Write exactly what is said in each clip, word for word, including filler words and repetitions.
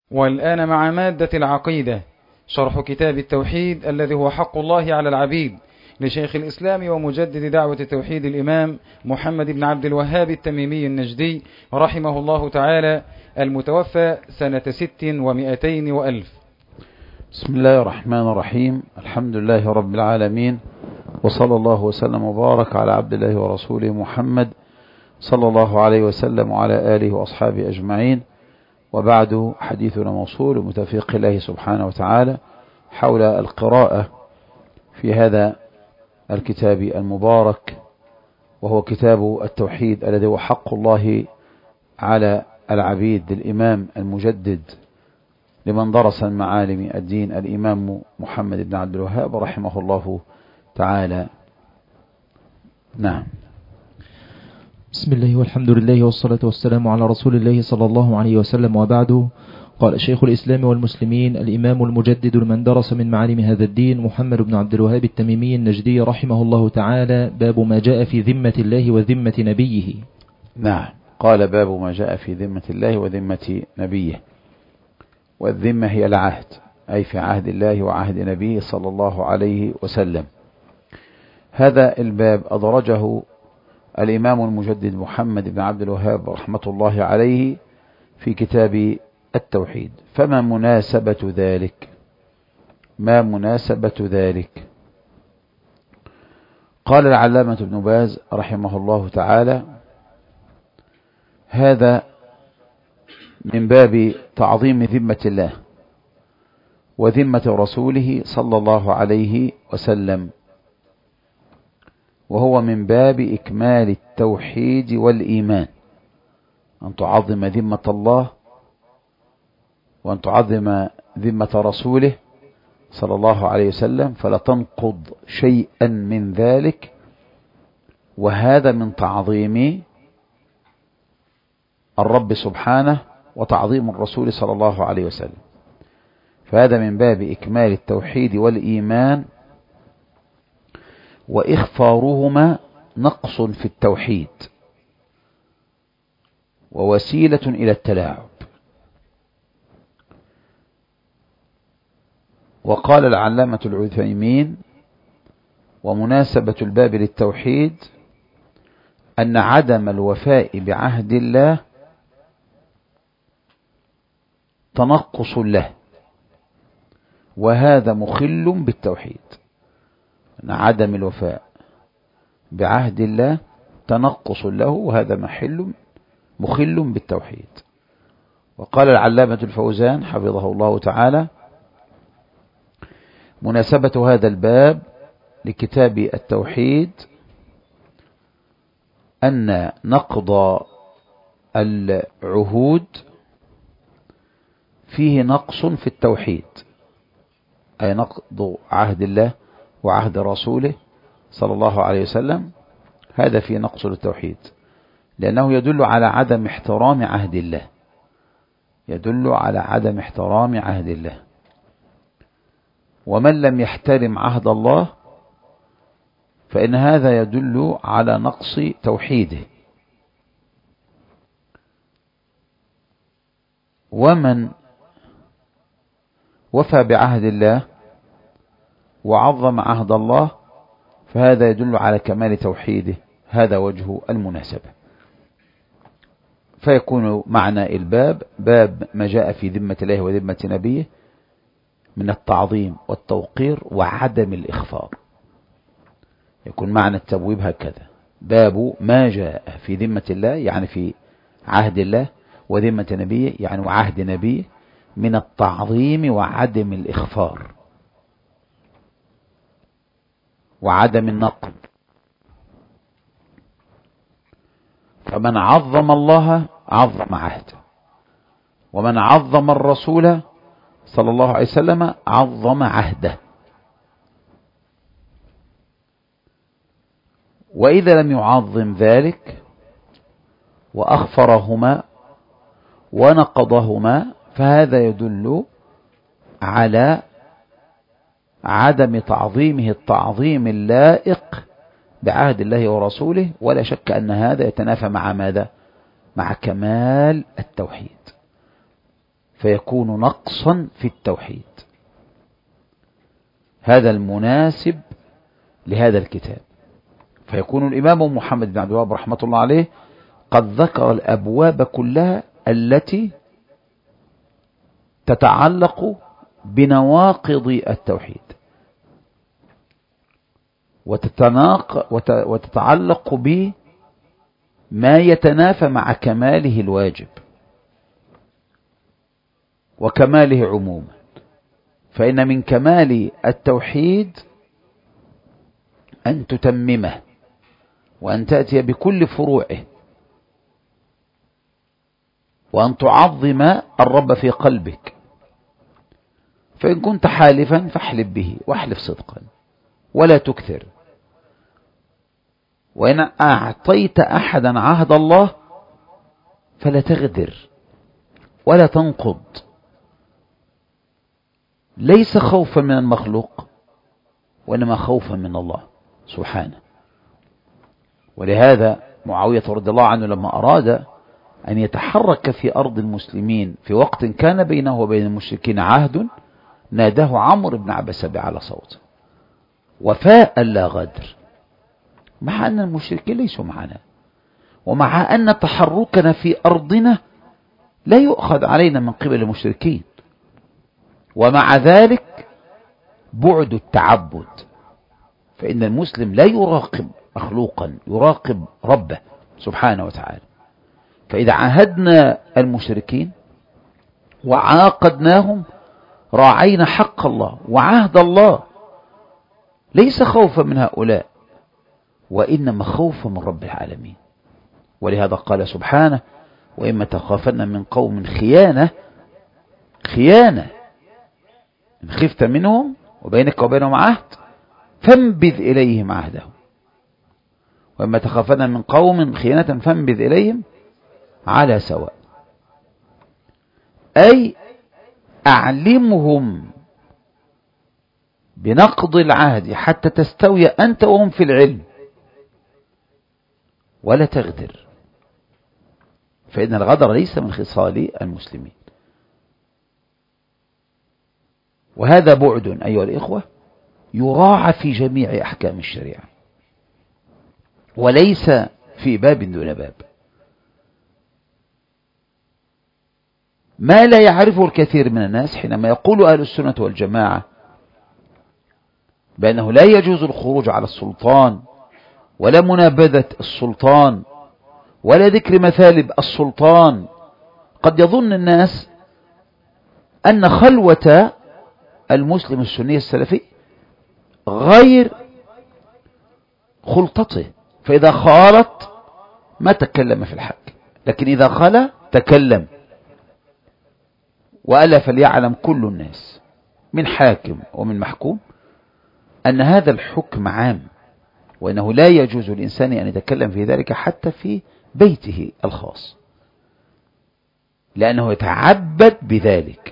والآن مع مادة العقيدة، شرح كتاب التوحيد الذي هو حق الله على العبيد لشيخ الإسلام ومجدد دعوة التوحيد الإمام محمد بن عبد الوهاب التميمي النجدي رحمه الله تعالى، المتوفى سنة ست ومئتين وألف. بسم الله الرحمن الرحيم. الحمد لله رب العالمين، وصلى الله وسلم وبارك على عبد الله ورسوله محمد صلى الله عليه وسلم وعلى آله وأصحابه أجمعين. وبعد، حديثنا موصول ومتفق الله سبحانه وتعالى حول القراءة في هذا الكتاب المبارك، وهو كتاب التوحيد الذي هو حق الله على العبيد للإمام المجدد لمن درس معالم الدين الإمام محمد بن عبد الوهاب رحمه الله تعالى. نعم. بسم الله والحمد لله والصلاة والسلام على رسول الله صلى الله عليه وسلم، وبعد. قال شيخ الإسلام والمسلمين الإمام المجدد لمن درس من معالم هذا الدين محمد بن عبد الوهاب التميمي النجدي رحمه الله تعالى: باب ما جاء في ذمة الله وذمة نبيه. نعم. قال: باب ما جاء في ذمة الله وذمة نبيه. والذمة هي العهد، أي في عهد الله وعهد نبيه صلى الله عليه وسلم. هذا الباب أدرجه الإمام المجدد محمد بن عبد الوهاب رحمة الله عليه في كتاب التوحيد. فما مناسبة ذلك؟ ما مناسبة ذلك؟ قال العلامة ابن باز رحمه الله تعالى: هذا من باب تعظيم ذمة الله وذمة رسوله صلى الله عليه وسلم، وهو من باب إكمال التوحيد والإيمان، أن تعظم ذمة الله وأن تعظم ذمة رسوله صلى الله عليه وسلم، فلا تنقض شيئا من ذلك، وهذا من تعظيم الرب سبحانه وتعظيم الرسول صلى الله عليه وسلم. فهذا من باب إكمال التوحيد والإيمان، وإخفارهما نقص في التوحيد ووسيلة إلى التلاعب. وقال العلامة العثيمين: ومناسبة الباب للتوحيد أن عدم الوفاء بعهد الله تنقص له، وهذا مخل بالتوحيد. أن عدم الوفاء بعهد الله تنقص له، وهذا محل مخل بالتوحيد. وقال العلامة الفوزان حفظه الله تعالى: مناسبة هذا الباب لكتاب التوحيد أن نقض العهود فيه نقص في التوحيد، أي نقض عهد الله وعهد رسوله صلى الله عليه وسلم، هذا فيه نقص للتوحيد، لأنه يدل على عدم احترام عهد الله، يدل على عدم احترام عهد الله. ومن لم يحترم عهد الله فإن هذا يدل على نقص توحيده. ومن وفى بعهد الله وعظم عهد الله فهذا يدل على كمال توحيده. هذا وجه المناسبة. فيكون معنى الباب باب ما جاء في ذمة الله وذمة نبيه من التعظيم والتوقير وعدم الإخفار. يكون معنى التبويب هكذا: باب ما جاء في ذمة الله، يعني في عهد الله، وذمة نبيه يعني وعهد نبيه، من التعظيم وعدم الإخفار وعدم النقد. فمن عظم الله عظم عهده، ومن عظم الرسول صلى الله عليه وسلم عظم عهده. وإذا لم يعظم ذلك وأخفرهما ونقضهما فهذا يدل على عدم تعظيمه التعظيم اللائق بعهد الله ورسوله، ولا شك أن هذا يتنافى مع ماذا؟ مع كمال التوحيد. فيكون نقصا في التوحيد. هذا المناسب لهذا الكتاب. فيكون الإمام محمد بن عبد الوهاب رحمة الله عليه قد ذكر الأبواب كلها التي تتعلق بنواقض التوحيد وتتناق وتتعلق بما يتنافى مع كماله الواجب وكماله عموما. فإن من كمال التوحيد أن تتممه وأن تأتي بكل فروعه وأن تعظم الرب في قلبك. فإن كنت حالفا فاحلف به واحلف صدقا ولا تكثر. وإن أعطيت أحدا عهد الله فلا تغدر ولا تنقض، ليس خوفا من المخلوق وإنما خوفا من الله سبحانه. ولهذا معاوية رضي الله عنه لما أراد أن يتحرك في أرض المسلمين في وقت كان بينه وبين المشركين عهد، ناداه عمرو بن عبسة على صوته وفاء لا غدر، مع أن المشركين ليسوا معنا ومع أن تحركنا في أرضنا لا يؤخذ علينا من قبل المشركين، ومع ذلك بعد التعبد. فإن المسلم لا يراقب مخلوقا، يراقب ربه سبحانه وتعالى. فإذا عاهدنا المشركين وعاقدناهم راعينا حق الله وعهد الله، ليس خوفا من هؤلاء وإنما خوفا من رب العالمين. ولهذا قال سبحانه: وإما تخافن من قوم خيانة خيانة إن خفت منهم وبينك وبينهم عهد فانبذ إليهم عهدهم، وإما تخافن من قوم خيانة فانبذ إليهم على سواء. أي أعلمهم بنقض العهد حتى تستوي أنت وهم في العلم ولا تغدر، فإن الغدر ليس من خصال المسلمين. وهذا بعد أيها الإخوة يراعى في جميع أحكام الشريعة وليس في باب دون باب. ما لا يعرفه الكثير من الناس حينما يقول أهل السنة والجماعة بأنه لا يجوز الخروج على السلطان ولا منابذة السلطان ولا ذكر مثالب السلطان. قد يظن الناس أن خلوة المسلم السني السلفي غير خلطته، فإذا خالط ما تكلم في الحق، لكن إذا خلا تكلم. وألا فليعلم كل الناس من حاكم ومن محكوم أن هذا الحكم عام، وأنه لا يجوز للإنسان أن يتكلم في ذلك حتى في بيته الخاص، لأنه يتعبد بذلك.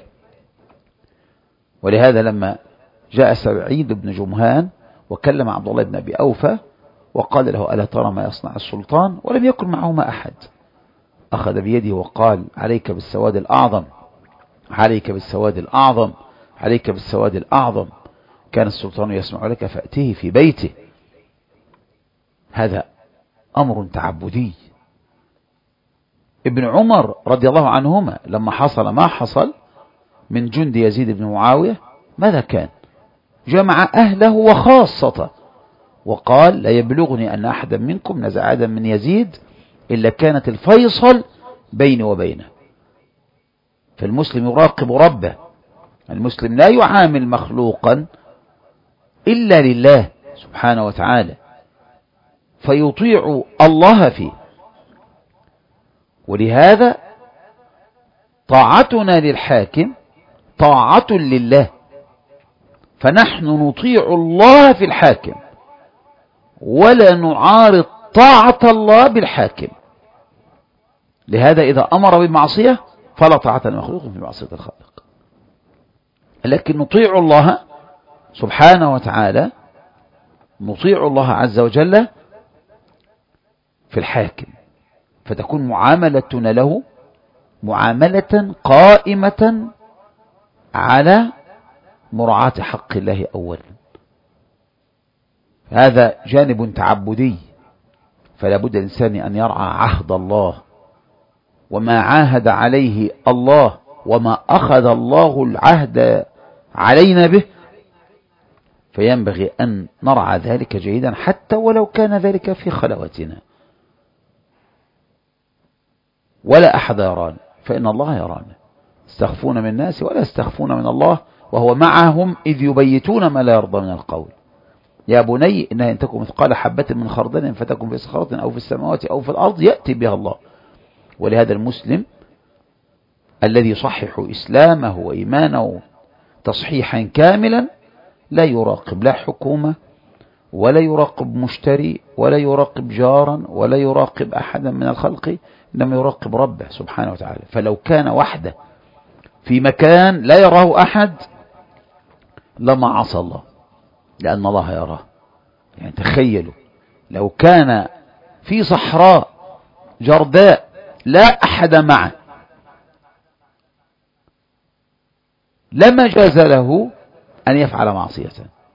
ولهذا لما جاء سعيد بن جمهان وكلم عبد الله بن أبي أوفى وقال له: ألا ترى ما يصنع السلطان؟ ولم يكن معهما أحد. أخذ بيده وقال: عليك بالسواد الأعظم، عليك بالسواد الأعظم، عليك بالسواد الأعظم. كان السلطان يسمع لك فأتيه في بيته. هذا أمر تعبدي. ابن عمر رضي الله عنهما لما حصل ما حصل من جند يزيد بن معاوية ماذا كان؟ جمع أهله وخاصته وقال: لا يبلغني أن أحدا منكم نزع يدا من يزيد إلا كانت الفيصل بيني وبينه. فالمسلم يراقب ربه، المسلم لا يعامل مخلوقا إلا لله سبحانه وتعالى، فيطيع الله فيه. ولهذا طاعتنا للحاكم طاعة لله، فنحن نطيع الله في الحاكم ولا نعارض طاعة الله بالحاكم. لهذا إذا أمر بمعصية فلا طاعة لمخلوق في معصية الخالق، لكن نطيع الله سبحانه وتعالى، نطيع الله عز وجل في الحاكم، فتكون معاملتنا له معاملة قائمة على مراعاة حق الله أولا. هذا جانب تعبدي، فلا بد الإنسان أن يرعى عهد الله وما عاهد عليه الله وما أخذ الله العهد علينا به، فينبغي أن نرعى ذلك جيدا حتى ولو كان ذلك في خلوتنا ولا أحد يرانا، فإن الله يرانا. يستخفون من الناس ولا يستخفون من الله وهو معهم إذ يبيتون ما لا يرضى من القول. يا بني إنها إن تكن مثقال حبة من خردل فتكن في صخرة أو في السماوات أو في الأرض يأتي بها الله. ولهذا المسلم الذي يصحح إسلامه وإيمانه تصحيحا كاملا لا يراقب لا حكومة ولا يراقب مشتري ولا يراقب جارا ولا يراقب أحدا من الخلق، إنما يراقب ربه سبحانه وتعالى. فلو كان وحده في مكان لا يراه أحد لما عصى الله، لأن الله يراه. يعني تخيلوا لو كان في صحراء جرداء لا أحد معه لما جاز له أن يفعل معصية،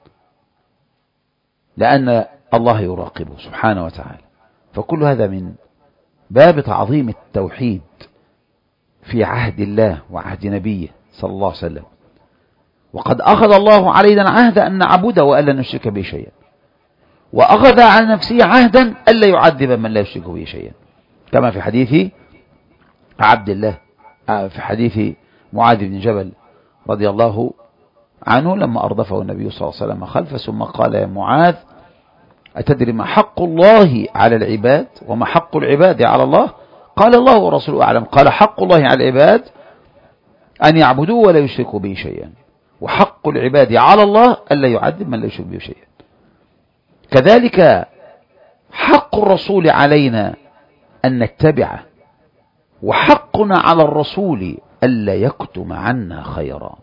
لأن الله يراقبه سبحانه وتعالى. فكل هذا من باب تعظيم التوحيد في عهد الله وعهد نبيه صلى الله عليه وسلم. وقد أخذ الله علينا العهد أن نعبده وألا نشرك به شيئا، وأخذ على نفسه عهدا ألا يعذب من لا يشرك به شيئا، كما في حديث عبد الله في حديث معاذ بن جبل رضي الله عنه لما أردفه النبي صلى الله عليه وسلم خلفه ثم قال: يا معاذ أتدري ما حق الله على العباد وما حق العباد على الله؟ قال: الله ورسوله أعلم. قال: حق الله على العباد أن يعبدوه ولا يشركوا به شيئا، وحق العباد على الله ألا يعذب من لا يشرك به شيئا. كذلك حق الرسول علينا أن نتبعه، وحقنا على الرسول ألا يكتم عنا خيرا،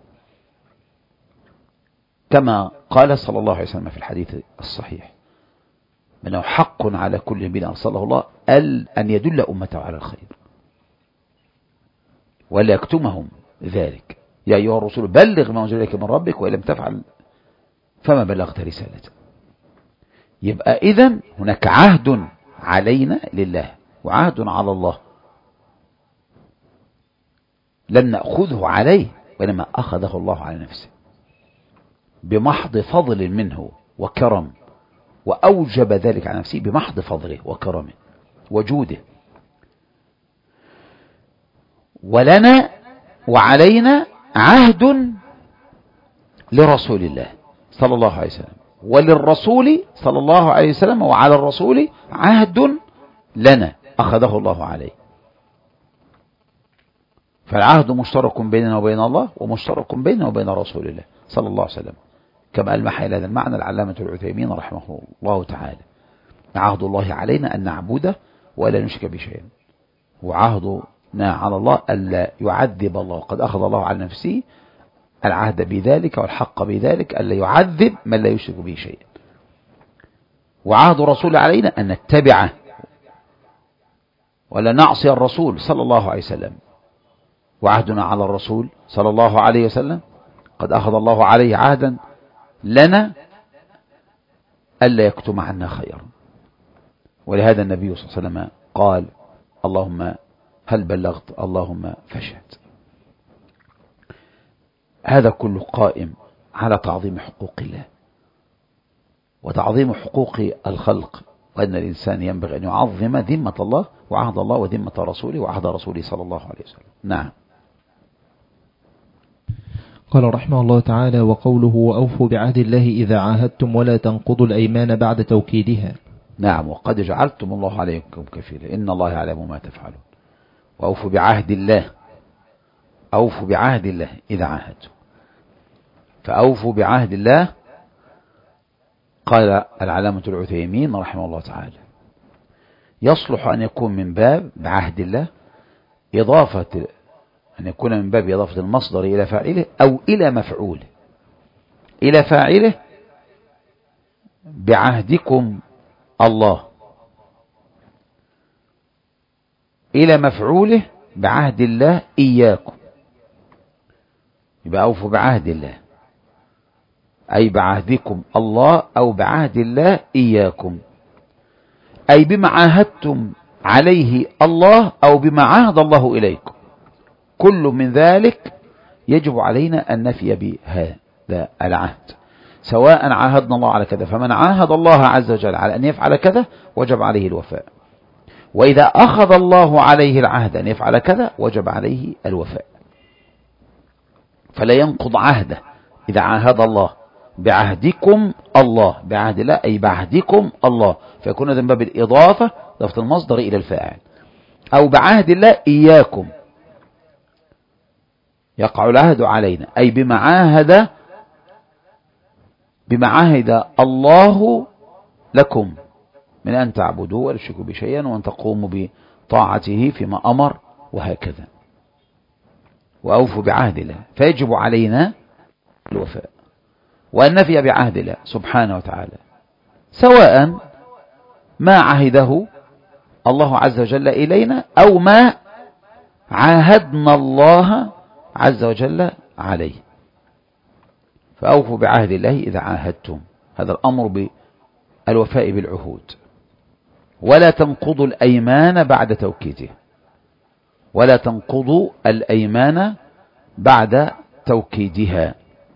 كما قال صلى الله عليه وسلم في الحديث الصحيح: منه حق على كل نبي أرسله الله أن يدل أمته على الخير ولا يكتمهم ذلك. يا أيها الرسول بلغ ما أنزل إليك من ربك وإن لم تفعل فما بلغت رسالته. يبقى إذن هناك عهد علينا لله وعهد على الله لم نأخذه عليه، وإنما أخذه الله على نفسه بمحض فضل منه وكرم، وأوجب ذلك على نفسه بمحض فضله وكرمه وجوده. ولنا وعلينا عهد لرسول الله صلى الله عليه وسلم، وللرسول صلى الله عليه وسلم وعلى الرسول عهد لنا أخذه الله عليه. فالعهد مشترك بيننا وبين الله ومشترك بيننا وبين رسول الله صلى الله عليه وسلم، كما ألمح إلى هذا المعنى العلامة العثيمين رحمه الله تعالى: عهد الله علينا أن نعبده ولا نشرك به شيئا، وعهدنا على الله ألا يعذب الله، قد أخذ الله على نفسه العهد بذلك والحق بذلك ألا يعذب من لا يشرك به شيئا. وعهد الرسول علينا أن نتبعه ولا نعصي الرسول صلى الله عليه وسلم. وعهدنا على الرسول صلى الله عليه وسلم قد أخذ الله عليه عهدا لنا ألا يكتم عنا خيرا. ولهذا النبي صلى الله عليه وسلم قال: اللهم هل بلغت؟ اللهم فاشهد. هذا كله قائم على تعظيم حقوق الله وتعظيم حقوق الخلق، وأن الإنسان ينبغي أن يعظم ذمة الله وعهد الله وذمة رسوله وعهد رسوله صلى الله عليه وسلم. نعم. قال رحمه الله تعالى: وقوله: وأوفوا بعهد الله إذا عاهدتم ولا تنقضوا الأيمان بعد توكيدها. نعم. وقد جعلتم الله عليكم كفيلا إن الله يعلم ما تفعلون. وأوفوا بعهد الله، أوفوا بعهد الله إذا عاهدتم. فأوفوا بعهد الله، قال العلامة العثيمين رحمه الله تعالى: يصلح أن يكون من باب بعهد الله إضافة، أن يكون من باب إضافة المصدر إلى فاعله أو إلى مفعوله. إلى فاعله بعهدكم الله، إلى مفعوله بعهد الله إياكم، يبقى أوفوا بعهد الله، أي بعهدكم الله أو بعهد الله إياكم، أي بما عاهدتم عليه الله أو بما عاهد الله إليكم. كل من ذلك يجب علينا أن نفي بهذا العهد، سواء عاهدنا الله على كذا، فمن عاهد الله عز وجل على أن يفعل كذا وجب عليه الوفاء، وإذا أخذ الله عليه العهد أن يفعل كذا وجب عليه الوفاء، فلا ينقض عهده إذا عاهد الله بعهدكم الله، بعهد الله أي بعهدكم الله، فيكون ذنب بالإضافة ضفت المصدر إلى الفاعل، أو بعهد الله إياكم يقع العهد علينا، أي بما عاهد بما عاهد الله لكم من أن تعبدوا ولا تشركوا بشيئا وأن تقوموا بطاعته فيما أمر وهكذا، وأوفوا بعهد الله، فيجب علينا الوفاء وأن نفي بعهد الله سبحانه وتعالى، سواء ما عهده الله عز وجل إلينا أو ما عاهدنا الله عز وجل عليه. فأوفوا بعهد الله إذا عاهدتم، هذا الأمر بالوفاء بالعهود، ولا تنقضوا الأيمان بعد توكيدها، ولا تنقضوا الأيمان بعد توكيدها.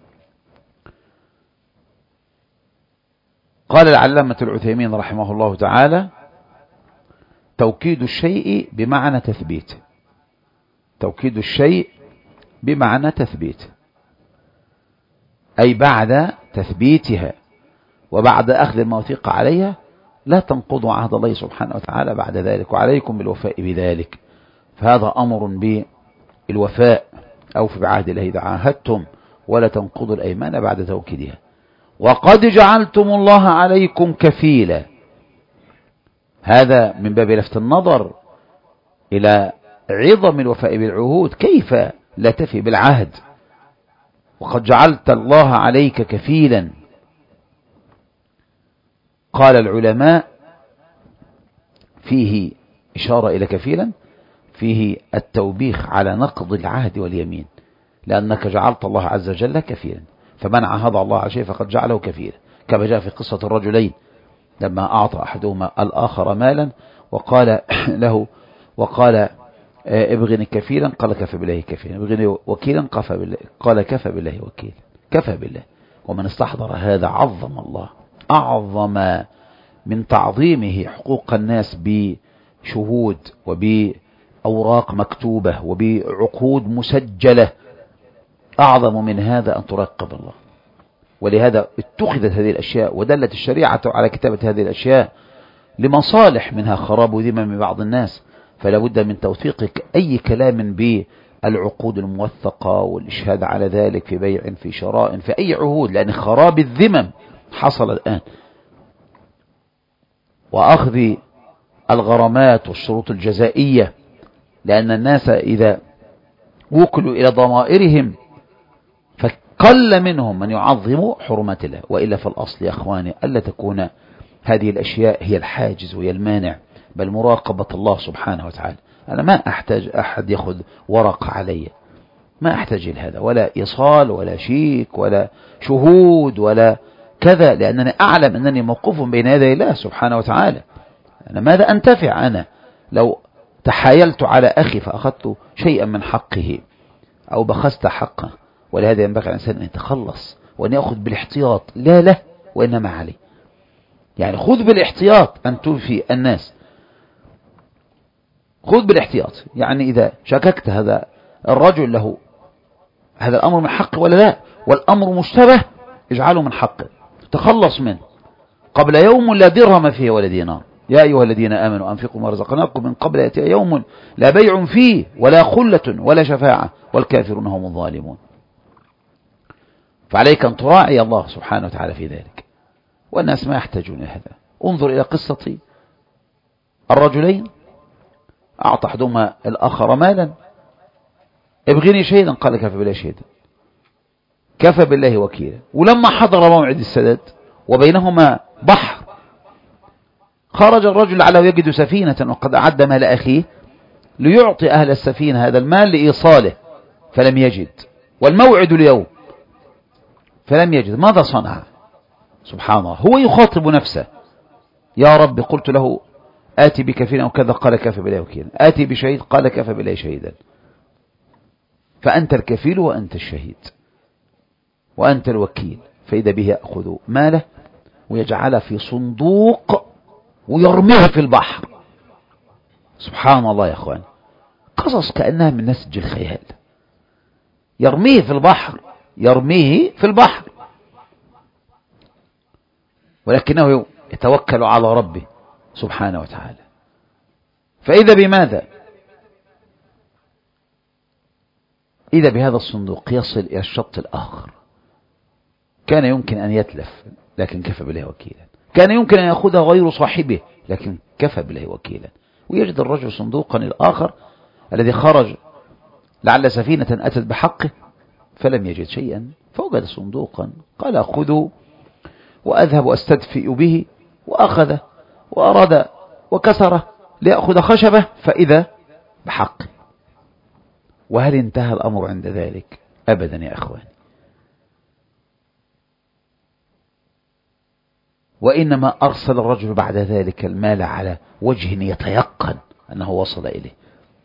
قال العلامة العثيمين رحمه الله تعالى: توكيد الشيء بمعنى تثبيته، توكيد الشيء بمعنى تثبيته، أي بعد تثبيتها وبعد أخذ الموثيق عليها لا تنقضوا عهد الله سبحانه وتعالى بعد ذلك، وعليكم بالوفاء بذلك. فهذا أمر بالوفاء، أوفوا بعهد الله إذا عاهدتم ولا تنقضوا الأيمان بعد توكيدها. وقد جعلتم الله عليكم كفيلا، هذا من باب لفت النظر إلى عظم الوفاء بالعهود، كيف لا تفي بالعهد وقد جعلت الله عليك كفيلا. قال العلماء فيه إشارة إلى كفيلا، فيه التوبيخ على نقض العهد واليمين، لأنك جعلت الله عز وجل كفيلا، فمن عهد الله على شيء فقد جعله كفيلا، كما جاء في قصة الرجلين لما أعطى أحدهما الآخر مالا وقال له وقال ابغني كفيلا، قال كفى بالله كفيلا، ابغني وكيلا قال كفى بالله وكيلا، كفى بالله. ومن استحضر هذا عظم الله، أعظم من تعظيمه حقوق الناس بشهود وبأوراق مكتوبة وبعقود مسجلة، أعظم من هذا أن تراقب الله. ولهذا اتخذت هذه الأشياء ودلت الشريعة على كتابة هذه الأشياء لمصالح، منها خراب ذمم بعض الناس، فلا بد من توثيق أي كلام بالعقود الموثقة والإشهاد على ذلك في بيع في شراء في أي عهود، لأن خراب الذمم حصل الآن، وأخذ الغرامات والشروط الجزائية، لأن الناس إذا وكلوا إلى ضمائرهم فقل منهم من يعظم حرمات الله. وإلا فالأصل يا أخواني ألا تكون هذه الأشياء هي الحاجز وهي المانع، بل مراقبة الله سبحانه وتعالى. أنا ما أحتاج أحد يأخذ ورقة علي، ما أحتاج لهذا، ولا إيصال ولا شيك ولا شهود ولا كذا، لأنني أعلم أنني موقوف بين يدي الله سبحانه وتعالى. أنا ماذا أنتفع أنا لو تحايلت على أخي فأخذت شيئا من حقه أو بخست حقه؟ ولهذا ينبغي على الإنسان أن يتخلص وأن يأخذ بالاحتياط، لا له وإنما عليه. يعني خذ بالاحتياط أن توفي الناس، خذ بالاحتياط. يعني إذا شككت هذا الرجل له هذا الأمر من حقه ولا لا، والأمر مشتبه، اجعله من حقه، تخلص منه قبل يوم لا درهم فيه ولا دينار. يا أيها الذين آمنوا أنفقوا ما رزقناكم من قبل يأتي يوم لا بيع فيه ولا خلة ولا شفاعة والكافرون هم الظالمون. فعليك أن تراعي الله سبحانه وتعالى في ذلك، والناس ما يحتاجون هذا. انظر إلى قصة الرجلين، أعطى أحدهما الآخر مالا، ابغني شهيدا قال كفى بالله شهيدا، كفى بالله وكيلا. ولما حضر موعد السداد وبينهما بحر، خرج الرجل لعله يجد سفينة وقد أعد مال أخيه ليعطي أهل السفينة هذا المال لإيصاله فلم يجد، والموعد اليوم فلم يجد، ماذا صنع؟ سبحان الله، هو يخاطب نفسه: يا رب قلت له آتي بكفيل أو كذا، قال كفى بالله وكيلا. آتي بشهيد، قال كفى بالله شهيدا. فأنت الكفيل وأنت الشهيد وأنت الوكيل. فإذا به يأخذ ماله ويجعله في صندوق ويرميه في البحر. سبحان الله يا أخوان، قصص كأنها من نسج الخيال. يرميه في البحر، يرميه في البحر، ولكنه يتوكل على ربه سبحانه وتعالى. فإذا بماذا؟ إذا بهذا الصندوق يصل إلى الشط الآخر. كان يمكن أن يتلف لكن كفى بالله وكيلا، كان يمكن أن يأخذها غير صاحبه لكن كفى بالله وكيلا. ويجد الرجل صندوقا الآخر الذي خرج لعل سفينة أتت بحقه فلم يجد شيئا، فوجد صندوقا، قال أخذه وأذهب أستدفئ به، وأخذه وأراد وكسره ليأخذ خشبه فإذا بحقه. وهل انتهى الأمر عند ذلك؟ أبدا يا أخواني، وإنما أرسل الرجل بعد ذلك المال على وجه يتيقن أنه وصل إليه.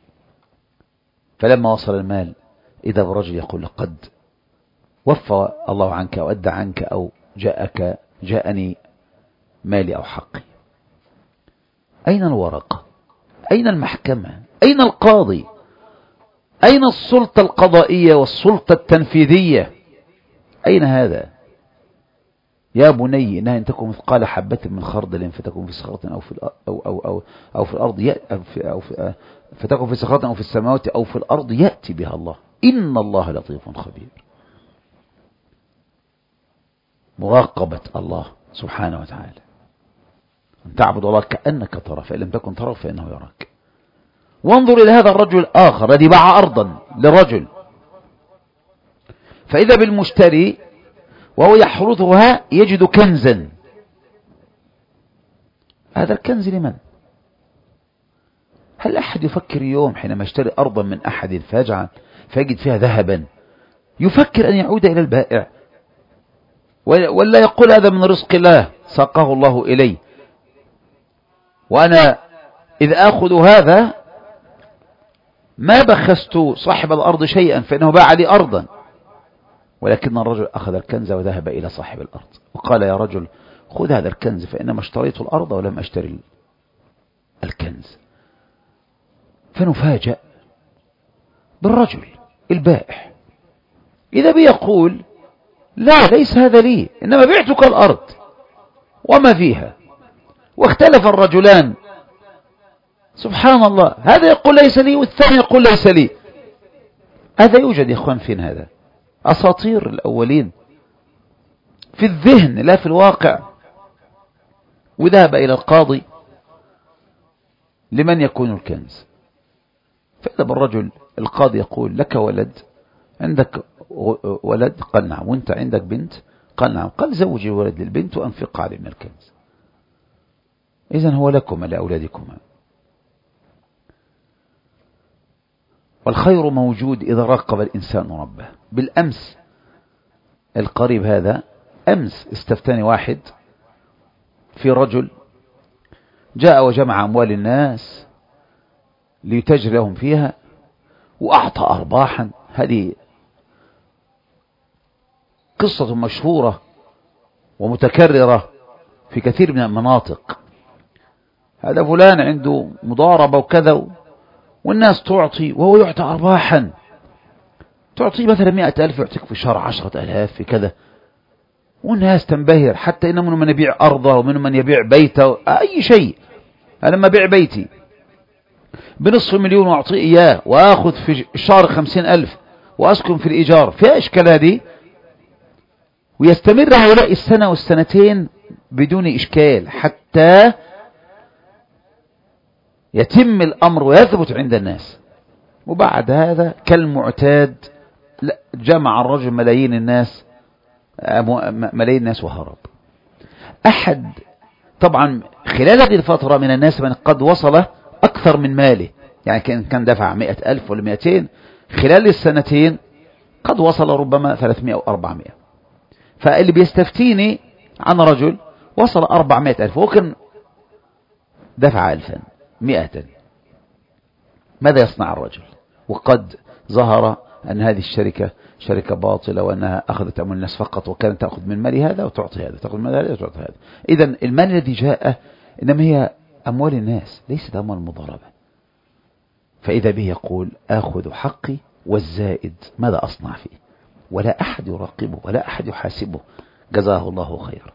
فلما وصل المال إذا برجل يقول: لقد وفى الله عنك أو أدى عنك أو جاءك جاءني مالي أو حقي. أين الورقة؟ أين المحكمة؟ أين القاضي؟ أين السلطة القضائية والسلطة التنفيذية؟ أين هذا؟ يا بني إنها إن تكن مثقال حبة من خردل فتكن في صخرة أو في الأرض أو أو أو أو في الأرض أو في أو في فتكن في صخرة أو في السماوات أو في الأرض يأتي بها الله، إن الله لطيف خبير. مراقبة الله سبحانه وتعالى، أن تعبد الله كأنك ترى، فإن لم تكن ترى فإنه يراك. وانظر إلى هذا الرجل الآخر الذي باع أرضا للرجل، فإذا بالمشتري وهو يحرثها يجد كنزا. هذا الكنز لمن؟ هل أحد يفكر يوم حينما يشتري أرضا من أحد فيجعل فيجد فيها ذهبا يفكر أن يعود إلى البائع، ولا يقول هذا من رزق الله ساقه الله إلي، وأنا إذ أخذ هذا ما بخست صاحب الأرض شيئا فإنه باع لي أرضا. ولكن الرجل أخذ الكنز وذهب إلى صاحب الأرض وقال: يا رجل خذ هذا الكنز، فإنما اشتريت الأرض ولم أشتري الكنز. فنفاجأ بالرجل البائع إذا بيقول: لا، ليس هذا لي، إنما بعتك الأرض وما فيها. واختلف الرجلان، سبحان الله، هذا يقول ليس لي والثاني يقول ليس لي. هذا يوجد يا إخوان فين؟ هذا أساطير الأولين في الذهن لا في الواقع. وذهب إلى القاضي: لمن يكون الكنز؟ فإذا بالرجل القاضي يقول: لك ولد، عندك ولد؟ قال نعم. وانت عندك بنت؟ قال نعم. قال: زوجي الولد للبنت وأنفق عليه من الكنز. إذن هو لكما لأولادكما. والخير موجود إذا راقب الإنسان ربه. بالأمس القريب هذا، أمس استفتاني واحد في رجل جاء وجمع أموال الناس ليتجر لهم فيها وأعطى أرباحا. هذه قصة مشهورة ومتكررة في كثير من المناطق. هذا فلان عنده مضاربة وكذا، والناس تعطي وهو يعطى أرباحا. تعطي مثلا مئة ألف يعطيك في الشهر عشرة ألاف في كذا، والناس تنبهر، حتى إن من من يبيع أرضه ومن من يبيع بيته، أي شيء. أنا لما بيع بيتي بنصف مليون وأعطيه إياه وأخذ في الشهر خمسين ألف وأسكن في الإيجار، فيها إشكال هذه؟ ويستمر هؤلاء السنة والسنتين بدون إشكال حتى يتم الأمر ويثبت عند الناس. وبعد هذا كالمعتاد جمع الرجل ملايين الناس ملايين الناس وهرب. أحد طبعا خلال هذه الفترة من الناس من قد وصل أكثر من ماله، يعني كان كان دفع مئة ألف ولا مئتين، خلال السنتين قد وصل ربما ثلاثمائة أو أربعمائة. فاللي بيستفتيني عن رجل وصل أربعمائة ألف وكان دفع ألفا مئة، ماذا يصنع الرجل؟ وقد ظهر أن هذه الشركة شركة باطلة، وأنها أخذت أموال الناس فقط، وكانت تأخذ من مال هذا وتعطي هذا، تأخذ من مال هذا وتعطي هذا. إذن المال الذي جاء إنما هي أموال الناس، ليست أموال مضاربة. فإذا به يقول آخذ حقي والزائد ماذا أصنع فيه؟ ولا أحد يراقبه ولا أحد يحاسبه، جزاه الله خيرا.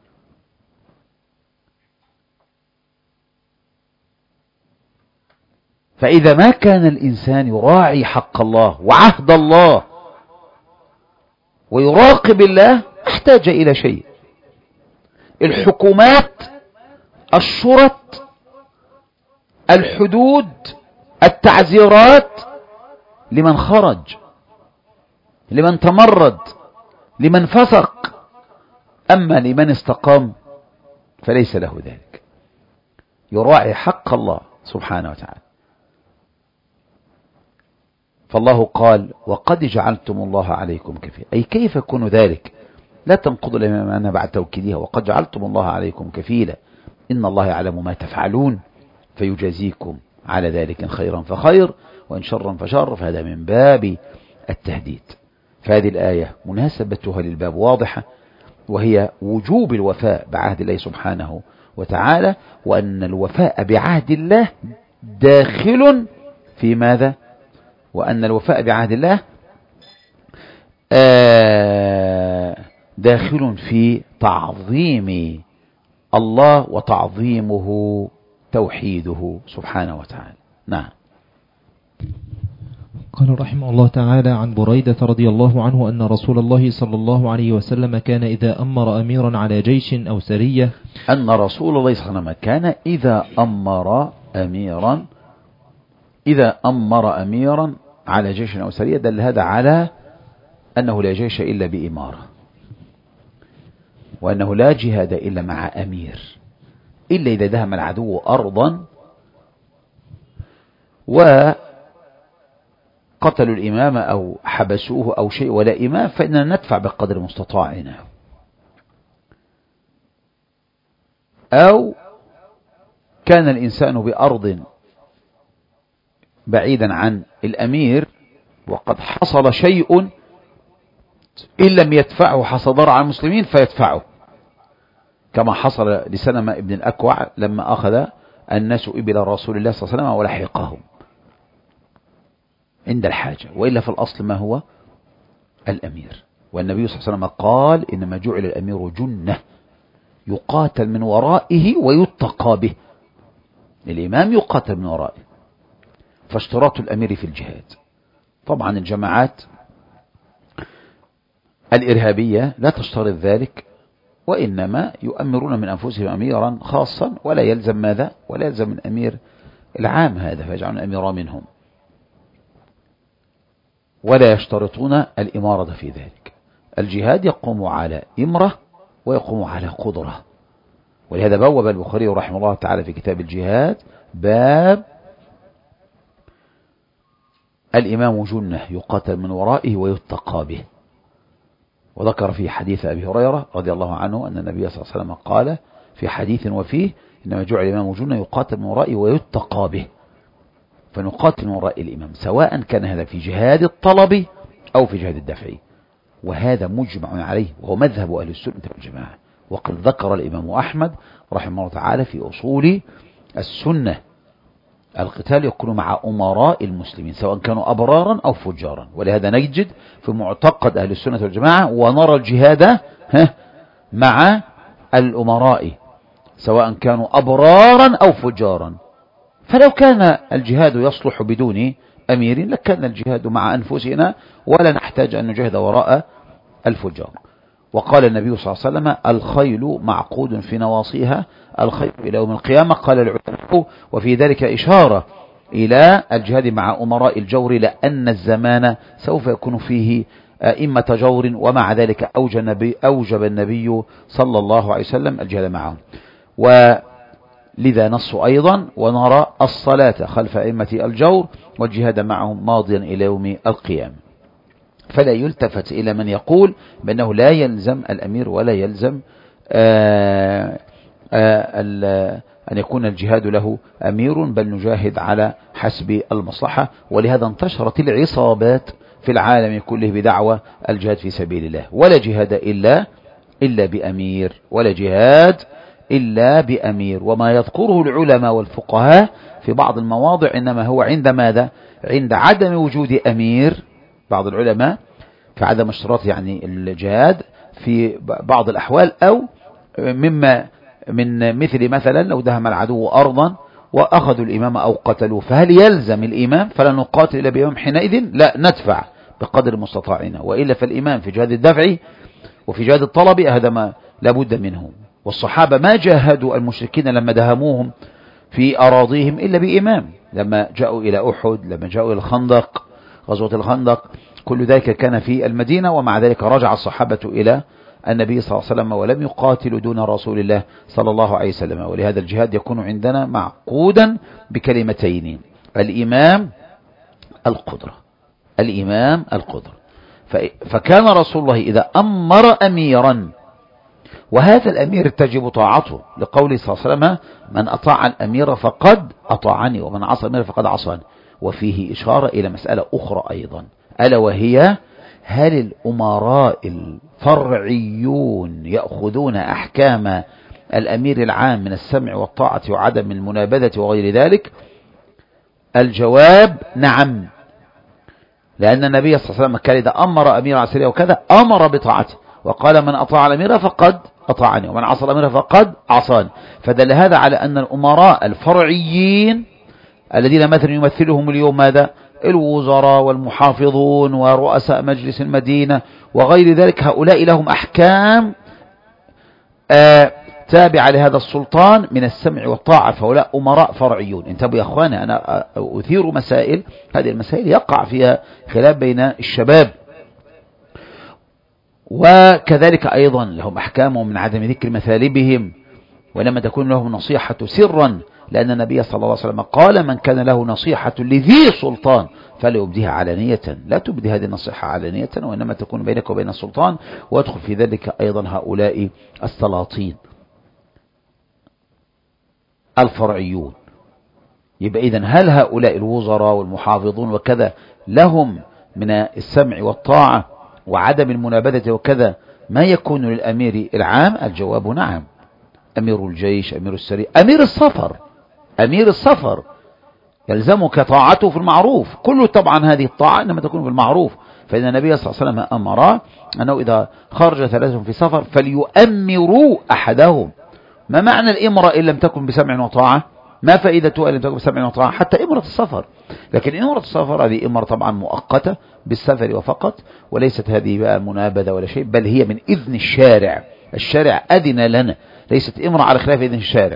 فإذا ما كان الإنسان يراعي حق الله وعهد الله ويراقب الله احتاج إلى شيء. الحكومات، الشرط، الحدود، التعزيرات لمن خرج، لمن تمرد، لمن فسق. أما لمن استقام فليس له ذلك، يراعي حق الله سبحانه وتعالى. فالله قال وقد جعلتم الله عليكم كفيلا، أي كيف يكون ذلك؟ لا تنقضوا الإيمان بعد توكيدها، وقد جعلتم الله عليكم كفيلا إن الله يعلم ما تفعلون فيجازيكم على ذلك خيرا فخير وإن شرا فشر. فهذا من باب التهديد. فهذه الآية مناسبتها للباب واضحة، وهي وجوب الوفاء بعهد الله سبحانه وتعالى، وأن الوفاء بعهد الله داخل في ماذا؟ وأن الوفاء بعهد الله داخل في تعظيم الله وتعظيمه توحيده سبحانه وتعالى. نعم. قال رحمه الله تعالى عن بريدة رضي الله عنه أن رسول الله صلى الله عليه وسلم كان إذا أمر أميرا على جيش أو سرية أن رسول الله صلى الله عليه وسلم كان إذا أمر أميرا إذا أمر أميرا على جيش أو سرية، دل هذا على أنه لا جيش إلا بإمارة، وأنه لا جهاد إلا مع أمير، إلا إذا دهم العدو أرضا وقتلوا الإمام أو حبسوه أو شيء ولا إمام، فإننا ندفع بقدر مستطاعنا. أو كان الإنسان بأرض بعيدا عن الأمير وقد حصل شيء إن لم يدفعه حصل ضرر على المسلمين فيدفعه، كما حصل لسلمة ابن الأكوع لما أخذ الناس إبل رسول الله صلى الله عليه وسلم ولحقهم عند الحاجة، وإلا في الأصل ما هو الأمير. والنبي صلى الله عليه وسلم قال إنما جعل الأمير جنة يقاتل من ورائه ويتقى به. الإمام يقاتل من ورائه، فاشتراط الأمير في الجهاد. طبعا الجماعات الإرهابية لا تشترط ذلك، وإنما يؤمرون من أنفسهم أميرا خاصا، ولا يلزم ماذا؟ ولا يلزم من أمير العام هذا، فيجعلون أميرا منهم، ولا يشترطون الإمارة في ذلك. الجهاد يقوم على إمرة ويقوم على قدرة، ولهذا بوب البخاري رحمه الله تعالى في كتاب الجهاد باب الإمام جنة يقاتل من ورائه ويتقى به. وذكر في حديث أبي هريرة رضي الله عنه أن النبي صلى الله عليه وسلم قال في حديث وفيه إنما جعل الإمام جنة يقاتل من ورائه ويتقى به. فنقاتل من وراء الإمام سواء كان هذا في جهاد الطلب أو في جهاد الدفع، وهذا مجمع عليه وهو مذهب أهل السنة والجماعة. وقد ذكر الإمام أحمد رحمه الله تعالى في أصول السنة القتال يكون مع أمراء المسلمين سواء كانوا أبرارا أو فجارا، ولهذا نجد في معتقد أهل السنة والجماعة ونرى الجهاد مع الأمراء سواء كانوا أبرارا أو فجارا. فلو كان الجهاد يصلح بدون أمير لكان الجهاد مع أنفسنا ولا نحتاج أن نجاهد وراء الفجار. وقال النبي صلى الله عليه وسلم الخيل معقود في نواصيها الخيل إلى يوم القيامة. قال العلماء وفي ذلك إشارة إلى الجهاد مع أمراء الجور، لأن الزمان سوف يكون فيه أئمة جور، ومع ذلك أوجب النبي صلى الله عليه وسلم الجهاد معهم. لذا نص أيضا ونرى الصلاة خلف أئمة الجور والجهاد معهم ماضيا إلى يوم القيامة. فلا يلتفت إلى من يقول بأنه لا يلزم الأمير ولا يلزم آآ آآ أن يكون الجهاد له أمير، بل نجاهد على حسب المصلحة. ولهذا انتشرت العصابات في العالم كله بدعوة الجهاد في سبيل الله. ولا جهاد إلا إلا بأمير، ولا جهاد إلا بأمير. وما يذكره العلماء والفقهاء في بعض المواضع إنما هو عند ماذا؟ عند عدم وجود أمير. بعض العلماء في عدم اشتراط يعني الجهاد في بعض الأحوال، أو مما من مثل مثلا لو دهم العدو أرضا وأخذوا الإمام أو قتلوه، فهل يلزم الإمام فلا نقاتل إلا بإمام حينئذ؟ لا، ندفع بقدر مستطاعنا. وإلا فالإمام في جهاد الدفع وفي جهاد الطلب هذا ما لابد منه. والصحابة ما جاهدوا المشركين لما دهموهم في أراضيهم إلا بإمام. لما جاءوا إلى أحد، لما جاءوا إلى الخندق، غزوة الخندق، كل ذلك كان في المدينة. ومع ذلك رجع الصحابة إلى النبي صلى الله عليه وسلم ولم يقاتلوا دون رسول الله صلى الله عليه وسلم. ولهذا الجهاد يكون عندنا معقودا بكلمتين: الإمام القدرة، الإمام القدرة. فكان رسول الله إذا أمر أميرا، وهذا الأمير تجب طاعته لقوله صلى الله عليه وسلم: من أطاع الأمير فقد أطاعني ومن عصى الأمير فقد عصاني. وفيه إشارة إلى مسألة أخرى أيضا، ألا وهي: هل الأمراء الفرعيون يأخذون أحكام الأمير العام من السمع والطاعة وعدم المنابذة وغير ذلك؟ الجواب نعم، لأن النبي صلى الله عليه وسلم كان إذا أمر أمير عسكري وكذا أمر بطاعته، وقال: من أطاع الأمير فقد أطاعني ومن عصى الأمير فقد عصاني. فدل هذا على أن الأمراء الفرعيين الذين مثلا يمثلهم اليوم ماذا؟ الوزراء والمحافظون ورؤساء مجلس المدينة وغير ذلك، هؤلاء لهم أحكام آه تابعة لهذا السلطان من السمع والطاعة، فهؤلاء أمراء فرعيون. انتبهوا يا أخواني، أنا أثير مسائل، هذه المسائل يقع فيها خلاف بين الشباب. وكذلك أيضا لهم أحكامهم من عدم ذكر مثالبهم، ولما تكون لهم نصيحة سرا، لأن النبي صلى الله عليه وسلم قال: من كان له نصيحة لذي سلطان فلا يبديها علانية. لا تبدي هذه النصيحة علانية، وإنما تكون بينك وبين السلطان، ويدخل في ذلك أيضا هؤلاء السلاطين الفرعيون. يبقى إذن هل هؤلاء الوزراء والمحافظون وكذا لهم من السمع والطاعة وعدم المنابذة وكذا ما يكون للأمير العام؟ الجواب نعم. أمير الجيش، أمير السرية، أمير السفر، أمير السفر يلزمك طاعته في المعروف. كله طبعا هذه الطاعة إنما تكون في المعروف. فإن النبي صلى الله عليه وسلم أمر أنه إذا خرج ثلاثة في سفر فليؤمروا أحدهم. ما معنى الإمرة إن لم تكن بسمع وطاعة؟ ما فائدتها إن لم تكن بسمع وطاعة؟ حتى إمرة السفر. لكن إمرة السفر هذه إمرة طبعا مؤقتة بالسفر وفقط، وليست هذه بقى منابذة ولا شيء، بل هي من إذن الشارع. الشارع أذن لنا، ليست إمرة على خلاف إذن الشارع.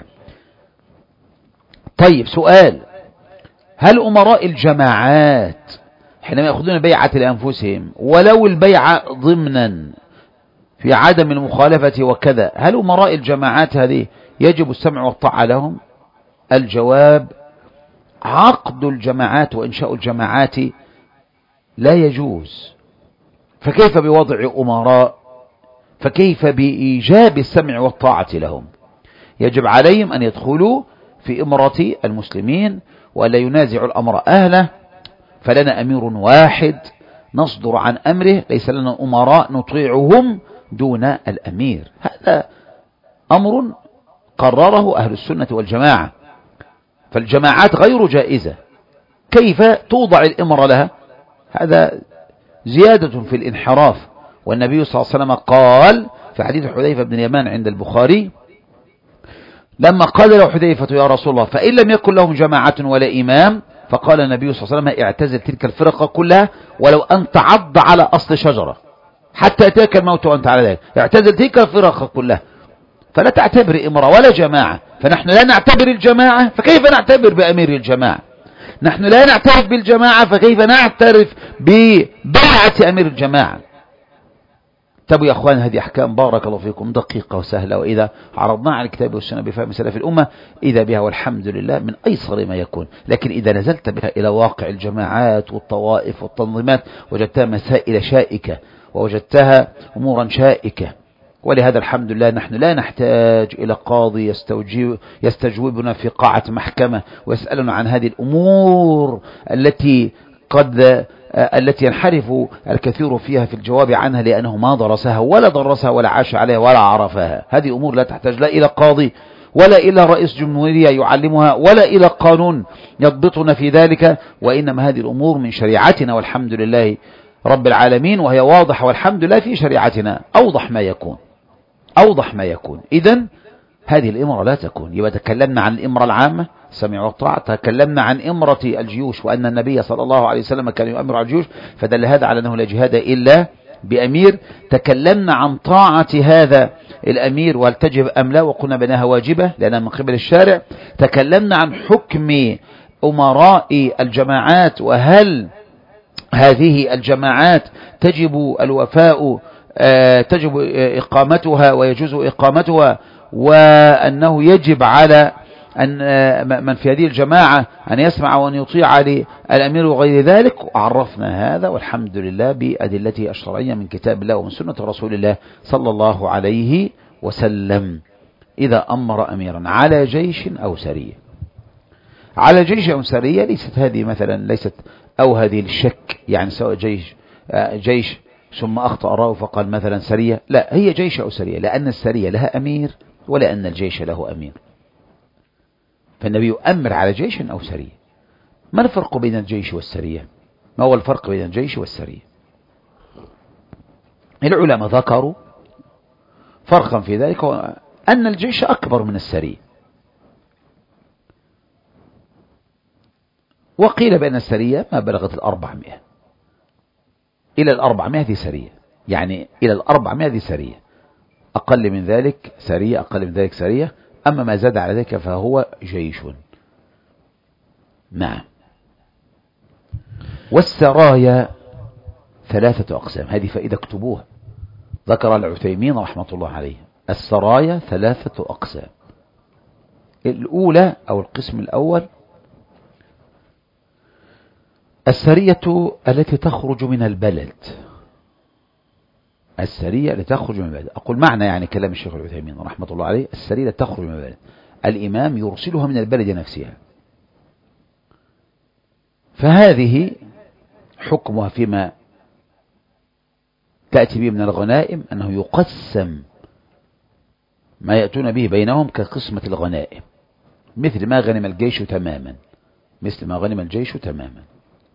طيب سؤال: هل أمراء الجماعات حينما يأخذون بيعة لأنفسهم ولو البيعة ضمنا في عدم المخالفة وكذا، هل أمراء الجماعات هذه يجب السمع والطاعة لهم؟ الجواب: عقد الجماعات وإنشاء الجماعات لا يجوز، فكيف بوضع أمراء؟ فكيف بإيجاب السمع والطاعة لهم؟ يجب عليهم أن يدخلوا في إمرة المسلمين ولا ينازع الأمر أهله. فلنا أمير واحد نصدر عن أمره، ليس لنا أمراء نطيعهم دون الأمير. هذا أمر قرره أهل السنة والجماعة. فالجماعات غير جائزة، كيف توضع الإمر لها؟ هذا زيادة في الانحراف. والنبي صلى الله عليه وسلم قال في حديث حذيفة بن اليمان عند البخاري: لما قال له حذيفة: يا رسول الله فإن لم يكن لهم جماعة ولا إمام، فقال النبي صلى الله عليه وسلم: اعتزل تلك الفرقة كلها ولو أن تعض على أصل شجرة حتى يأتيك الموت وأنت على ذلك. اعتزل تلك الفرقة كلها، فلا تعتبر إمرة ولا جماعة. فنحن لا نعتبر الجماعة، فكيف نعتبر بأمير الجماعة؟ نحن لا نعترف بالجماعة، فكيف نعترف ببيعة أمير الجماعة؟ طب يا أخوان هذه أحكام بارك الله فيكم دقيقة وسهلة، وإذا عرضناها على الكتاب والسنة بفهم سلف الأمة إذا بها والحمد لله من أيسر ما يكون. لكن إذا نزلت بها إلى واقع الجماعات والطوائف والتنظيمات وجدتها مسائل شائكة ووجدتها أمورا شائكة. ولهذا الحمد لله نحن لا نحتاج إلى قاضي يستوجب يستجوبنا في قاعة محكمة ويسألنا عن هذه الأمور التي قد التي ينحرف الكثير فيها في الجواب عنها لأنه ما درسها ولا درسها ولا عاش عليها ولا عرفها. هذه أمور لا تحتاج لا إلى قاضي ولا إلى رئيس جمهورية يعلمها ولا إلى قانون يضبطنا في ذلك، وإنما هذه الأمور من شريعتنا والحمد لله رب العالمين، وهي واضحة والحمد لله في شريعتنا أوضح ما يكون أوضح ما يكون. إذن هذه الإمرة لا تكون. يبقى تكلمنا عن الإمرة العامة سمع وطاعة، تكلمنا عن إمرة الجيوش وأن النبي صلى الله عليه وسلم كان يؤمر على الجيوش فدل هذا على أنه لا جهاد إلا بأمير. تكلمنا عن طاعة هذا الأمير وهل تجب أم لا، وقلنا بأنها واجبة لأنها من قبل الشارع. تكلمنا عن حكم أمراء الجماعات وهل هذه الجماعات تجب الوفاء تجب إقامتها ويجوز إقامتها، وأنه يجب على أن من في هذه الجماعة أن يسمع وأن يطيع للأمير وغير ذلك. عرفنا هذا والحمد لله بأدلته الشرعية من كتاب الله ومن سنة رسول الله صلى الله عليه وسلم. إذا أمر أميرا على جيش أو سرية، على جيش أو سرية ليست هذه مثلا ليست أو هذه الشك يعني سواء جيش جيش ثم أخطأ راوي فقال مثلا سرية، لا هي جيش أو سرية، لأن السرية لها أمير ولأن الجيش له أمير. فالنبي يؤمر على جيش أو سرية. ما الفرق بين الجيش والسرية؟ ما هو الفرق بين الجيش والسرية؟ العلماء ذكروا فرقا في ذلك أن الجيش أكبر من السرية، وقيل بأن السرية ما بلغت الأربعمائة، إلى الأربعمائة هذه سرية، يعني إلى الأربعمائة هذه سرية، أقل من ذلك سرية، أقل من ذلك سرية، أما ما زاد على ذلك فهو جيش. نعم. والسرايا ثلاثة أقسام، هذه فائدة اكتبوها، ذكر العثيمين رحمة الله عليه. السرايا ثلاثة أقسام. الأولى أو القسم الأول السرية التي تخرج من البلد، السرية التي تخرج من البلد. أقول معنى يعني كلام الشيخ العثيمين رحمة الله عليه، السرية التي تخرج من البلد الإمام يرسلها من البلد نفسها، فهذه حكمها فيما تأتي به من الغنائم أنه يقسم ما يأتون به بينهم كقسمة الغنائم، مثل ما غنم الجيش تماما، مثل ما غنم الجيش تماما.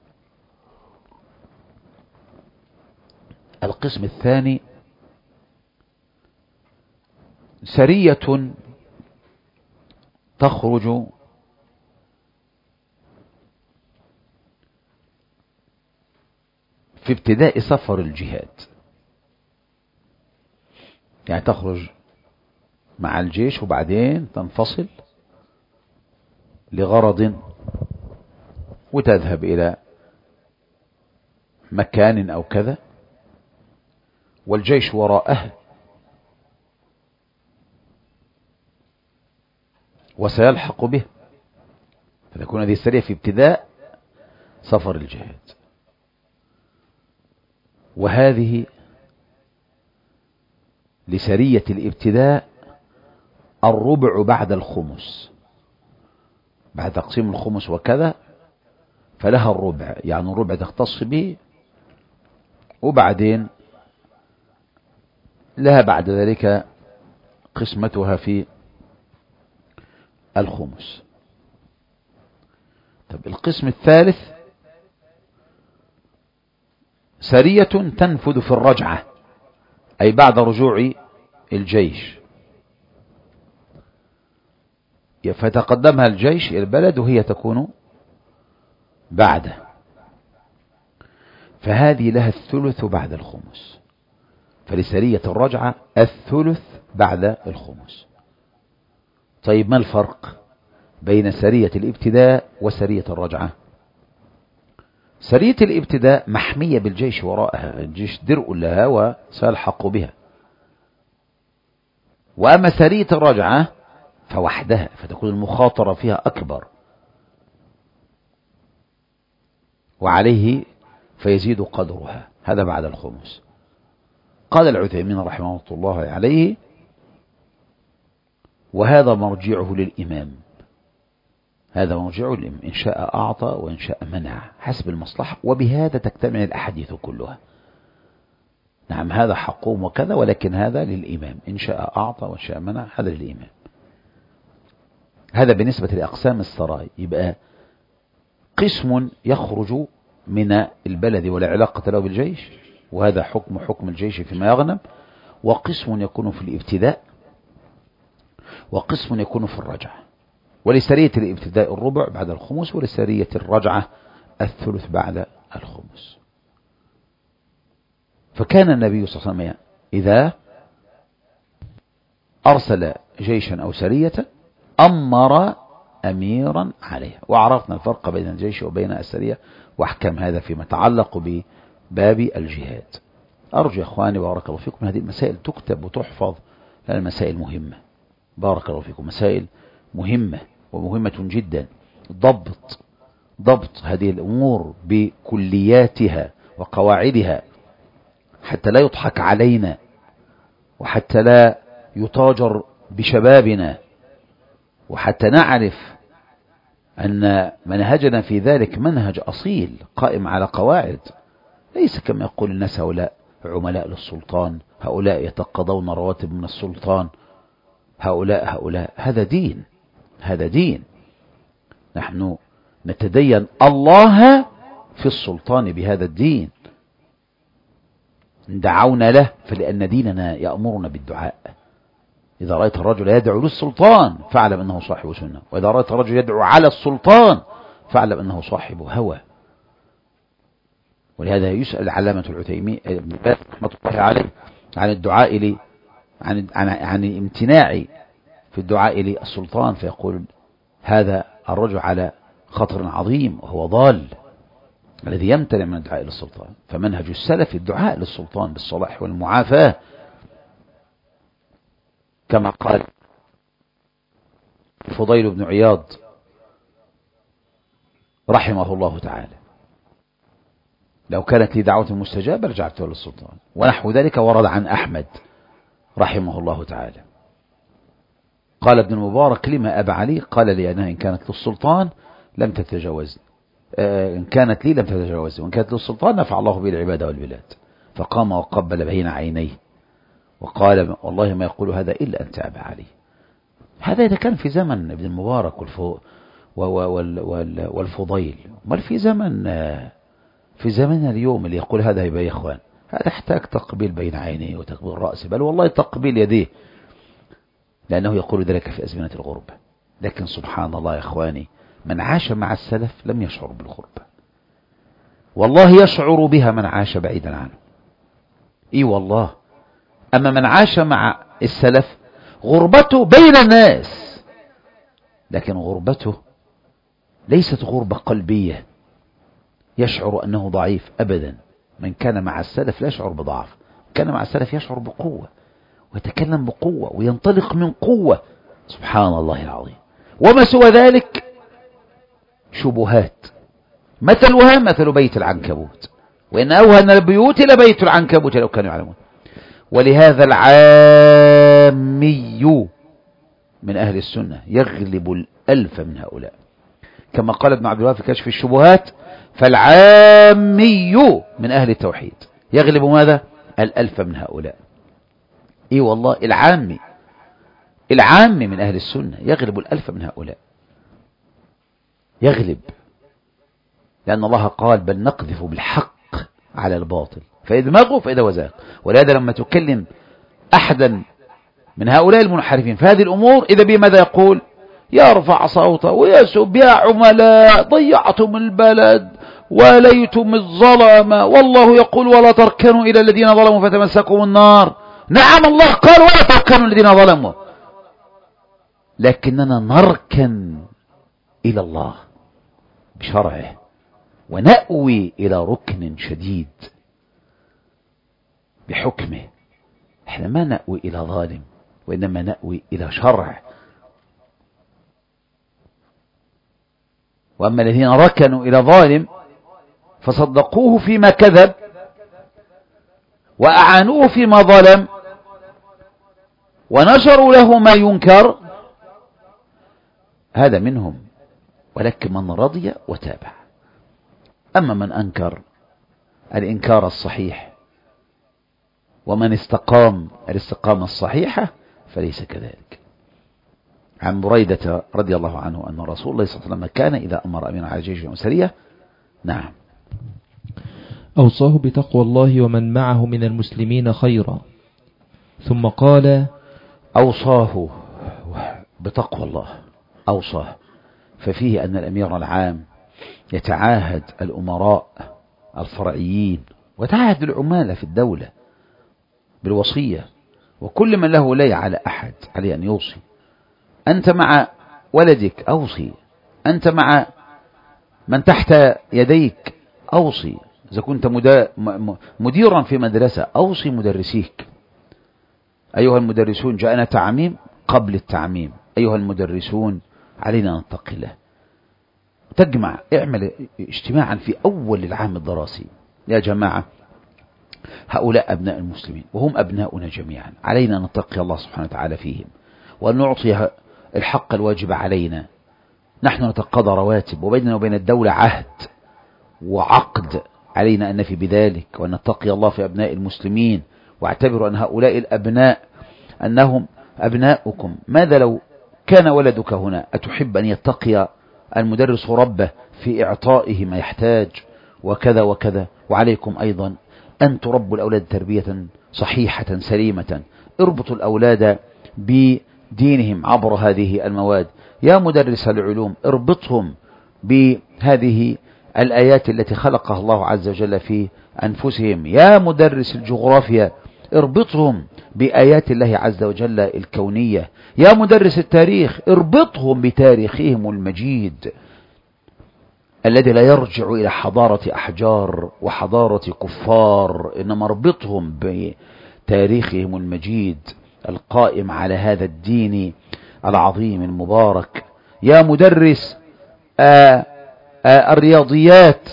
القسم الثاني سرية تخرج في ابتداء سفر الجهاد، يعني تخرج مع الجيش وبعدين تنفصل لغرض وتذهب إلى مكان أو كذا والجيش وراءه وسيلحق به، فتكون هذه السرية في ابتداء سفر الجهاد. وهذه لسرية الابتداء الربع بعد الخمس، بعد تقسيم الخمس وكذا فلها الربع، يعني الربع تختص به، وبعدين لها بعد ذلك قسمتها في الخمس. طب القسم الثالث سرية تنفذ في الرجعة، أي بعد رجوع الجيش، فتقدمها الجيش إلى البلد وهي تكون بعده، فهذه لها الثلث بعد الخمس. فلسرية الرجعة الثلث بعد الخمس. طيب ما الفرق بين سرية الابتداء وسرية الرجعة؟ سرية الابتداء محمية بالجيش وراءها، الجيش درء لها وسيلحق بها. وأما سرية الرجعة فوحدها، فتكون المخاطرة فيها أكبر، وعليه فيزيد قدرها. هذا بعد الخمس. قال العثيمين رحمه الله عليه: وهذا مرجعه للإمام، هذا مرجعه للإمام، إن شاء أعطى وإن شاء منع حسب المصلحة، وبهذا تجتمع الأحاديث كلها. نعم هذا حقهم وكذا، ولكن هذا للإمام، إن شاء أعطى وإن شاء منع، هذا للإمام. هذا بالنسبة لأقسام السراي. يبقى قسم يخرج من البلد ولا علاقة له بالجيش، وهذا حكم حكم الجيش فيما يغنم، وقسم يكون في الابتداء، وقسم يكون في الرجعة. ولسرية الابتداء الربع بعد الخمس، ولسرية الرجعة الثلث بعد الخمس. فكان النبي صلى الله عليه وسلم إذا أرسل جيشا أو سرية أمر أميرا عليها. وعرفنا الفرق بين الجيش وبين السرية وأحكام هذا فيما يتعلق بباب الجهاد. أرجو يا إخواني بارك الله فيكم هذه المسائل تكتب وتحفظ، لأن المسائل مهمة. بارك الله فيكم، مسائل مهمة ومهمة جدا. ضبط ضبط هذه الأمور بكلياتها وقواعدها، حتى لا يضحك علينا، وحتى لا يتاجر بشبابنا، وحتى نعرف أن منهجنا في ذلك منهج أصيل قائم على قواعد، ليس كما يقول الناس هؤلاء عملاء للسلطان، هؤلاء يتقاضون رواتب من السلطان، هؤلاء هؤلاء هذا دين، هذا دين. نحن نتدين الله في السلطان بهذا الدين، دعونا له فلأن ديننا يأمرنا بالدعاء. إذا رأيت الرجل يدعو للسلطان فاعلم أنه صاحب سنة، وإذا رأيت الرجل يدعو على السلطان فاعلم أنه صاحب هوى. ولهذا يسأل علامة العثيمين رحمة الله عليه عن الدعاء لي عن عن عن الامتناع في الدعاء للسلطان، فيقول هذا الرجل على خطر عظيم وهو ضال الذي يمتنع من الدعاء للسلطان. فمنهج السلف الدعاء للسلطان بالصلاح والمعافاة، كما قال فضيل بن عياض رحمه الله تعالى: لو كانت لي دعوة مستجابة رجعت للسلطان. ونحو ذلك ورد عن أحمد رحمه الله تعالى. قال ابن المبارك: لما أبا علي؟ قال لأنها إن كانت للسلطان لم تتجاوزني، إن كانت لي لم تتجاوزني، وإن كانت للسلطان نفع الله به العباد والبلاد. فقام وقبل بين عينيه وقال: والله ما يقول هذا إلا أنت أبا علي. هذا إذا كان في زمن ابن المبارك والفضيل، بل في زمن في زمن اليوم اللي يقول هذا يبقى يا إخوان، هذا يحتاج تقبيل بين عينيه وتقبيل رأسه، بل والله تقبيل يديه، لأنه يقول ذلك في أزمنة الغربة. لكن سبحان الله يا إخواني، من عاش مع السلف لم يشعر بالغربة، والله يشعر بها من عاش بعيدا عنه. إي والله. أما من عاش مع السلف غربته بين الناس، لكن غربته ليست غربة قلبية يشعر أنه ضعيف أبدا. من كان مع السلف لا يشعر بضعف، كان مع السلف يشعر بقوة ويتكلم بقوة وينطلق من قوة. سبحان الله العظيم. وما سوى ذلك شبهات مثلها مثل بيت العنكبوت، وإن أوهن البيوت لبيت العنكبوت لو كانوا يعلمون. ولهذا العامي من أهل السنة يغلب الألف من هؤلاء، كما قال ابن عبد الوهاب في كشف الشبهات: فالعامي من أهل التوحيد يغلب ماذا؟ الألف من هؤلاء. إيه والله، العامي العامي من أهل السنة يغلب الألف من هؤلاء، يغلب، لأن الله قال: بل نقذف بالحق على الباطل فيدمغه فإذا وزاق. ولهذا لما تكلم أحدا من هؤلاء المنحرفين في هذه الأمور إذا به ماذا يقول؟ يرفع صوته ويسب: يا عملاء ضيعتم البلد وليتم الظلم، والله يقول: ولا تركنوا إلى الذين ظلموا فتمسكوا النار. نعم الله قال: ولا تركنوا الذين ظلموا، لكننا نركن إلى الله بشرعه ونأوي إلى ركن شديد بحكمه. احنا ما نأوي إلى ظالم، وإنما نأوي إلى شرع. وأما الذين ركنوا إلى ظالم فصدقوه فيما كذب وأعانوه فيما ظلم ونشروا له ما ينكر، هذا منهم. ولكن من رضي وتابع. أما من أنكر الإنكار الصحيح ومن استقام الاستقامة الصحيحة فليس كذلك. عن بريدة رضي الله عنه أن رسول الله صلى الله عليه وسلم كان إذا أمر أميرا على جيش سرية نعم أوصاه بتقوى الله ومن معه من المسلمين خيرا، ثم قال أوصاه بتقوى الله، أوصاه، ففيه أن الأمير العام يتعاهد الأمراء الفرعيين وتعاهد العمال في الدولة بالوصية، وكل من له ولاية على أحد عليه أن يوصي. أنت مع ولدك أوصي، أنت مع من تحت يديك أوصي، إذا كنت مديرا في مدرسة أوصي مدرسيك. أيها المدرسون جاءنا تعميم قبل التعميم، أيها المدرسون علينا أن نتقي الله. تجمع، اعمل اجتماعا في أول العام الدراسي، يا جماعة هؤلاء أبناء المسلمين وهم أبناؤنا جميعا، علينا أن نتقي الله سبحانه وتعالى فيهم وأن نعطي الحق الواجب علينا. نحن نتقاضى رواتب وبيننا وبين الدولة عهد وعقد، علينا أن نفي بذلك وأن نتقي الله في أبناء المسلمين. واعتبروا أن هؤلاء الأبناء أنهم أبناؤكم. ماذا لو كان ولدك هنا؟ أتحب أن يتقي المدرس ربه في إعطائه ما يحتاج وكذا وكذا؟ وعليكم أيضا أن تربوا الأولاد تربية صحيحة سليمة. اربطوا الأولاد بدينهم عبر هذه المواد. يا مدرس العلوم اربطهم بهذه الآيات التي خلقها الله عز وجل في أنفسهم. يا مدرس الجغرافيا اربطهم بآيات الله عز وجل الكونية. يا مدرس التاريخ اربطهم بتاريخهم المجيد الذي لا يرجع إلى حضارة أحجار وحضارة كفار، إنما اربطهم بتاريخهم المجيد القائم على هذا الدين العظيم المبارك. يا مدرس آآ آآ الرياضيات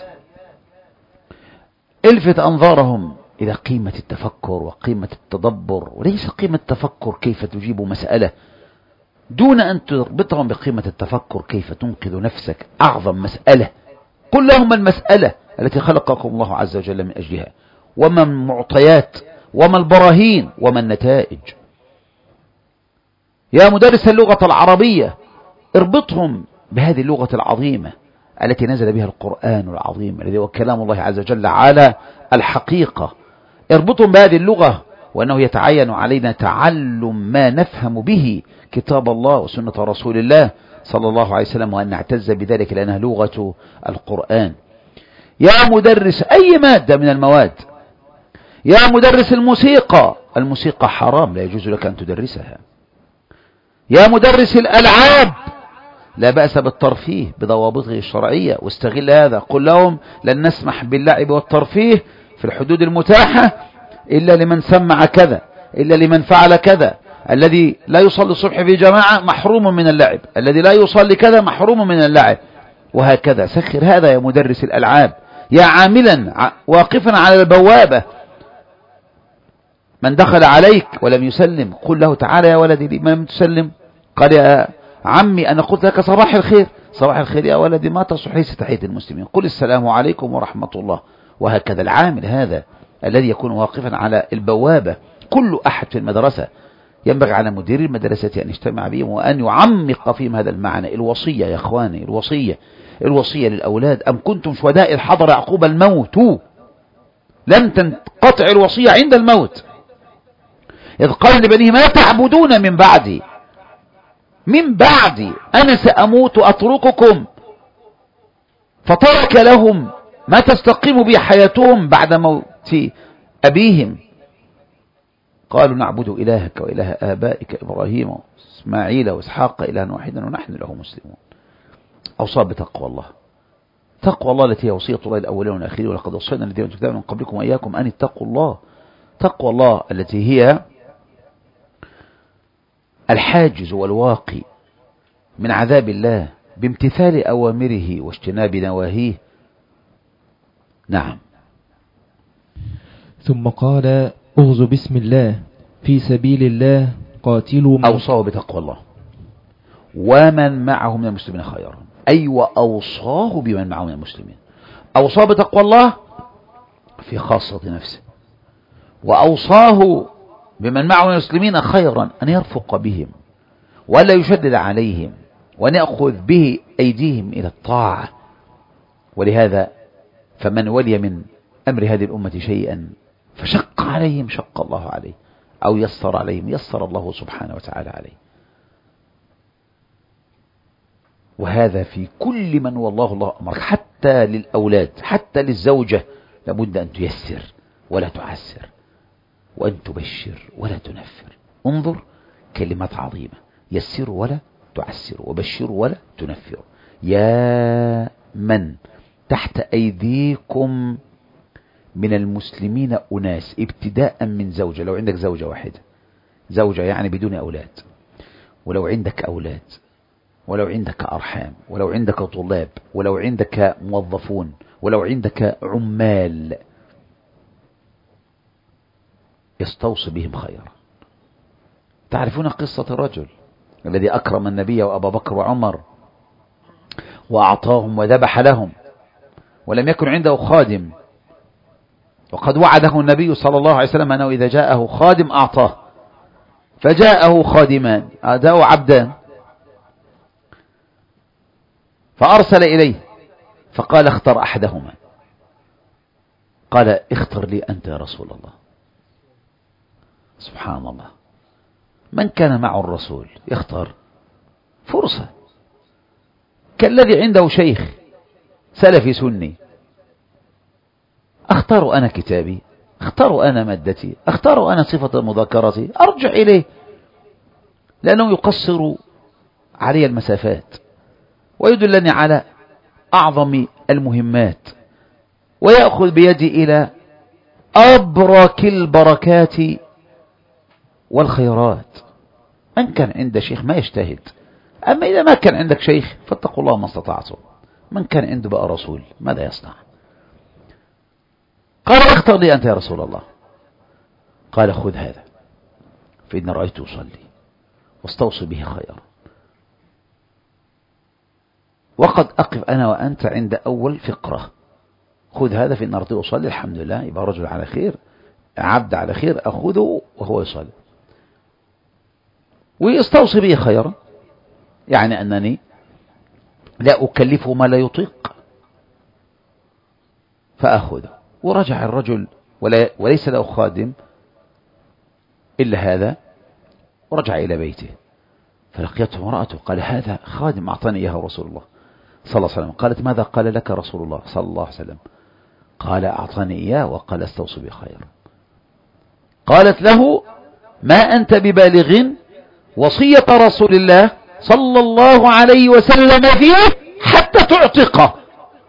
الفت أنظارهم إلى قيمة التفكر وقيمة التدبر، وليس قيمة التفكر كيف تجيب مسألة دون أن تربطهم بقيمة التفكر كيف تنقذ نفسك. أعظم مسألة قل لهم المسألة التي خلقكم الله عز وجل من أجلها، وما المعطيات وما البراهين وما النتائج. يا مدرس اللغة العربية اربطهم بهذه اللغة العظيمة التي نزل بها القرآن العظيم الذي هو كلام الله عز وجل على الحقيقة. اربطهم بهذه اللغة، وأنه يتعين علينا تعلم ما نفهم به كتاب الله وسنة رسول الله صلى الله عليه وسلم، وأن نعتز بذلك لأنها لغة القرآن. يا مدرس أي مادة من المواد، يا مدرس الموسيقى، الموسيقى حرام لا يجوز لك أن تدرسها. يا مدرس الألعاب لا بأس بالترفيه بضوابطه الشرعية، واستغل هذا. قل لهم لن نسمح باللعب والترفيه في الحدود المتاحة إلا لمن سمع كذا، إلا لمن فعل كذا. الذي لا يصلي الصبح في جماعة محروم من اللعب، الذي لا يصلي كذا محروم من اللعب، وهكذا. سخر هذا يا مدرس الألعاب. يا عاملا واقفا على البوابة من دخل عليك ولم يسلم قل له تعالى يا ولدي لما لم تسلم؟ قال يا عمي أنا قلت لك صباح الخير. صباح الخير يا ولدي ما تصح ليس تحية المسلمين، قل السلام عليكم ورحمة الله. وهكذا العامل هذا الذي يكون واقفا على البوابة. كل أحد في المدرسة ينبغي على مدير المدرسة أن يجتمع بهم وأن يعمق فيهم هذا المعنى. الوصية يا أخواني، الوصية الوصية للأولاد. أم كنتم شهداء إذ حضر يعقوب الموت لم تنقطع الوصية عند الموت إذ قال لبنيه ما تعبدون من بعدي من بعدي أنا سأموت أترككم، فترك لهم ما تستقيم به حياتهم بعد موت أبيهم. قالوا نعبد إلهك وإله آبائك إبراهيم وإسماعيل وإسحاق إلها واحدا ونحن له مسلمون. أوصى بتقوى الله. تقوى الله التي هي وصية الله الأولين والآخرين، ولقد وصينا الذين أوتوا الكتاب من قبلكم وإياكم أن اتقوا الله. تقوى الله التي هي الحاجز والواقي من عذاب الله بامتثال أوامره واجتناب نواهيه. نعم. ثم قال اغزوا بسم الله في سبيل الله قاتلوا من أوصاه بتقوى الله ومن معه من المسلمين خيرا، أي وأوصاه بمن معه من المسلمين. أوصاه بتقوى الله في خاصة نفسه، وأوصاه بمن معه من المسلمين خيرا أن يرفق بهم ولا يشدد عليهم وأن يأخذ به أيديهم إلى الطاعة. ولهذا فمن ولي من أمر هذه الأمة شيئا فشق عليهم شق الله عليه، أو يسر عليهم يسر الله سبحانه وتعالى عليه. وهذا في كل من والله الله أمرك، حتى للأولاد، حتى للزوجة لابد أن تيسر ولا تعسر، وأن تبشر ولا تنفر. انظر كلمات عظيمة، يسر ولا تعسر، وبشر ولا تنفر. يا من تحت أيديكم من المسلمين أناس، ابتداء من زوجة، لو عندك زوجة واحدة، زوجة يعني بدون أولاد، ولو عندك أولاد، ولو عندك أرحام، ولو عندك طلاب، ولو عندك موظفون، ولو عندك عمال، يستوصي بهم خيرا. تعرفون قصة الرجل الذي أكرم النبي وأبا بكر وعمر وأعطاهم وذبح لهم ولم يكن عنده خادم، وقد وعده النبي صلى الله عليه وسلم أنه إذا جاءه خادم أعطاه، فجاءه خادمان أداء عبدان، فأرسل إليه فقال اختر أحدهما، قال اختر لي أنت يا رسول الله. سبحان الله، من كان معه الرسول يختار فرصة، كالذي عنده شيخ سلفي سني، اختار أنا كتابي، اختار أنا مادتي، اختار أنا صفة مذاكرتي، أرجع إليه، لأنه يقصر علي المسافات ويدلني على أعظم المهمات، ويأخذ بيدي إلى أبرك البركات والخيرات. من كان عنده شيخ ما يجتهد، أما إذا ما كان عندك شيخ فاتقوا الله ما استطعتم. من كان عنده بقى رسول ماذا يصنع؟ قال اختر لي أنت يا رسول الله، قال خذ هذا فإن رأيت أصلي واستوصي به خيرا، وقد أقف أنا وأنت عند أول فقرة، خذ هذا فإن رأيت أصلي. الحمد لله، يبقى رجل على خير، عبد على خير، أخذه وهو يصلي ويستوصي به خيرا، يعني أنني لا أكلفه ما لا يطيق فأخذه. ورجع الرجل ولا وليس له خادم إلا هذا، ورجع إلى بيته فلقيته امرأته، قال هذا خادم أعطاني إياه رسول الله صلى الله عليه وسلم. قالت ماذا قال لك رسول الله صلى الله عليه وسلم؟ قال أعطاني إياه وقال استوصي بخير. قالت له ما أنت ببالغ وصية رسول الله صلى الله عليه وسلم فيه حتى تعتقه.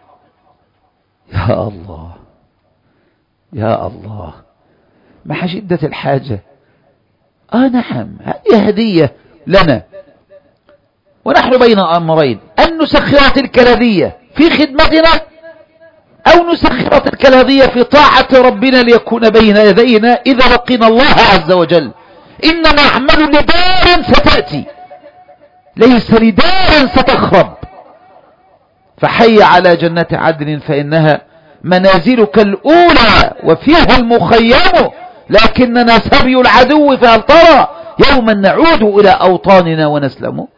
يا الله يا الله، مع شدة الحاجة. آه نعم، هذه هدية لنا، ونحن بين أمرين، أن نسخر تلك الهدية في خدمتنا، أو نسخر تلك الهدية في طاعة ربنا ليكون بين يدينا إذا لقينا الله عز وجل. إنما نعمل لدار ستأتي ليس لدار ستخرب، فحي على جنات عدن فإنها منازلك الأولى وفيها المخيم، لكننا سبي العدو فهل ترى يوما نعود إلى أوطاننا ونسلم.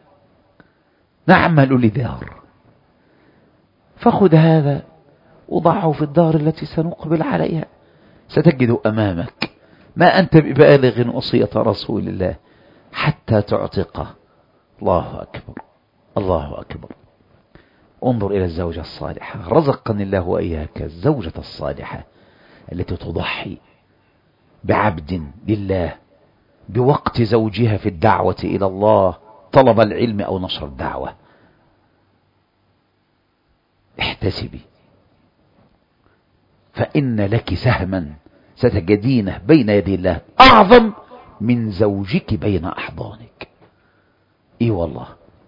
نعمل لدار، فخذ هذا وضعه في الدار التي سنقبل عليها، ستجد أمامك ما أنت ببالغ وصية رسول الله حتى تعتقه. الله أكبر الله أكبر. انظر إلى الزوجة الصالحة، رزقني الله وإياك الزوجة الصالحة التي تضحي بعبد لله بوقت زوجها في الدعوة إلى الله، طلب العلم أو نشر الدعوة. احتسبي فإن لك سهما ستجدينه بين يدي الله أعظم من زوجك بين أحضانك. إيه والله.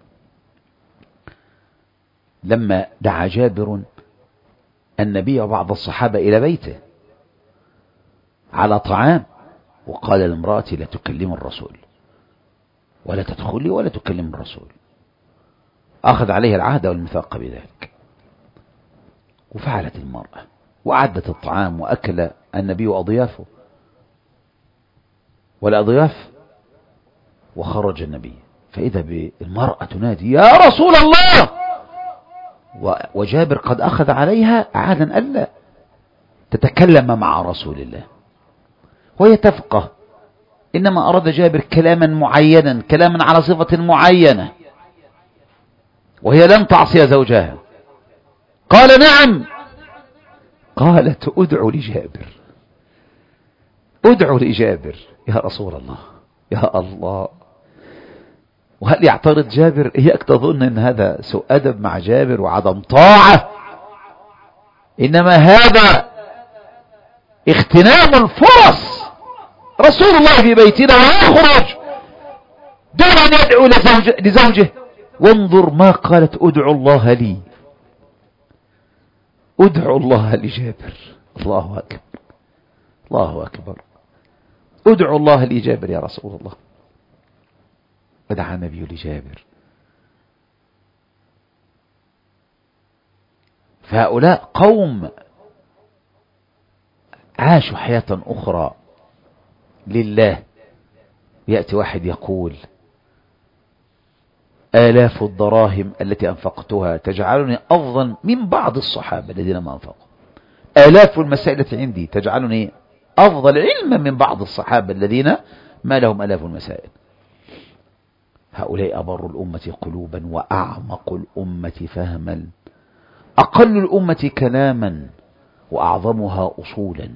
لما دعا جابر النبي وبعض الصحابة إلى بيته على طعام، وقال لامرأتي لا تكلم الرسول ولا تدخلي ولا تكلم الرسول، أخذ عليه العهد والميثاق بذلك. وفعلت المرأة وأعدت الطعام وأكل النبي وأضيافه والأضياف، وخرج النبي فإذا بالمرأة تنادي يا رسول الله، وجابر قد أخذ عليها عهدا ألا تتكلم مع رسول الله، وهي تفقه إنما أراد جابر كلاما معينا، كلاما على صفة معينة، وهي لم تعصي زوجها. قال نعم. قالت ادعو لجابر، ادعو لجابر يا رسول الله. يا الله. وهل يعترض جابر؟ إياك تظن أن هذا سوء أدب مع جابر وعدم طاعة، إنما هذا اغتنام الفرص. رسول الله في بيتنا ويخرج دون أن يدعو لزوجه. وانظر ما قالت ادعو الله لي، ادعو الله لجابر. الله أكبر، الله أكبر. ادعو الله لجابر يا رسول الله. ودعا النبي لجابر. فهؤلاء قوم عاشوا حياة أخرى لله. يأتي واحد يقول آلاف الدراهم التي أنفقتها تجعلني أفضل من بعض الصحابة الذين ما أنفقوا. آلاف المسائل التي عندي تجعلني أفضل علما من بعض الصحابة الذين ما لهم آلاف المسائل. هؤلاء أبر الأمة قلوبا وأعمق الأمة فهما، أقل الأمة كلاما وأعظمها أصولا.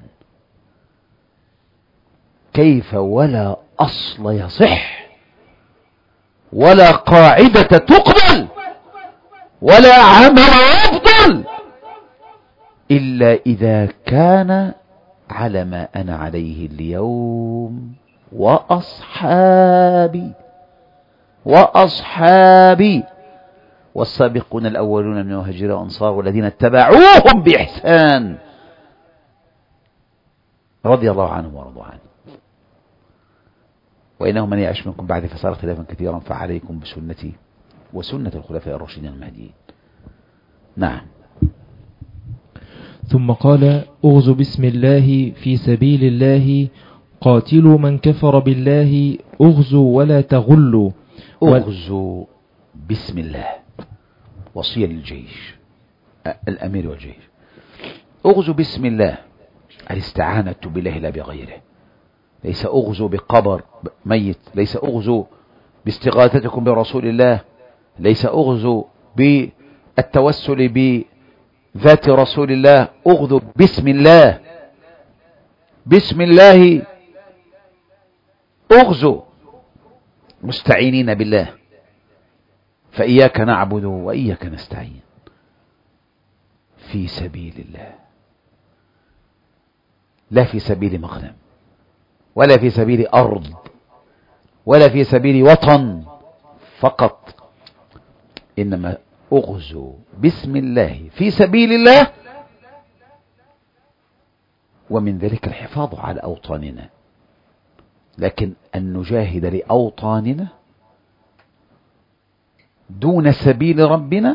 كيف ولا أصل يصح ولا قاعدة تقبل ولا عمل يفضل إلا إذا كان على ما أنا عليه اليوم وأصحابي وأصحابي والسابقون الأولون من المهاجرين والأنصار والذين اتبعوهم بإحسان رضي الله عنهم ورضوا عنه. وإنه من يعش منكم بعد فسار اختلافا كثيرا فعليكم بسنتي وسنة الخلفاء الراشدين المهديين. نعم. ثم قال اغزوا بسم الله في سبيل الله، قاتلوا من كفر بالله، اغزوا ولا تغلوا. اغزوا بسم الله، وصية للجيش، الأمير والجيش. اغزوا بسم الله، الاستعانة بالله لا بغيره. ليس اغزوا بقبر ميت، ليس اغزوا باستغاثتكم برسول الله، ليس اغزوا بالتوسل بذات رسول الله. اغزوا بسم الله، بسم الله اغزوا مستعينين بالله. فإياك نعبد وإياك نستعين، في سبيل الله، لا في سبيل مغنم ولا في سبيل أرض ولا في سبيل وطن فقط، إنما أغزوا بسم الله في سبيل الله، ومن ذلك الحفاظ على أوطاننا. لكن أن نجاهد لأوطاننا دون سبيل ربنا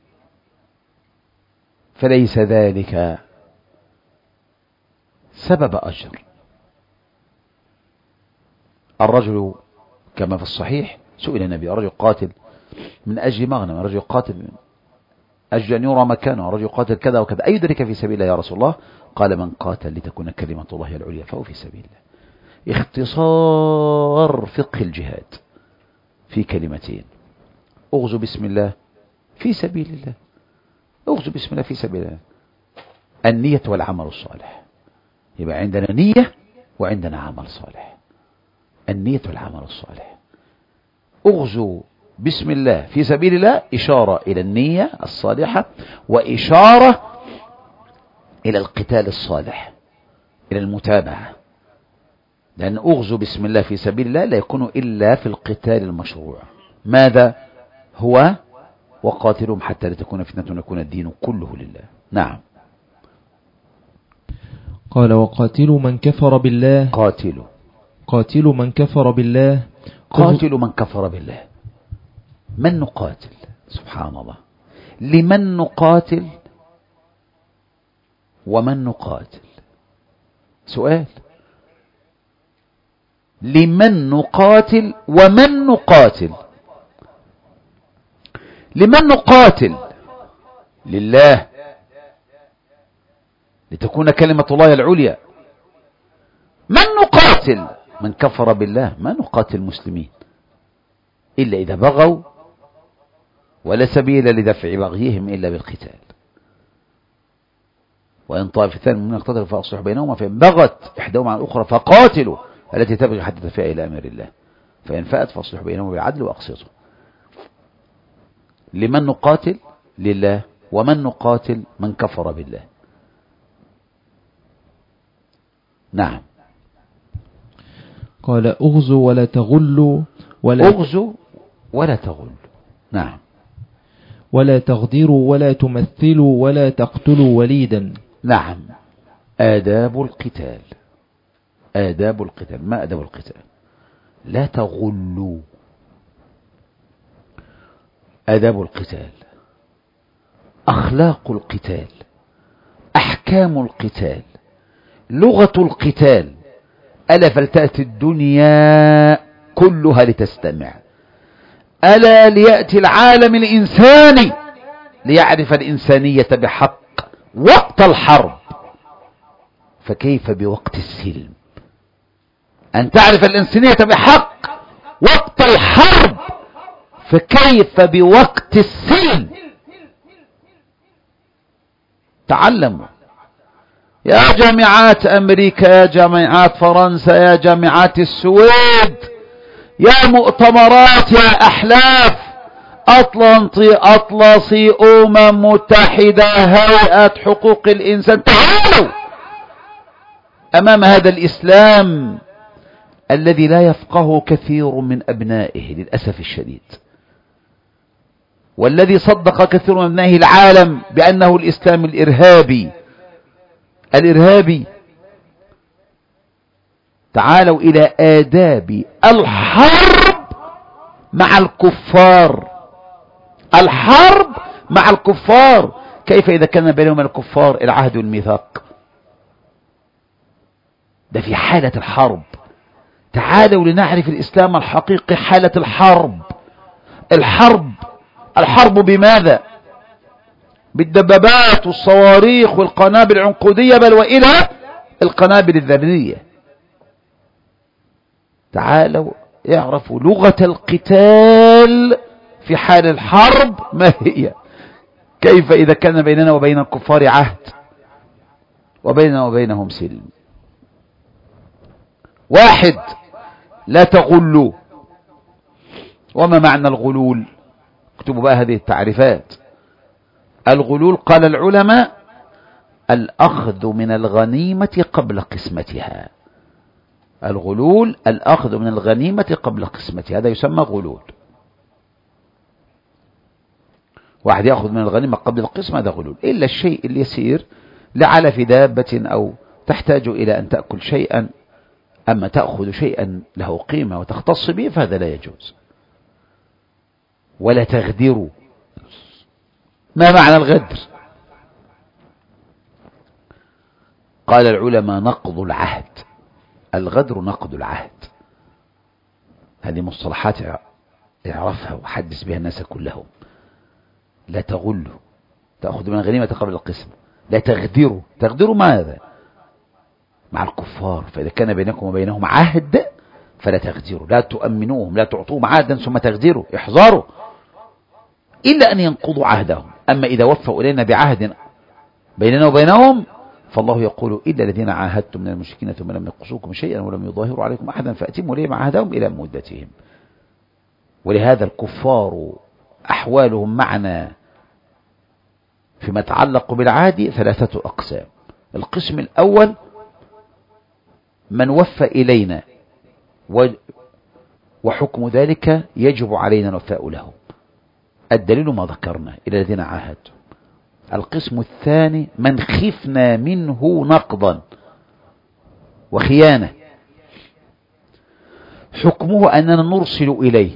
فليس ذلك سبب أجر. الرجل كما في الصحيح سئل النبي، الرجل قاتل من أجل مغنم، الرجل قاتل من أجل أن يرى مكانه، الرجل قاتل كذا وكذا، أي ذلك في سبيل الله يا رسول الله؟ قال من قاتل لتكون كلمة الله العليا فهو في سبيل الله. اختصار فقه الجهاد في كلمتين: اغزوا بسم الله في سبيل الله. اغزوا بسم الله في سبيل الله، النية والعمل الصالح. يبقى عندنا نية وعندنا عمل صالح، النية والعمل الصالح. اغزوا بسم الله في سبيل الله إشارة إلى النية الصالحة، وإشارة إلى القتال الصالح، إلى المتابعة، لأن أغزو بسم الله في سبيل الله لا يكون إلا في القتال المشروع. ماذا هو؟ وقاتلهم حتى لا تكون فتنة ويكون الدين كله لله. نعم. قال وقاتلوا من كفر بالله. قاتلوا قاتلوا من كفر بالله. قاتلوا من كفر بالله. من نقاتل؟ سبحان الله. لمن نقاتل ومن نقاتل؟ سؤال. لمن نقاتل ومن نقاتل؟ لمن نقاتل؟ لله، لتكون كلمة الله العليا. من نقاتل؟ من كفر بالله. ما نقاتل المسلمين إلا إذا بغوا، ولا سبيل لدفع بغيهم إلا بالقتال. وإن طائفتان من اقتتلوا فأصلحوا بينهما، فإن بغت إحداهما على الأخرى فقاتلوا التي تبغي حتى تفيء إلى أمر الله، فإن فأت فأصلحوا بينهما بالعدل وأقسطوا. لمن نقاتل؟ لله. ومن نقاتل؟ من كفر بالله. نعم. قال أغزوا ولا تغلوا ولا أغزوا ولا تغلوا. نعم. ولا تغدروا ولا تمثلوا ولا تقتلوا وليدا. نعم. آداب القتال. آداب القتال. ما آداب القتال؟ لا تغلوا. آداب القتال، أخلاق القتال، أحكام القتال، لغة القتال. ألا فلتأتي الدنيا كلها لتستمع، ألا ليأتي العالم الإنساني ليعرف الإنسانية بحق وقت الحرب، فكيف بوقت السلم؟ أن تعرف الإنسانية بحق وقت الحرب، فكيف بوقت السلم؟ تعلموا يا جامعات أمريكا، يا جامعات فرنسا، يا جامعات السويد، يا مؤتمرات، يا أحلاف، أطلنطي، أطلسي، أمم متحدة، هيئة حقوق الإنسان، تعالوا أمام هذا الإسلام الذي لا يفقه كثير من أبنائه للأسف الشديد، والذي صدق كثير من أبنائه العالم بأنه الإسلام الإرهابي. الإرهابي. تعالوا إلى آداب الحرب مع الكفار. الحرب مع الكفار، كيف إذا كان بينهم الكفار العهد والميثاق؟ ده في حالة الحرب. تعالوا لنعرف الإسلام الحقيقي حالة الحرب. الحرب الحرب بماذا؟ بالدبابات والصواريخ والقنابل العنقودية، بل وإلى القنابل الذرية. تعالوا اعرفوا لغة القتال في حال الحرب ما هي، كيف إذا كان بيننا وبين الكفار عهد وبيننا وبينهم سلم. واحد، لا تغلوا. وما معنى الغلول؟ اكتبوا بقى هذه التعريفات. الغلول قال العلماء الأخذ من الغنيمة قبل قسمتها. الغلول الأخذ من الغنيمة قبل قسمتها، هذا يسمى غلول. واحد يأخذ من الغنيمة قبل القسمة، هذا غلول، إلا الشيء اليسير لعلف دابة أو تحتاج إلى أن تأكل شيئا، أما تأخذ شيئا له قيمة وتختص به فهذا لا يجوز. ولا تغدروا. ما معنى الغدر؟ قال العلماء نقض العهد. الغدر نقض العهد. هذه مصطلحات اعرفها وحدث بها الناس كلهم. لا تغلوا، تأخذ من الغنيمة قبل القسم. لا تغدروا. تغدروا ماذا؟ مع الكفار. فإذا كان بينكم وبينهم عهد فلا تغدروا، لا تؤمنوهم، لا تعطوهم عهدا ثم تغدروا. احذروا إلا أن ينقضوا عهدهم. أما إذا وفوا إلينا بعهد بيننا وبينهم فالله يقول إلا الذين عاهدتم من المشركين ثم لم ينقصوكم شيئا ولم يظاهروا عليكم أحدا فأتموا إليهم عهدهم إلى مدتهم. ولهذا الكفار أحوالهم معنا فيما يتعلق بالعادي ثلاثة أقسام. القسم الأول من وفى إلينا وحكم ذلك يجب علينا الوفاء له، الدليل ما ذكرنا إلى الذين عاهدتم. القسم الثاني من خفنا منه نقضا وخيانة، حكمه أننا نرسل إليه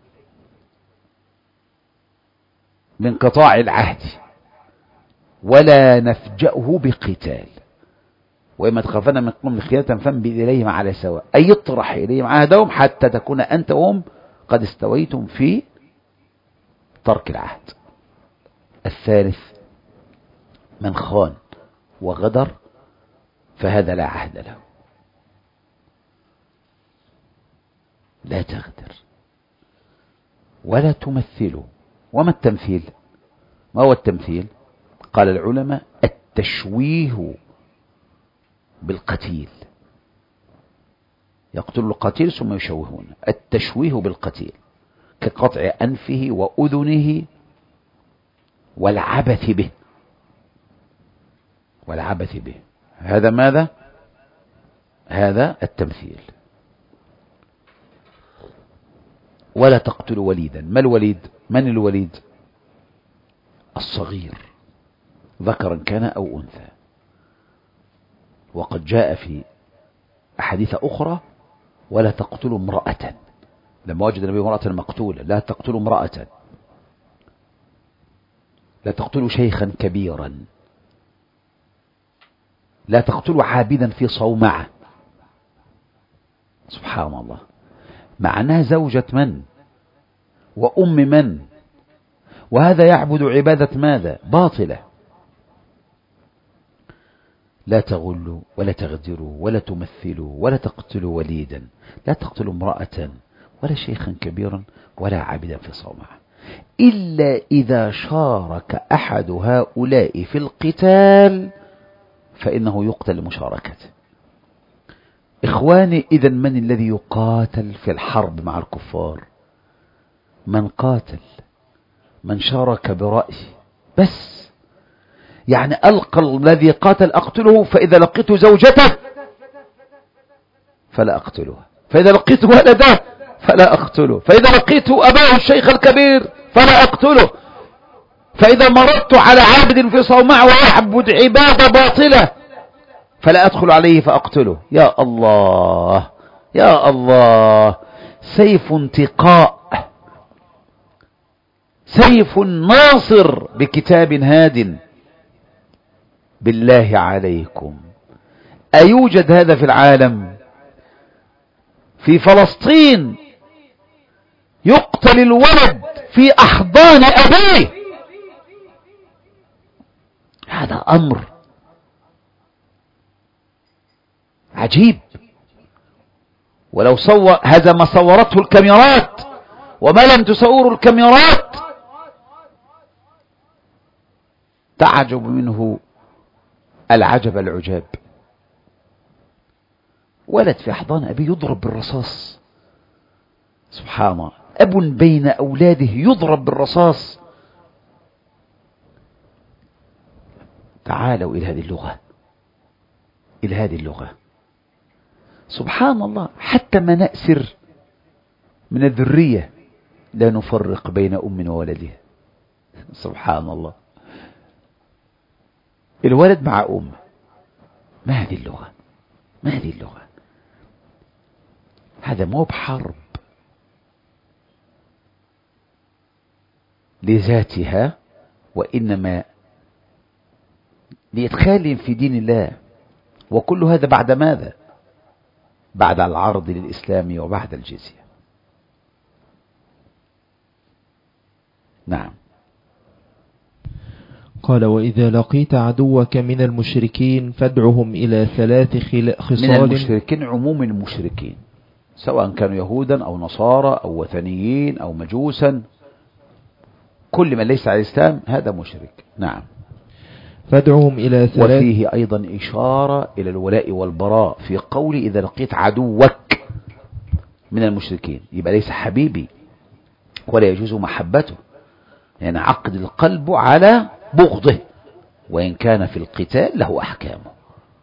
بانقطاع العهد ولا نفجأه بقتال، وإما تخافن من قوم خيانة فانبذ إليهم على سواء، أي اطرح إليهم عهدهم حتى تكون أنت وهم قد استويتم في ترك العهد. الثالث من خان وغدر فهذا لا عهد له، لا تغدر ولا تمثله. وما التمثيل؟ ما هو التمثيل؟ قال العلماء التشويه بالقتيل، يقتل القتيل ثم يشوهون، التشويه بالقتيل كقطع أنفه وأذنه والعبث به، والعبث به، هذا ماذا؟ هذا التمثيل. ولا تقتل وليدا. ما الوليد؟ من الوليد؟ الصغير ذكرا كان أو أنثى. وقد جاء في أحاديث أخرى ولا تقتلوا امرأة، لما وجد النبي امرأة مقتولة، لا تقتلوا امرأة، لا تقتلوا شيخا كبيرا، لا تقتلوا عابدا في صومعة. سبحان الله، معناها زوجة من وأم من، وهذا يعبد عبادة ماذا؟ باطلة. لا تغلوا ولا تغدروا ولا تمثلوا ولا تقتلوا وليدا، لا تقتلوا امرأة ولا شيخا كبيرا ولا عابدا في صومعة، إلا إذا شارك أحد هؤلاء في القتال فإنه يقتل لمشاركته. إخواني، إذا من الذي يقاتل في الحرب مع الكفار؟ من قاتل، من شارك برأي بس. يعني ألقى الذي قاتل أقتله، فإذا لقيت زوجته فلا أقتلها، فإذا لقيت ولده فلا أقتله، فإذا لقيت أباه الشيخ الكبير فلا أقتله، فإذا مررت على عابد في صومعة ويعبد عبادة باطلة فلا أدخل عليه فأقتله. يا الله يا الله، سيف انتقاء، سيف ناصر بكتاب هاد. بالله عليكم، أيوجد هذا في العالم؟ في فلسطين يقتل الولد في أحضان أبيه، هذا أمر عجيب. ولو صور هذا ما صورته الكاميرات وما لم تصور الكاميرات تعجب منه العجب العجاب. ولد في أحضان أبيه يضرب بالرصاص، سبحان الله، أب بين أولاده يضرب بالرصاص. تعالوا إلى هذه اللغة، إلى هذه اللغة، سبحان الله. حتى ما نأسر من الذرية لا نفرق بين أم وولدها، سبحان الله. الولد مع أم، ما هذه اللغة؟ ما هذه اللغة؟ هذا مو بحرب لذاتها، وإنما لإدخال في دين الله. وكل هذا بعد ماذا؟ بعد العرض للإسلام وبعد الجزية. نعم. قال: وإذا لقيت عدوك من المشركين فادعهم إلى ثلاث خصال. من المشركين عموم المشركين، سواء كانوا يهودا أو نصارى أو وثنيين أو مجوسا، كل من ليس على الإسلام هذا مشرك. نعم. فادعهم إلى ثلاث. وفيه أيضا إشارة إلى الولاء والبراء في قول إذا لقيت عدوك من المشركين، يبقى ليس حبيبي، ولا يجوز محبته، يعني عقد القلب على بغضه، وإن كان في القتال له أحكامه.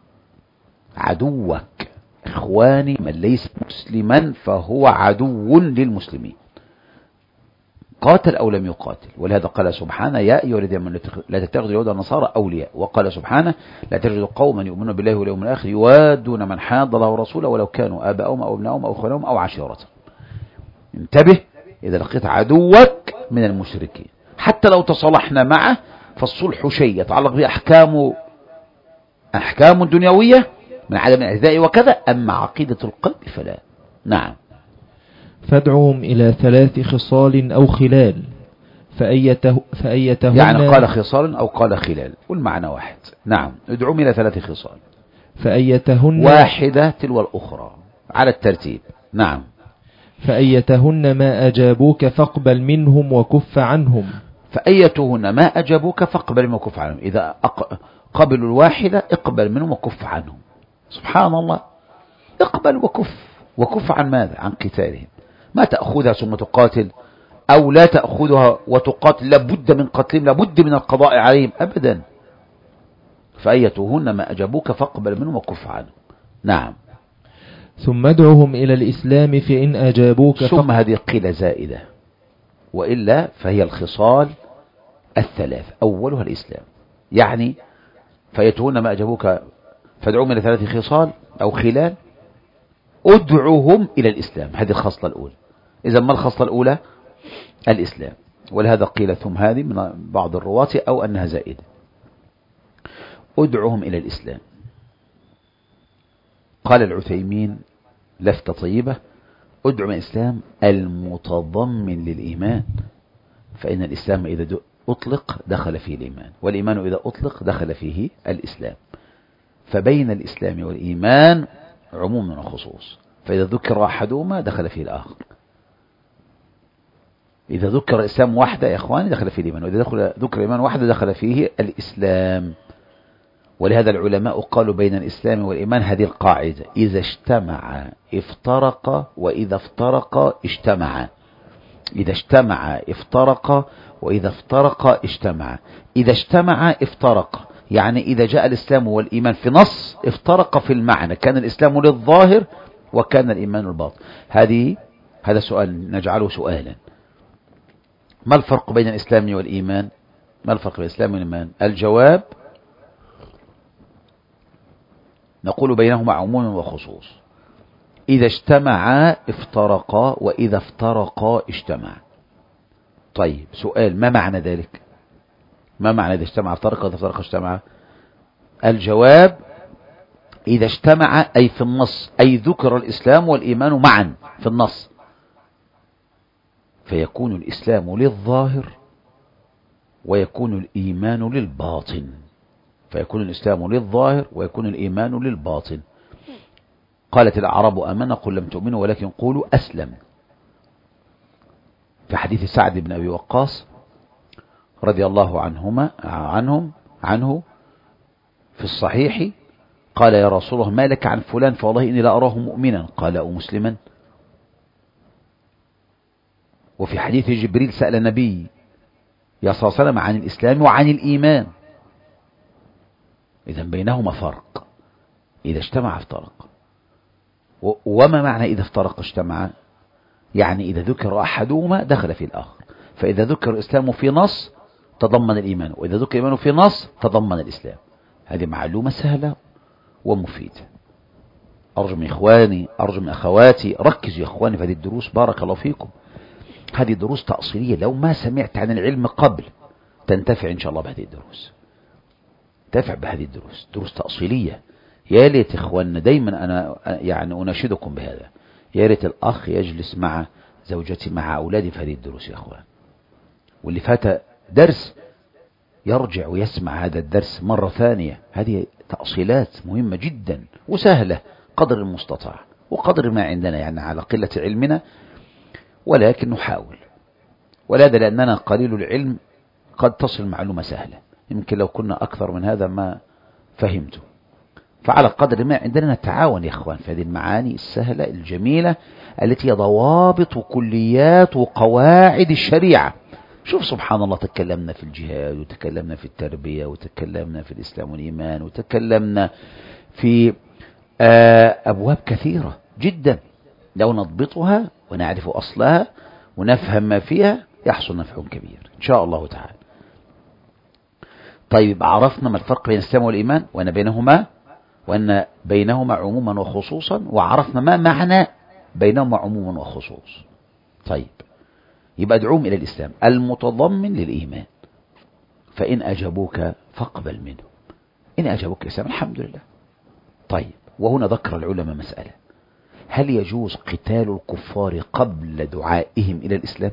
عدوك إخواني من ليس مسلما فهو عدو للمسلمين، قاتل أو لم يقاتل. ولهذا قال سبحانه يا أيها الذين آمنوا لا تتخذوا اليهود والنصارى أولياء، وقال سبحانه لا تجد قوما يؤمنون بالله واليوم الآخر يوادون من حاد الله ورسوله ولو كانوا آباءهم أو أبناءهم أو إخوانهم أو عشيرتهم. انتبه، إذا لقيت عدوك من المشركين حتى لو تصالحنا معه فالصلح شيء يتعلق بأحكام أحكام دنيوية من عدم الاعتداء وكذا، أما عقيدة القلب فلا. نعم. فادعهم إلى ثلاث خصال أو خلال فأيته فأيتهن، يعني قال خصال أو قال خلال والمعنى واحد. نعم، ادعوهم إلى ثلاث خصال فأيتهن واحدة تلو الأخرى على الترتيب. نعم. فأيتهن ما أجابوك فاقبل منهم وكف عنهم. فأيتهن ما أجابوك فاقبل منهم وكف عنهم، إذا قبلوا الواحدة اقبل منهم وكف عنهم. سبحان الله، اقبل وكف. وكف عن ماذا؟ عن قتالهم. ما تأخذها ثم تقاتل، أو لا تأخذها وتقاتل لابد من قتلهم، لابد من القضاء عليهم، أبدا. فأيتهن ما أجابوك فاقبل منهم وكف عنهم. نعم. ثم ادعهم إلى الإسلام فإن أجابوك ثم هذه قيلة زائدة، وإلا فهي الخصال الثلاث أولها الإسلام. يعني فأيتهن ما أجابوك فادعوهم إلى ثلاث خصال أو خلال، ادعوهم إلى الإسلام، هذه الخصلة الأولى. إذا ما الخصلة الأولى؟ الإسلام. ولهذا قيل ثم هذه من بعض الرواة أو أنها زائدة. ادعوهم إلى الإسلام. قال العثيمين لفتة طيبة: ادعو من الإسلام المتضمن للإيمان، فإن الإسلام إذا أطلق دخل فيه الإيمان، والإيمان إذا أطلق دخل فيه الإسلام، فبين الإسلام والإيمان عموم وخصوص، فإذا ذكر أحدهما دخل فيه الآخر. إذا ذكر الإسلام وحده يا إخواني دخل فيه الإيمان، وإذا ذكر الإيمان وحده دخل فيه الإسلام. ولهذا العلماء قالوا بين الإسلام والإيمان هذه القاعدة: إذا اجتمع افترق، وإذا افترق اجتمع. إذا اجتمع افترق، وإذا افترق اجتمع. إذا اجتمع افترق، يعني إذا جاء الإسلام والإيمان في نص افترق في المعنى، كان الإسلام للظاهر وكان الإيمان الباطن. هذه هذا سؤال نجعله سؤالا: ما الفرق بين الإسلام والإيمان؟ ما الفرق بين الإسلام والإيمان؟ الجواب: نقول بينهما عموم وخصوص. إذا اجتمعا افترقا، وإذا افترقا اجتمعا. طيب سؤال: ما معنى ذلك؟ ما معنى إذا اجتمع افترقا وإذا افترقا اجتمعا؟ الجواب: إذا اجتمع أي في النص، أي ذكر الإسلام والإيمان معا في النص، فيكون الإسلام للظاهر ويكون الإيمان للباطن. فيكون الإسلام للظاهر ويكون الإيمان للباطن. قالت الأعراب آمنا قل لم تؤمنوا ولكن قولوا أسلم. في حديث سعد بن أبي وقاص رضي الله عنهما عنهم عنه في الصحيح قال: يا رسول الله ما لك عن فلان فوالله إني لا أراه مؤمنا، قال: أو مسلما؟ وفي حديث جبريل سأل النبي يا صلى الله عليه وسلم عن الإسلام وعن الإيمان. إذا بينهما فرق. إذا اجتمع افترق. وما معنى إذا افترق اجتمع؟ يعني إذا ذكر أحدهما دخل في الآخر. فإذا ذكر الإسلام في نص تضمن الإيمان، وإذا ذكر الإيمان في نص تضمن الإسلام. هذه معلومة سهلة ومفيدة. أرجو من إخواني أرجو من أخواتي ركزوا يا إخواني في هذه الدروس، بارك الله فيكم. هذه دروس تأصيلية، لو ما سمعت عن العلم قبل تنتفع إن شاء الله بهذه الدروس، تنتفع بهذه الدروس، دروس تأصيلية. يا ليت إخواننا دايما أنا يعني أناشدكم بهذا، يا ريت الأخ يجلس مع زوجتي مع أولادي في هذه الدروس يا إخوان، واللي فات درس يرجع ويسمع هذا الدرس مرة ثانية. هذه تأصيلات مهمة جدا وسهلة قدر المستطاع وقدر ما عندنا، يعني على قلة علمنا، ولكن نحاول. ولهذا لأننا قليل العلم قد تصل معلومة سهلة، يمكن لو كنا أكثر من هذا ما فهمته. فعلى قدر ما عندنا نتعاون يا إخوان في هذه المعاني السهلة الجميلة التي هي ضوابط وكليات وقواعد الشريعة. شوف سبحان الله، تكلمنا في الجهاد، وتكلمنا في التربية، وتكلمنا في الإسلام والإيمان، وتكلمنا في أبواب كثيرة جدا. لو نضبطها ونعرف أصلها ونفهم ما فيها يحصل نفع كبير إن شاء الله تعالى. طيب، عرفنا ما الفرق بين الإسلام والإيمان، وأن بينهما وأن بينهما عموما وخصوصا، وعرفنا ما معنى بينهما عموما وخصوص. طيب، يبقى ادعوهم إلى الإسلام المتضمن للإيمان، فإن أجابوك فاقبل منهم، إن أجابوك الإسلام الحمد لله. طيب، وهنا ذكر العلماء مسألة: هل يجوز قتال الكفار قبل دعائهم إلى الإسلام؟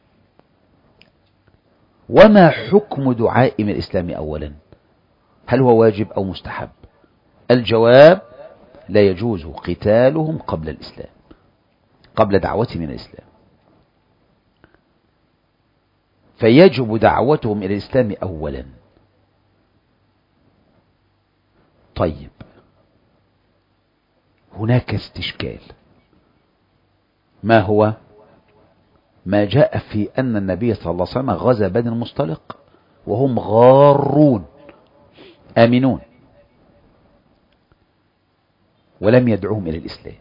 وما حكم دعائهم إلى الإسلام أولا؟ هل هو واجب أو مستحب؟ الجواب: لا يجوز قتالهم قبل الإسلام، قبل دعوتهم إلى الإسلام، فيجب دعوتهم إلى الإسلام أولا. طيب، هناك استشكال. ما هو؟ ما جاء في أن النبي صلى الله عليه وسلم غزا بني المصطلق وهم غارون آمنون، ولم يدعوهم إلى الإسلام،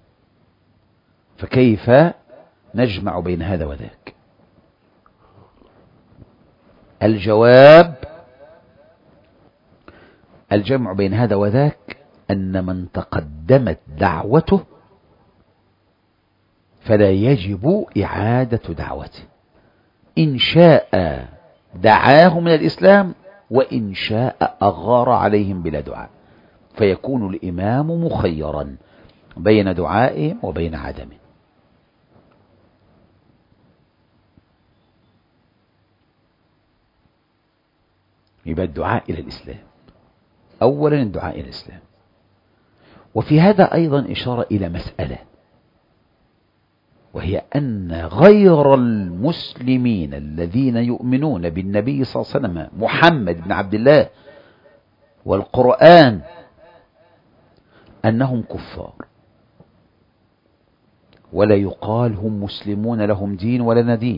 فكيف نجمع بين هذا وذاك؟ الجواب: الجمع بين هذا وذاك أن من تقدمت دعوته فلا يجب إعادة دعوته، إن شاء دعاهم إلى الإسلام، وإن شاء أغار عليهم بلا دعاء، فيكون الإمام مخيرا بين دعائهم وبين عدمه. يبقى الدعاء إلى الإسلام أولا، الدعاء إلى الإسلام. وفي هذا أيضا إشارة إلى مسألة، وهي أن غير المسلمين الذين يؤمنون بالنبي صلى الله عليه وسلم محمد بن عبد الله والقرآن أنهم كفار، ولا يقال هم مسلمون لهم دين ولنا دين،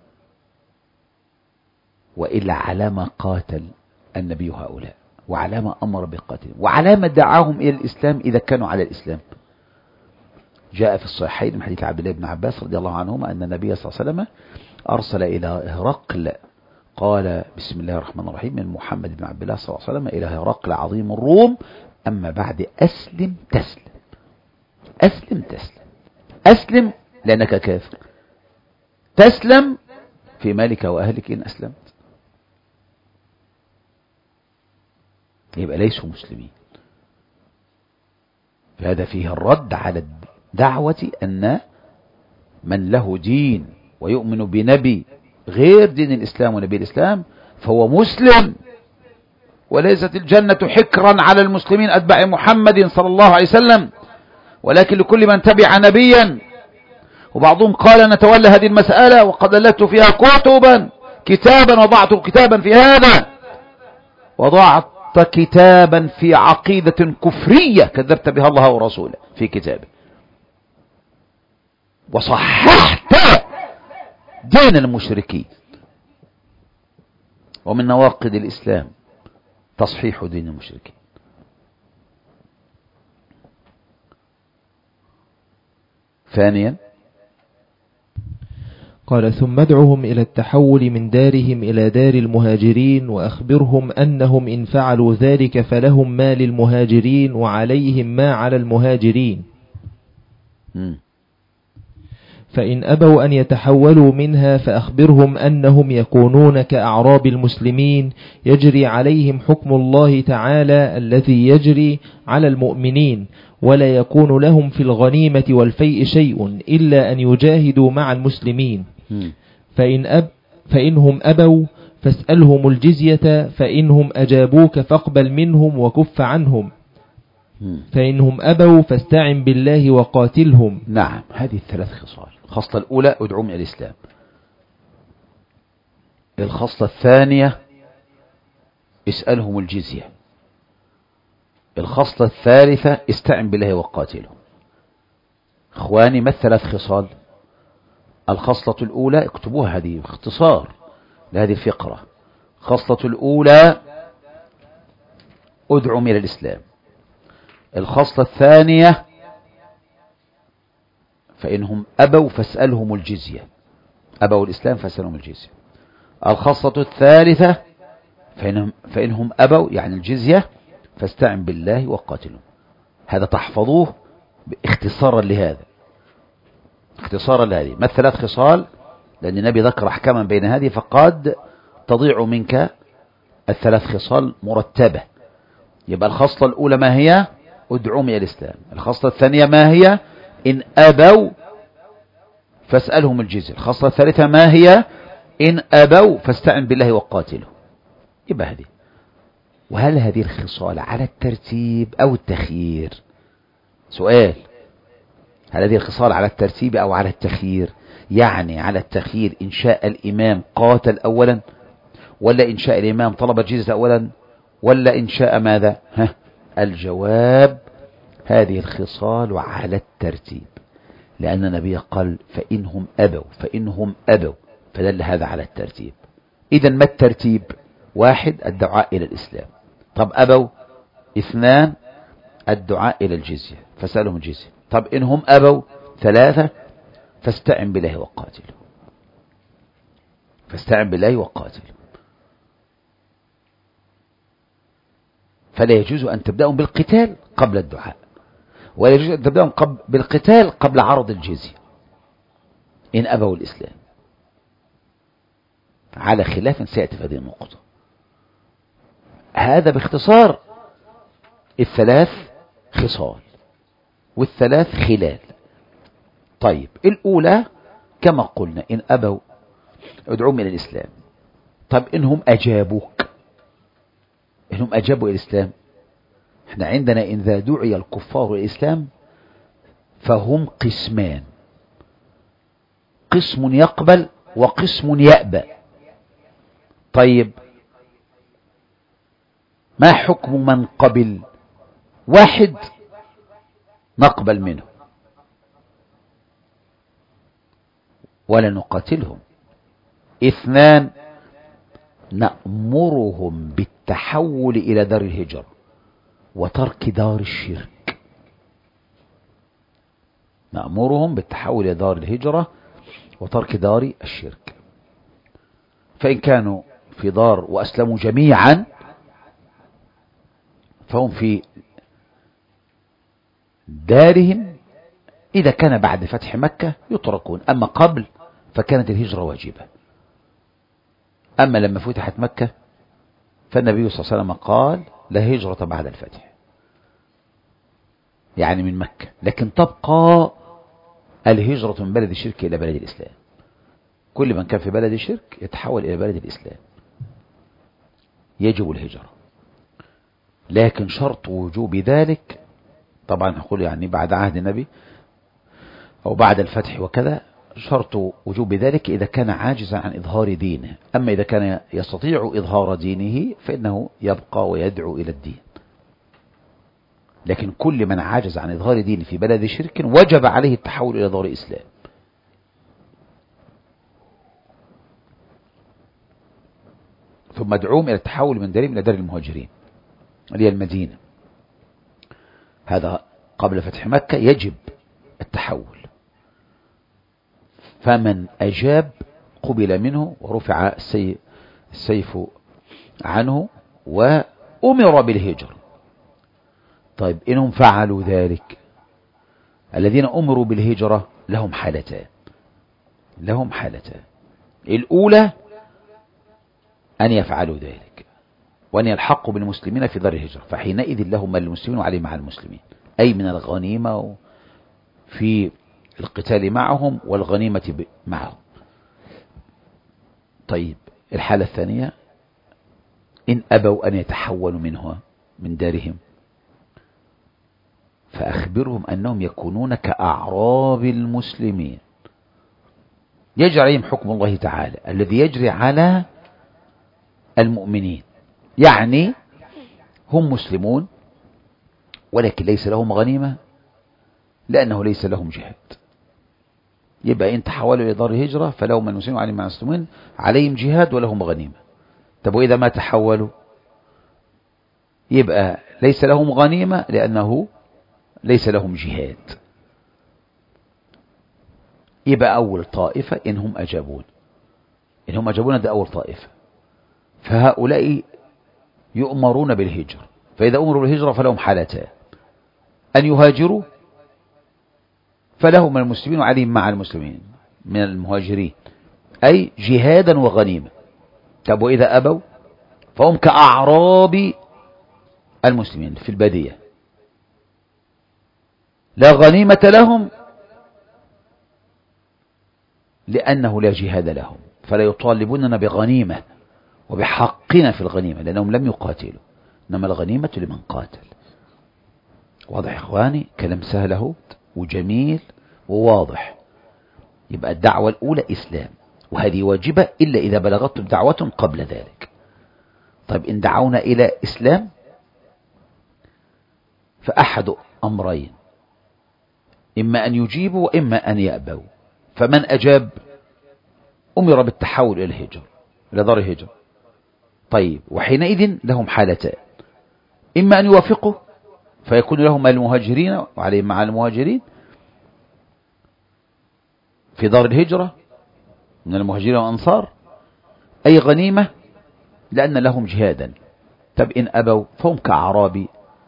وإلا على ما قاتل النبي هؤلاء، وعلى ما أمر بقتلهم، وعلى ما دعاهم إلى الإسلام إذا كانوا على الإسلام. جاء في الصحيحين من حديث عبد الله بن عباس رضي الله عنهما أن النبي صلى الله عليه وسلم أرسل إلى هرقل، قال: بسم الله الرحمن الرحيم، من محمد بن عبد الله صلى الله عليه وسلم إلى هرقل عظيم الروم، أما بعد أسلم تسلم. أسلم تسلم. أسلم لأنك كافر، تسلم في مالك وأهلك إن أسلمت. يبقى ليسوا مسلمين. فهذا فيه الرد على الدعوة أن من له دين ويؤمن بنبي غير دين الإسلام ونبي الإسلام فهو مسلم، وليست الجنة حكرا على المسلمين أتباع محمد صلى الله عليه وسلم، ولكن لكل من تبع نبيا. وبعضهم قال: نتولى هذه المسألة وقد ألفت فيها كتبا كتابا وضعت كتابا في هذا، وضعت كتابا في عقيدة كفرية كذبت بها الله ورسوله في كتابه، وصححت دين المشركين. ومن نواقض الإسلام تصحيح دين المشركين. ثانيا قال: ثم ادعهم إلى التحول من دارهم إلى دار المهاجرين، وأخبرهم أنهم إن فعلوا ذلك فلهم ما للمهاجرين وعليهم ما على المهاجرين، م. فإن أبوا أن يتحولوا منها فأخبرهم أنهم يكونون كأعراب المسلمين، يجري عليهم حكم الله تعالى الذي يجري على المؤمنين، ولا يكون لهم في الغنيمة والفيء شيء إلا أن يجاهدوا مع المسلمين. فإن أب فإنهم أبوا فاسألهم الجزية، فإنهم أجابوك فاقبل منهم وكف عنهم، فإنهم أبوا فاستعن بالله وقاتلهم. نعم، هذه الثلاث خصال. الخصلة الأولى: ادعوهم إلى الإسلام. الخصلة الثانية: اسألهم الجزية. الخصلة الثالثة استعن بالله وقاتله. اخواني، ما الثلاث خصال؟ الخصلة الأولى اكتبوها، هذه اختصار لهذه الفقرة. الخصلة الأولى ادعم إلى الإسلام. الخصلة الثانية فإنهم أبوا فاسألهم الجزية، أبوا الإسلام فاسألهم الجزية. الخصلة الثالثة فإنهم, فإنهم أبوا يعني الجزية فاستعن بالله وقاتلهم. هذا تحفظوه اختصارا لهذا، اختصارا لهذه. ما الثلاث خصال؟ لأن النبي ذكر أحكاما بين هذه، فقد تضيع منك الثلاث خصال مرتبة. يبقى الخصلة الأولى ما هي؟ ادعوهم إلى الإسلام. الخصلة الثانية ما هي؟ إن أبوا فاسألهم الجزية. الخصلة الثالثة ما هي؟ إن أبوا فاستعن بالله وقاتله. يبقى هذه. وهل هذه الخصال على الترتيب أو التخيير؟ سؤال، هل هذه الخصال على الترتيب أو على التخيير؟ يعني على التخيير إن شاء الإمام قاتل أولا، ولا إن شاء الإمام طلب الجزية أولا، ولا إن شاء ماذا؟ ها، الجواب هذه الخصال على الترتيب، لأن النبي قال فإنهم أبوا، فإنهم أبوا، فدل هذا على الترتيب. إذا ما الترتيب؟ واحد، الدعاء إلى الإسلام. طب أبوا؟ اثنان، الدعاء إلى الجزية فسألهم الجزية. طب إنهم أبوا؟ ثلاثة، فاستعن بالله وقاتل، فاستعن بالله وقاتل. فلا يجوز أن تبدأهم بالقتال قبل الدعاء، ولا يجوز أن تبدأهم قبل بالقتال قبل عرض الجزية إن أبوا الإسلام، على خلاف سيأتي في هذه النقطة. هذا باختصار الثلاث خصال والثلاث خلال. طيب الأولى كما قلنا إن أبوا ادعوهم إلى الإسلام. طب إنهم أجابوك، إنهم أجابوا إلى الإسلام، احنا عندنا إن ذا دعي الكفار إلى الإسلام فهم قسمان، قسم يقبل وقسم يأبى. طيب ما حكم من قبل؟ واحد، نقبل منه ولا نقاتلهم. اثنان، نأمرهم بالتحول إلى دار الهجرة وترك دار الشرك، نأمرهم بالتحول إلى دار الهجرة وترك دار الشرك. فإن كانوا في دار وأسلموا جميعا فهم في دارهم. إذا كان بعد فتح مكة يتركون، أما قبل فكانت الهجرة واجبة. أما لما فتحت مكة فالنبي صلى الله عليه وسلم قال لا هجرة بعد الفتح، يعني من مكة، لكن تبقى الهجرة من بلد الشرك إلى بلد الإسلام. كل من كان في بلد الشرك يتحول إلى بلد الإسلام، يجب الهجرة. لكن شرط وجوب ذلك طبعا نقول يعني بعد عهد النبي أو بعد الفتح وكذا، شرط وجوب ذلك إذا كان عاجزا عن إظهار دينه. أما إذا كان يستطيع إظهار دينه فإنه يبقى ويدعو إلى الدين. لكن كل من عاجز عن إظهار دينه في بلد شرك وجب عليه التحول إلى دار إسلام. ثم ادعوهم إلى التحول من دارهم إلى دار المهاجرين اللي هي المدينة. هذا قبل فتح مكة يجب التحول. فمن أجاب قبل منه ورفع السيف عنه وأمر بالهجر. طيب إنهم فعلوا ذلك، الذين أمروا بالهجرة لهم حالتان، لهم حالتان. الأولى أن يفعلوا ذلك وأن يلحقوا بالمسلمين في دار الهجرة، فحينئذ لهم ما للمسلمين وعليه مع المسلمين، أي من الغنيمة في القتال معهم والغنيمة معهم. طيب الحالة الثانية إن أبوا أن يتحولوا منها من دارهم فأخبرهم أنهم يكونون كأعراب المسلمين، يجري عليهم حكم الله تعالى الذي يجري على المؤمنين. يعني هم مسلمون ولكن ليس لهم غنيمة لأنه ليس لهم جهاد. يبقى إن تحولوا إلى دار الهجرة فلهم المسلمين وعليهم مع المسلمين عليهم جهاد ولهم غنيمة. طب وإذا ما تحولوا يبقى ليس لهم غنيمة لأنه ليس لهم جهاد. يبقى أول طائفة إنهم أجابون إنهم أجابون ده أول طائفة. فهؤلاء يؤمرون بالهجرة. فإذا أمروا بالهجرة فلهم حالتان: أن يهاجروا فلهم المسلمين وعليهم مع المسلمين من المهاجرين، أي جهادا وغنيمة. طب وإذا أبوا فهم كأعراب المسلمين في البادية، لا غنيمة لهم لأنه لا جهاد لهم، فلا يطالبوننا بغنيمة وبحقنا في الغنيمة لأنهم لم يقاتلوا، إنما الغنيمة لمن قاتل. واضح يا إخواني؟ كلام سهله وجميل وواضح. يبقى الدعوة الأولى إسلام، وهذه واجبة إلا إذا بلغتهم دعوة قبل ذلك. طيب إن دعونا إلى إسلام فأحد أمرين: إما أن يجيبوا وإما أن يأبوا. فمن أجاب أمر بالتحول إلى الهجرة إلى دار الهجرة. طيب وحينئذ لهم حالتان: إما أن يوافقوا فيكون لهم المهاجرين وعليهم مع المهاجرين في دار الهجرة من المهاجرين والأنصار، أي غنيمة لأن لهم جهادا. طب إن أبوا فهم كأعراب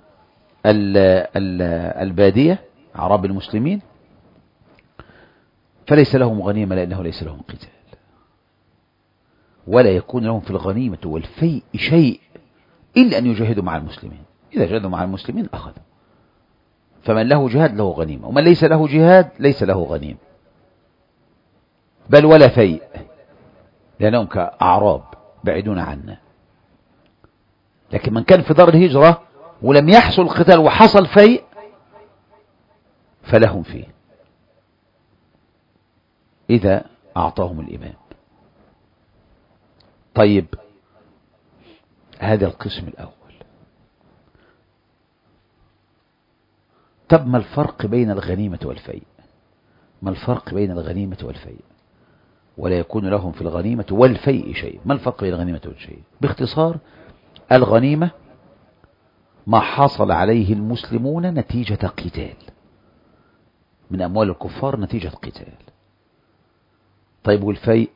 البادية، أعراب المسلمين، فليس لهم غنيمة لأنه ليس لهم قتال، ولا يكون لهم في الغنيمة والفيء شيء إلا أن يجاهدوا مع المسلمين. إذا جاهدوا مع المسلمين أخذوا. فمن له جهاد له غنيمة، ومن ليس له جهاد ليس له غنيمة بل ولا فيء، لأنهم كأعراب بعيدون عنا. لكن من كان في دار الهجرة ولم يحصل القتال وحصل فيء فلهم فيه إذا أعطاهم الإمام. طيب هذا القسم الأول. طب ما الفرق بين الغنيمة والفيء؟ ما الفرق بين الغنيمة والفيء؟ ولا يكون لهم في الغنيمة والفيء شيء. ما الفرق بين الغنيمة والشيء؟ باختصار: الغنيمة ما حصل عليه المسلمون نتيجة قتال من أموال الكفار نتيجة قتال. طيب والفيء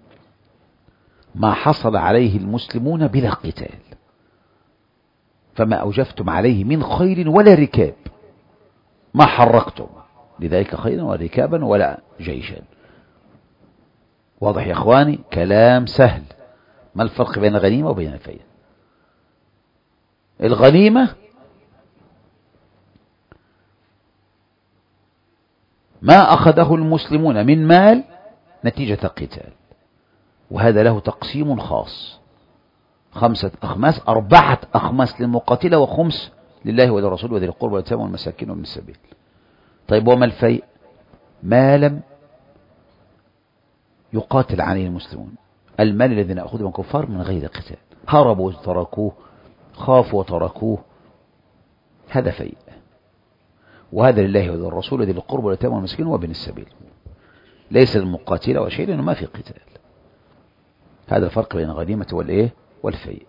ما حصل عليه المسلمون بلا قتال، فما أوجفتم عليه من خيل ولا ركاب، ما حركتم لذلك خيلا ولا ركابا ولا جيشا. واضح يا أخواني؟ كلام سهل. ما الفرق بين الغنيمة وبين الفيء؟ الغنيمة ما أخذه المسلمون من مال نتيجة قتال، وهذا له تقسيم خاص: خمسة أخماس، أربعة أخماس للمقاتلة وخمس لله ولرسوله وذي القربى واليتامى والمساكين وابن السبيل. طيب وما الفيء؟ ما لم يقاتل عليه المسلمون، المال الذين أخذوا من كفار من غير قتال، هربوا وتركوه، خافوا وتركوه، هذا فيء. وهذا لله وللرسول وذي القربى واليتامى والمساكين وابن السبيل، ليس للمقاتلة وشيء لأنه ما في قتال. هذا الفرق بين الغنيمة والإيه والفيء.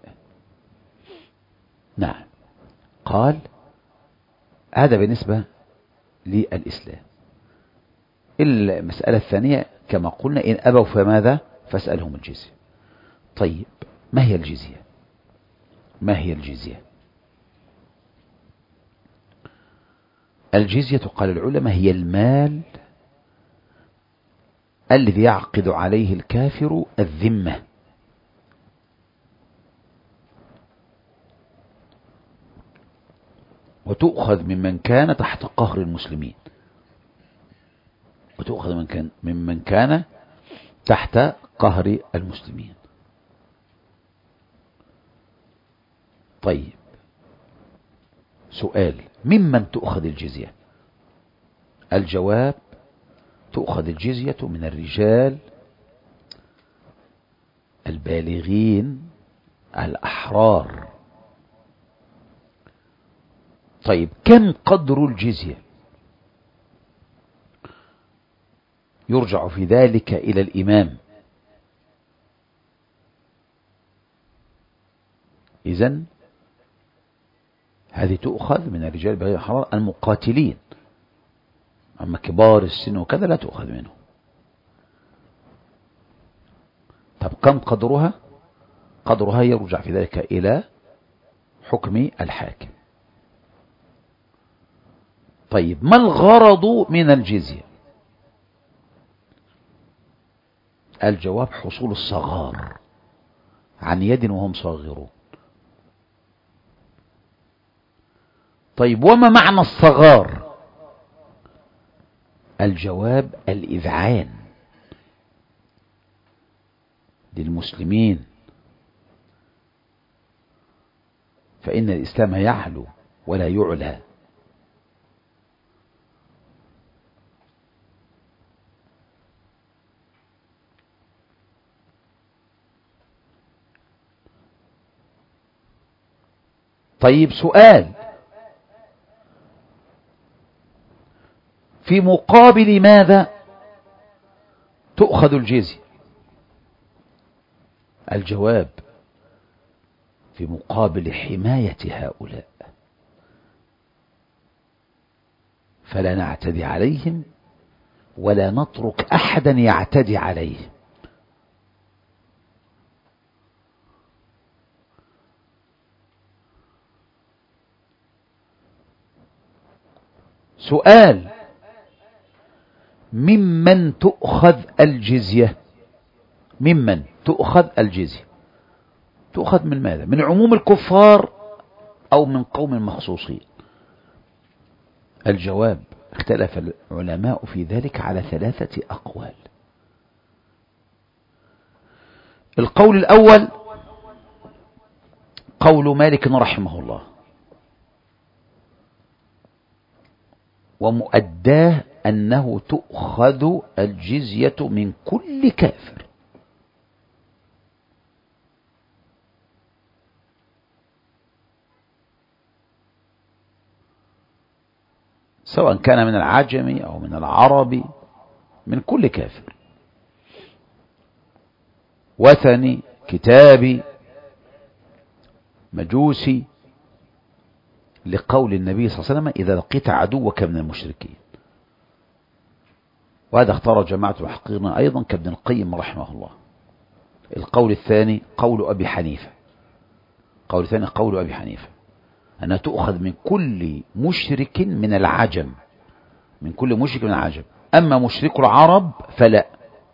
نعم. قال هذا بالنسبة للإسلام. المسألة الثانية كما قلنا: إن أبوا فماذا؟ فاسألهم الجزية. طيب ما هي الجزية؟ ما هي الجزية؟ الجزية قال العلماء هي المال الذي يعقد عليه الكافر الذمة، وتؤخذ ممن كان تحت قهر المسلمين، وتؤخذ من كان ممن كان تحت قهر المسلمين. طيب سؤال: ممن تؤخذ الجزية؟ الجواب: تؤخذ الجزية من الرجال البالغين الأحرار طيب كم قدر الجزية؟ يرجع في ذلك إلى الإمام. إذن هذه تؤخذ من الرجال بغير حرام المقاتلين، أما كبار السن وكذا لا تؤخذ منه. طب كم قدرها؟ قدرها يرجع في ذلك إلى حكم الحاكم. طيب ما الغرض من الجزية؟ الجواب حصول الصغار عن يد وهم صاغرون. طيب وما معنى الصغار؟ الجواب الإذعان للمسلمين، فإن الإسلام يعلو ولا يعلى. طيب سؤال، في مقابل ماذا تؤخذ الجزية؟ الجواب في مقابل حماية هؤلاء، فلا نعتدي عليهم ولا نترك أحدا يعتدي عليهم. سؤال، ممن تؤخذ الجزية؟ ممن تؤخذ الجزية؟ تؤخذ من ماذا؟ من عموم الكفار أو من قوم مخصوصين؟ الجواب اختلف العلماء في ذلك على ثلاثة أقوال. القول الأول قول مالك رحمه الله، ومؤداه أنه تؤخذ الجزية من كل كافر، سواء كان من العجم أو من العربي، من كل كافر، وثني، كتابي، مجوسي، لقول النبي صلى الله عليه وسلم إذا لقيت عدوك من المشركين. وهذا اختار جماعة المحققين أيضا كابن القيم رحمه الله. القول الثاني قول أبي حنيفة، قول الثاني قول أبي حنيفة أنها تؤخذ من كل مشرك من العجم، من كل مشرك من العجم، أما مشرك العرب فلا،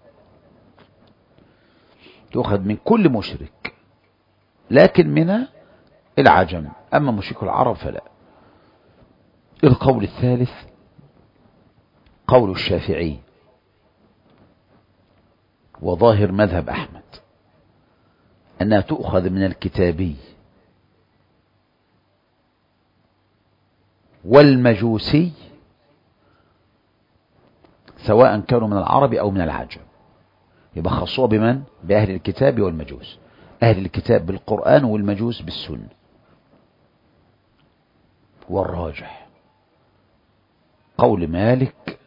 تؤخذ من كل مشرك لكن من العجم، أما مشرك العرب فلا. القول الثالث قول الشافعي وظاهر مذهب أحمد أنها تؤخذ من الكتابي والمجوسي سواء كانوا من العرب أو من العجم. يبقى خصوها بمن؟ بأهل الكتاب والمجوس، أهل الكتاب بالقرآن والمجوس بالسنة. والراجح قول مالك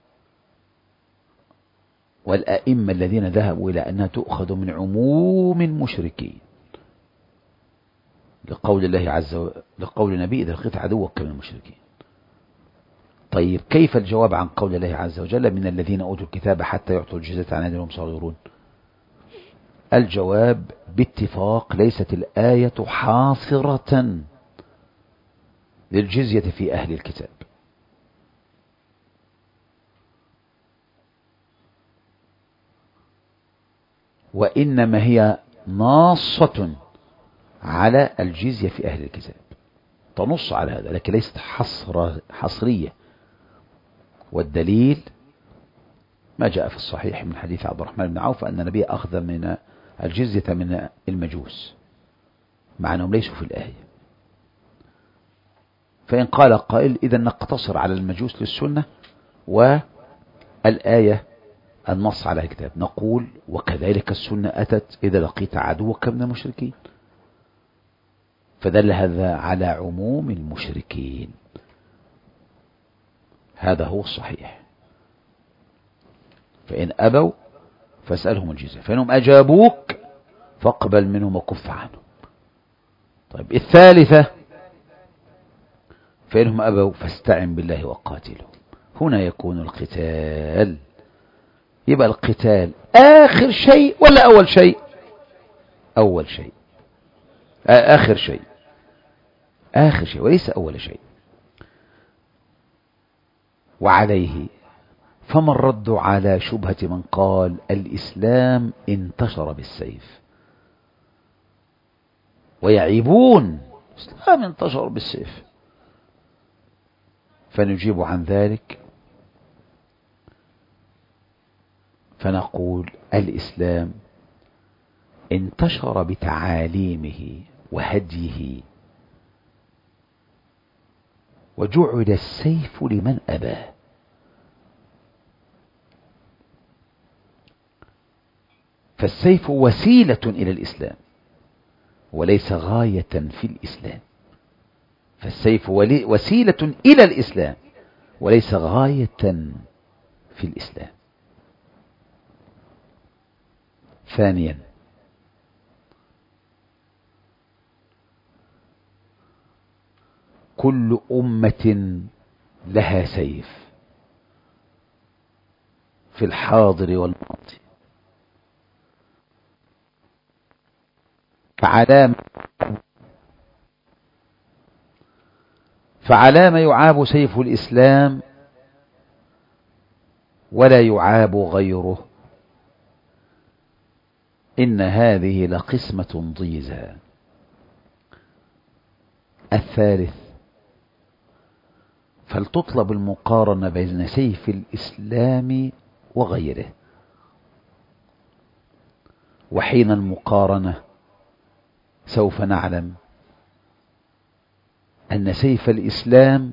والأئمة الذين ذهبوا إلى أنها تؤخذ من عموم المشركين، لقول الله عز وجل، لقول النبي إذا لقيت عدوك من المشركين. طيب كيف الجواب عن قول الله عز وجل من الذين أوتوا الكتاب حتى يعطوا الجزية عن يد وهم صاغرون؟ الجواب باتفاق ليست الآية حاصرة للجزية في أهل الكتاب، وإنما هي ناصة على الجزية في أهل الكتاب، تنص على هذا، لكن ليست حصر حصرية. والدليل ما جاء في الصحيح من حديث عبد الرحمن بن عوف أن النبي أخذ من الجزية من المجوس مع أنهم ليسوا في الآية. فإن قال قائل إذا نقتصر على المجوس للسنة والآية النص على الكتاب، نقول وكذلك السنة أتت إذا لقيت عدوك من المشركين، فدل هذا على عموم المشركين. هذا هو الصحيح. فإن أبوا فاسألهم الجزية، فإنهم أجابوك فاقبل منهم وكف عنهم. طيب الثالثة، فإنهم أبوا فاستعن بالله وقاتلهم. هنا يكون القتال. يبقى القتال آخر شيء ولا أول شيء؟ أول شيء، آخر شيء، آخر شيء وليس أول شيء. وعليه فما الرد على شبهة من قال الإسلام انتشر بالسيف، ويعيبون الإسلام انتشر بالسيف؟ فنجيب عن ذلك فنقول الإسلام انتشر بتعاليمه وهديه، وجعل السيف لمن أباه. فالسيف وسيلة إلى الإسلام وليس غاية في الإسلام. فالسيف وسيلة إلى الإسلام وليس غاية في الإسلام. ثانيا، كل أمة لها سيف في الحاضر والماضي. فعلام فعلام يعاب سيف الإسلام ولا يعاب غيره؟ إن هذه لقسمة ضيزى. الثالث، فلتطلب المقارنة بين سيف الإسلام وغيره. وحين المقارنة سوف نعلم أن سيف الإسلام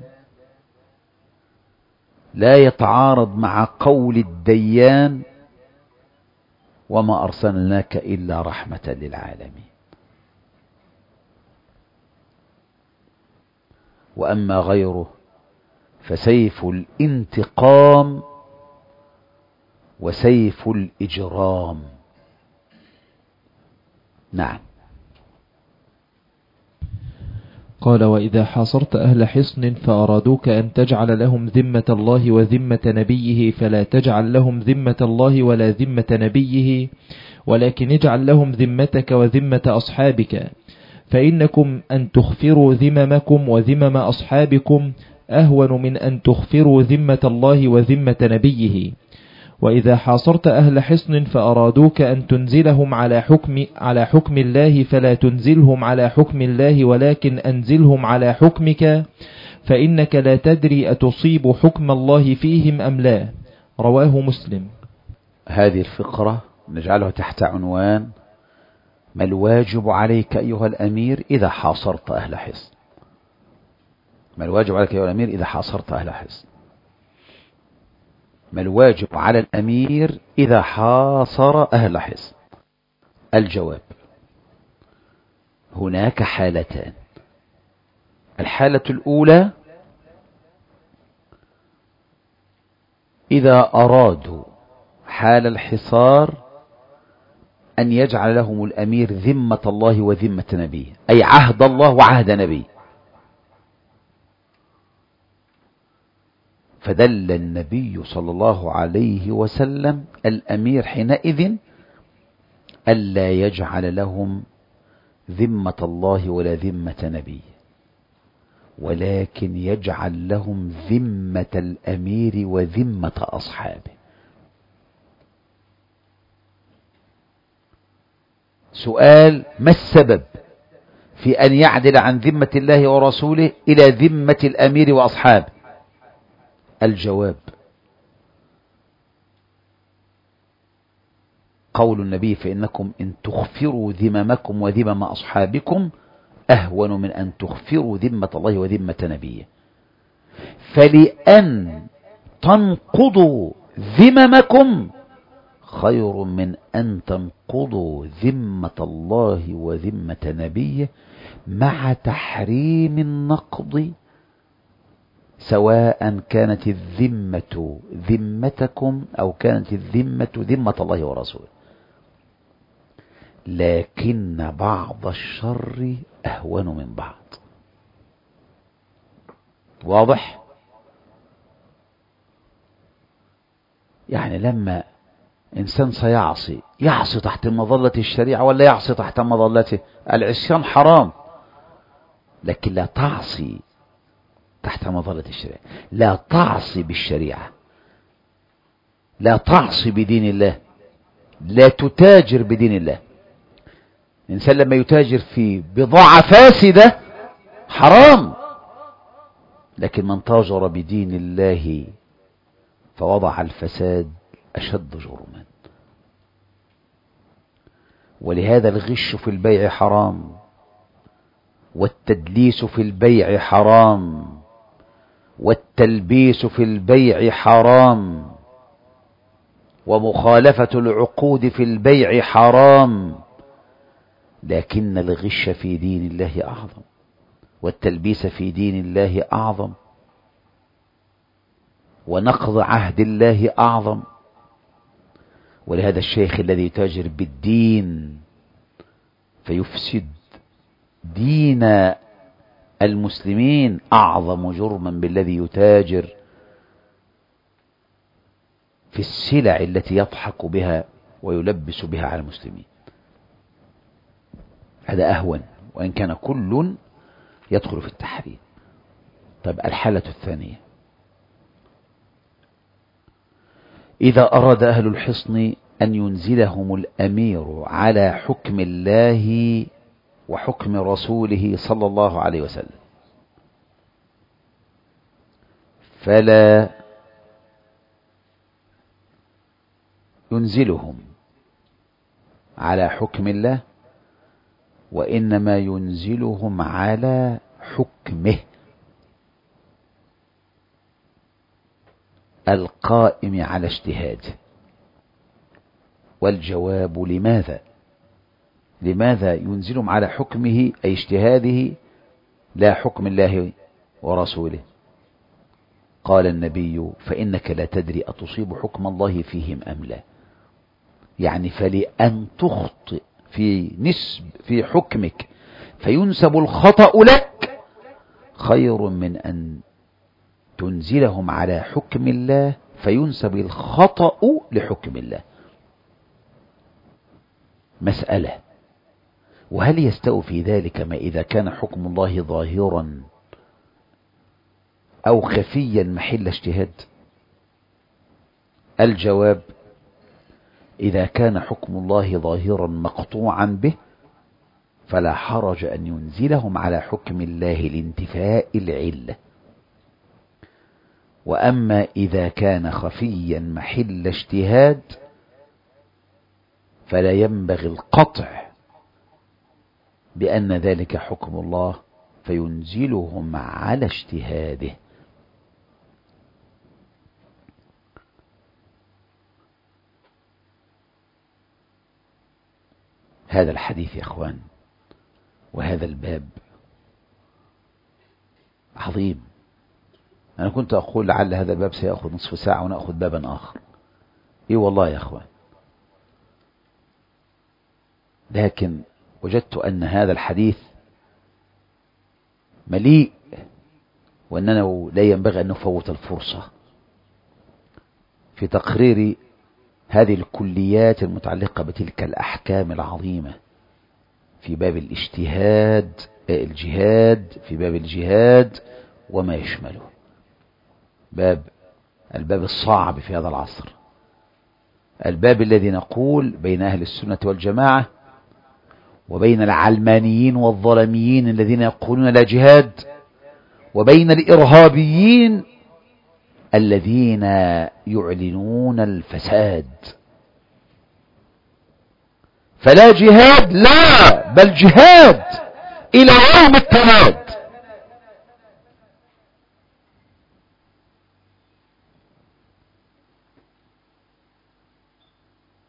لا يتعارض مع قول الديان وما أرسلناك إلا رحمة للعالمين. وأما غيره فسيف الانتقام وسيف الإجرام. نعم. قال: وإذا حاصرت أهل حصن فأرادوك أن تجعل لهم ذمة الله وذمة نبيه فلا تجعل لهم ذمة الله ولا ذمة نبيه، ولكن اجعل لهم ذمتك وذمة أصحابك، فإنكم أن تخفروا ذممكم وذمم أصحابكم أهون من أن تخفروا ذمة الله وذمة نبيه. وإذا حاصرت أهل حصن فأرادوك أن تنزلهم على حكم على حكم الله فلا تنزلهم على حكم الله ولكن أنزلهم على حكمك، فإنك لا تدري أتصيب حكم الله فيهم أم لا. رواه مسلم. هذه الفقرة نجعلها تحت عنوان: ما الواجب عليك أيها الأمير إذا حاصرت أهل حصن؟ ما الواجب عليك أيها الأمير إذا حاصرت أهل حصن؟ ما الواجب على الأمير إذا حاصر أهل حصن؟ الجواب: هناك حالتان. الحالة الأولى إذا أرادوا حال الحصار أن يجعل لهم الأمير ذمة الله وذمة نبيه، أي عهد الله وعهد نبيه. فدل النبي صلى الله عليه وسلم الأمير حينئذ ألا يجعل لهم ذمة الله ولا ذمة نبيه، ولكن يجعل لهم ذمة الأمير وذمة أصحابه. سؤال: ما السبب في أن يعدل عن ذمة الله ورسوله إلى ذمة الأمير وأصحابه؟ الجواب: قول النبي: فإنكم إن تخفروا ذممكم وذمم أصحابكم أهون من أن تخفروا ذمة الله وذمة نبيه. فلأن تنقضوا ذممكم خير من أن تنقضوا ذمة الله وذمة نبيه مع تحريم النقض، سواء كانت الذمة ذمتكم أو كانت الذمة ذمة الله ورسوله، لكن بعض الشر أهون من بعض. واضح؟ يعني لما إنسان سيعصي، يعصي تحت مظلة الشريعة ولا يعصي تحت مظلته؟ العصيان حرام، لكن لا تعصي تحت مظلة الشريعة، لا تعصي بالشريعة، لا تعصي بدين الله، لا تتاجر بدين الله. الإنسان لما يتاجر في بضاعة فاسدة حرام، لكن من تاجر بدين الله فوضع الفساد أشد جرما. ولهذا الغش في البيع حرام، والتدليس في البيع حرام، والتلبيس في البيع حرام، ومخالفة العقود في البيع حرام، لكن الغش في دين الله أعظم، والتلبيس في دين الله أعظم، ونقض عهد الله أعظم. ولهذا الشيخ الذي يتاجر بالدين فيفسد دين المسلمين أعظم جرما بالذي يتاجر في السلع التي يضحك بها ويلبس بها على المسلمين. هذا أهون، وإن كان كل يدخل في التحريم. طيب الحالة الثانية، إذا أراد أهل الحصن أن ينزلهم الأمير على حكم الله وحكم رسوله صلى الله عليه وسلم، فلا ينزلهم على حكم الله، وإنما ينزلهم على حكمه القائم على اجتهاده. والجواب لماذا؟ لماذا ينزلهم على حكمه أي اجتهاده لا حكم الله ورسوله؟ قال النبي: فإنك لا تدري أتصيب حكم الله فيهم أم لا. يعني فلأن تخطئ في نسب في حكمك فينسب الخطأ لك خير من أن تنزلهم على حكم الله فينسب الخطأ لحكم الله. مسألة: وهل يستوي في ذلك ما إذا كان حكم الله ظاهرا أو خفيا محل اجتهاد؟ الجواب: إذا كان حكم الله ظاهرا مقطوعا به فلا حرج أن ينزلهم على حكم الله لانتفاء العلة. وأما إذا كان خفيا محل اجتهاد فلا ينبغي القطع بأن ذلك حكم الله فينزلهم على اجتهاده. هذا الحديث يا أخوان وهذا الباب عظيم. أنا كنت أقول لعل هذا الباب سيأخذ نصف ساعة ونأخذ بابا آخر. إيه والله يا أخوان، لكن وجدت أن هذا الحديث مليء، وأننا لا ينبغي أن نفوت الفرصة في تقرير هذه الكليات المتعلقة بتلك الأحكام العظيمة في باب الاجتهاد الجهاد في باب الجهاد وما يشمله. باب الباب الصعب في هذا العصر، الباب الذي نقول بين أهل السنة والجماعة وبين العلمانيين والظلميين الذين يقولون لا جهاد، وبين الإرهابيين الذين يعلنون الفساد. فلا جهاد، لا بل جهاد إلى يوم التناد.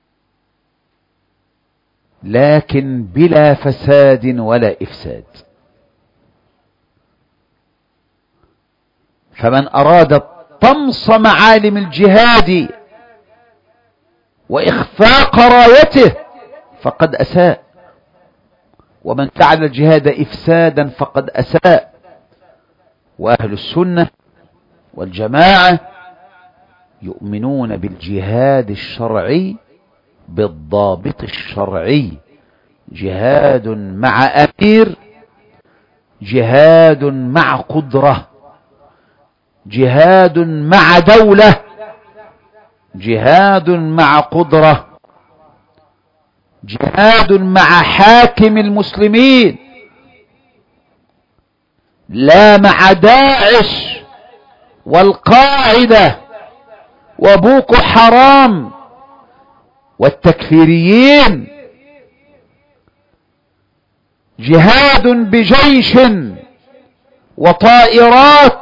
لكن بلا فساد ولا إفساد. فمن أراد طمس معالم الجهاد وإخفاق رايته فقد أساء، ومن جعل الجهاد إفسادا فقد أساء. وأهل السنة والجماعة يؤمنون بالجهاد الشرعي بالضابط الشرعي، جهاد مع أمير، جهاد مع قدرة، جهاد مع دولة، جهاد مع قدرة، جهاد مع حاكم المسلمين، لا مع داعش والقاعدة وبوكو حرام والتكفيريين. جهاد بجيش وطائرات،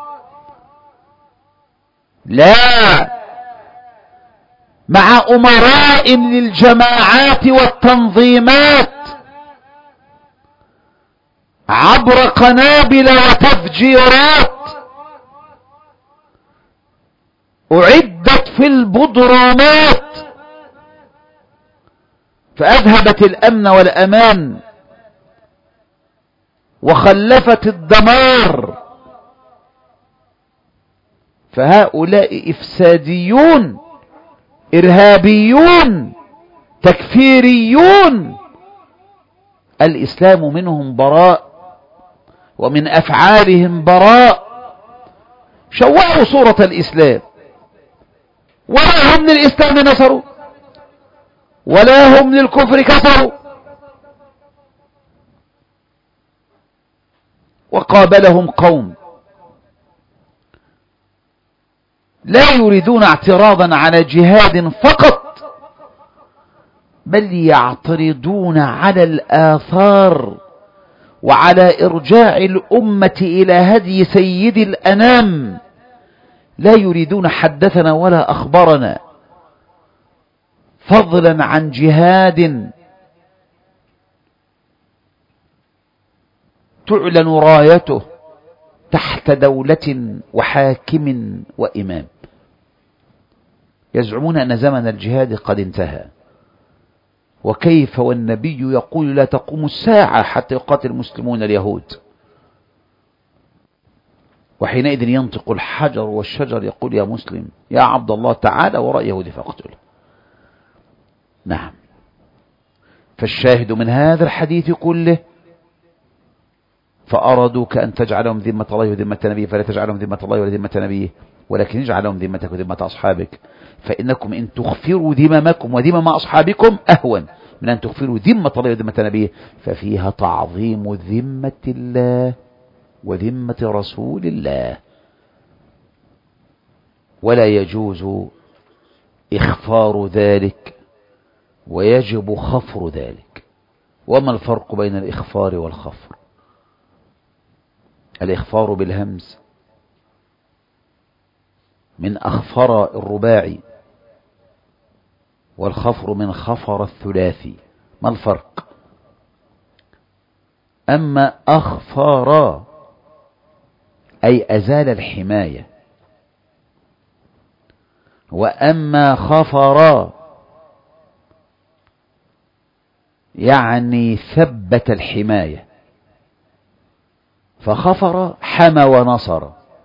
لا مع أمراء للجماعات والتنظيمات عبر قنابل وتفجيرات أعدت في البدرامات فأذهبت الأمن والأمان وخلفت الدمار. فهؤلاء إفساديون، إرهابيون، تكفيريون، الإسلام منهم براء ومن أفعالهم براء. شوهوا صورة الإسلام، ولا هم للإسلام نصروا ولا هم للكفر كفروا. وقابلهم قوم لا يريدون اعتراضا على جهاد فقط، بل يعترضون على الآثار وعلى إرجاع الأمة إلى هدي سيد الأنام. لا يريدون حدثنا ولا أخبرنا، فضلا عن جهاد تعلن رايته تحت دولة وحاكم وإمام. يزعمون أن زمن الجهاد قد انتهى، وكيف والنبي يقول لا تقوم الساعة حتى يقاتل المسلمون اليهود. وحينئذ ينطق الحجر والشجر يقول يا مسلم يا عبد الله تعالى وراء يهودي فاقتله. نعم. فالشاهد من هذا الحديث كله فأرادوك أن تجعلهم ذمة الله وذمة نبيه فلا تجعلهم ذمة الله ولا ذمة نبيه، ولكن اجعلهم ذمتك وذمة أصحابك، فإنكم إن تغفروا ذممكم وذمم أصحابكم أهون من أن تغفروا ذمة الله وذمة نبيه، ففيها تعظيم ذمة الله وذمة رسول الله، ولا يجوز إخفار ذلك ويجب خفر ذلك. وما الفرق بين الإخفار والخفر؟ الإخفار بالهمز من أخفر الرباعي، والخفر من خفر الثلاثي. ما الفرق؟ أما أخفر أي أزال الحماية، وأما خفر يعني ثبت الحماية. فخفر حمى ونصر،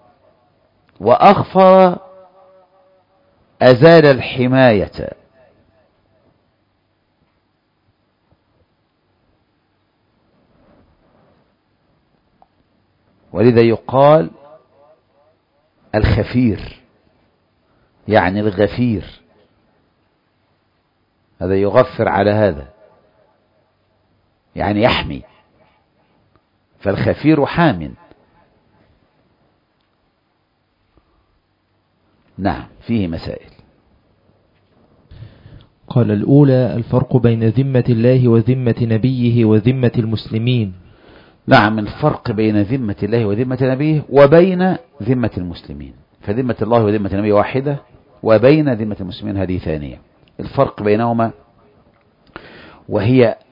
وأخفر أزال الحماية. ولذا يقال الخفير يعني الغفير، هذا يغفر على هذا يعني يحمي، فالخفير حام. نعم فيه مسائل. قال الأولى الفرق بين ذمة الله وذمة نبيه وذمة المسلمين. نعم الفرق بين ذمة الله وذمة نبيه وبين ذمة المسلمين، فذمة الله وذمة النبي واحدة، وبين ذمة المسلمين هذه ثانية. الفرق بينهما وهي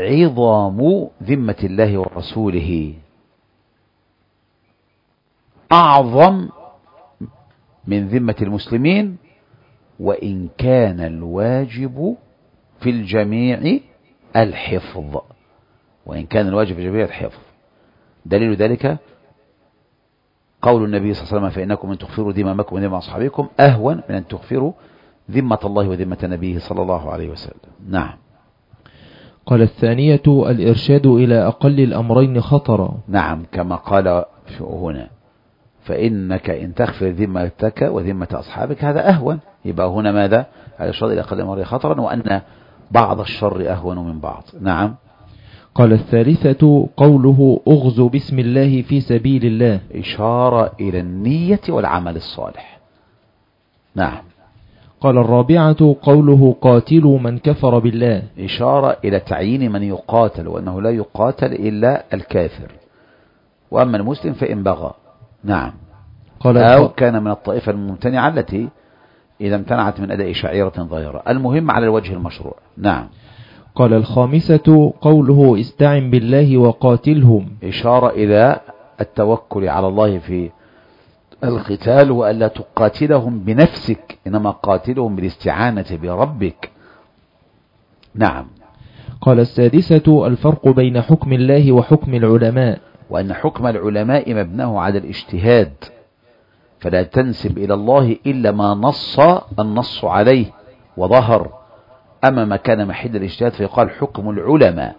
عظام ذمة الله ورسوله، أعظم من ذمة المسلمين، وإن كان الواجب في الجميع الحفظ، وإن كان الواجب في الجميع الحفظ. دليل ذلك قول النبي صلى الله عليه وسلم: فإنكم من تغفروا ذممكم وذمم أصحابكم أهون من أن تغفروا ذمة الله وذمة نبيه صلى الله عليه وسلم. نعم. قال الثانية الإرشاد إلى أقل الأمرين خطرا. نعم، كما قال هنا: فإنك إن تغفر ذمتك وذمة أصحابك هذا أهون. يبقى هنا ماذا؟ الإرشاد إلى أقل الأمرين خطرا، وأن بعض الشر أهون من بعض. نعم. قال الثالثة قوله أغزو بسم الله في سبيل الله، إشارة إلى النية والعمل الصالح. نعم. قال الرابعة قوله قاتلوا من كفر بالله، إشارة إلى تعيين من يقاتل، وأنه لا يقاتل إلا الكافر، وأما المسلم فإن بغى. نعم. قال أو كان من الطائفة الممتنعة التي إذا امتنعت من أداء شعيرة ظاهرة، المهم على الوجه المشروع. نعم. قال الخامسة قوله استعن بالله وقاتلهم، إشارة إلى التوكل على الله في القتال، وألا تقاتلهم بنفسك، إنما قاتلهم بالاستعانة بربك. نعم. قال السادسة الفرق بين حكم الله وحكم العلماء، وأن حكم العلماء مبناه على الاجتهاد، فلا تنسب إلى الله إلا ما نص النص عليه وظهر، أما ما كان محل الاجتهاد فيقال حكم العلماء.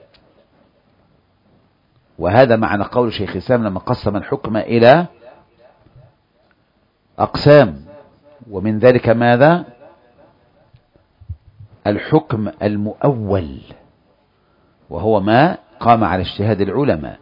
وهذا معنى قول شيخ الإسلام لما قسم الحكم إلى أقسام، ومن ذلك ماذا؟ الحكم المؤول، وهو ما قام على اجتهاد العلماء.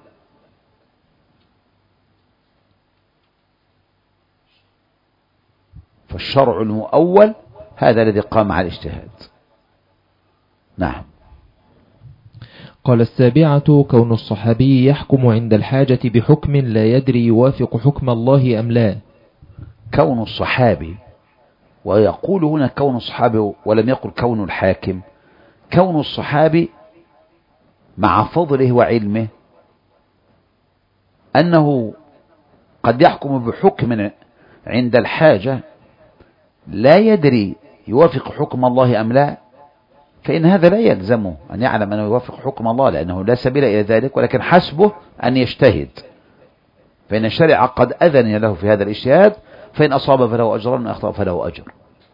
فالشرع المؤول هذا الذي قام على الاجتهاد. نعم. قال السابعة كون الصحابي يحكم عند الحاجة بحكم لا يدري يوافق حكم الله أم لا. كون الصحابي، ويقول هنا كون الصحابي ولم يقل كون الحاكم، كون الصحابي مع فضله وعلمه أنه قد يحكم بحكم عند الحاجة لا يدري يوافق حكم الله أم لا، فإن هذا لا يلزمه أن يعلم أنه يوافق حكم الله، لأنه لا سبيل إلى ذلك، ولكن حسبه أن يجتهد، فإن الشرع قد أذن له في هذا الاجتهاد، فإن أصاب فله أجر وإن أخطأ فله أجر.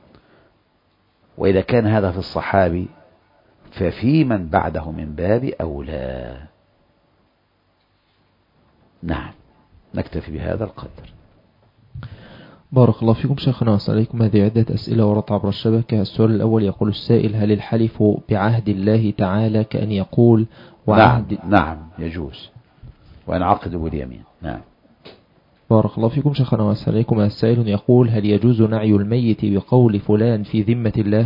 وإذا كان هذا في الصحابي ففي من بعده من باب أولى. نعم. نكتفي بهذا القدر. بارك الله فيكم شيخنا وأسأل عليكم. هذه عدة أسئلة ورد عبر الشبكة. السؤال الأول يقول السائل: هل الحلف بعهد الله تعالى كأن يقول وعهد؟ نعم, نعم يجوز، وأن عقد باليمين. نعم. بارك الله فيكم شيخنا وأسأل عليكم. السائل يقول: هل يجوز نعي الميت بقول فلان في ذمة الله؟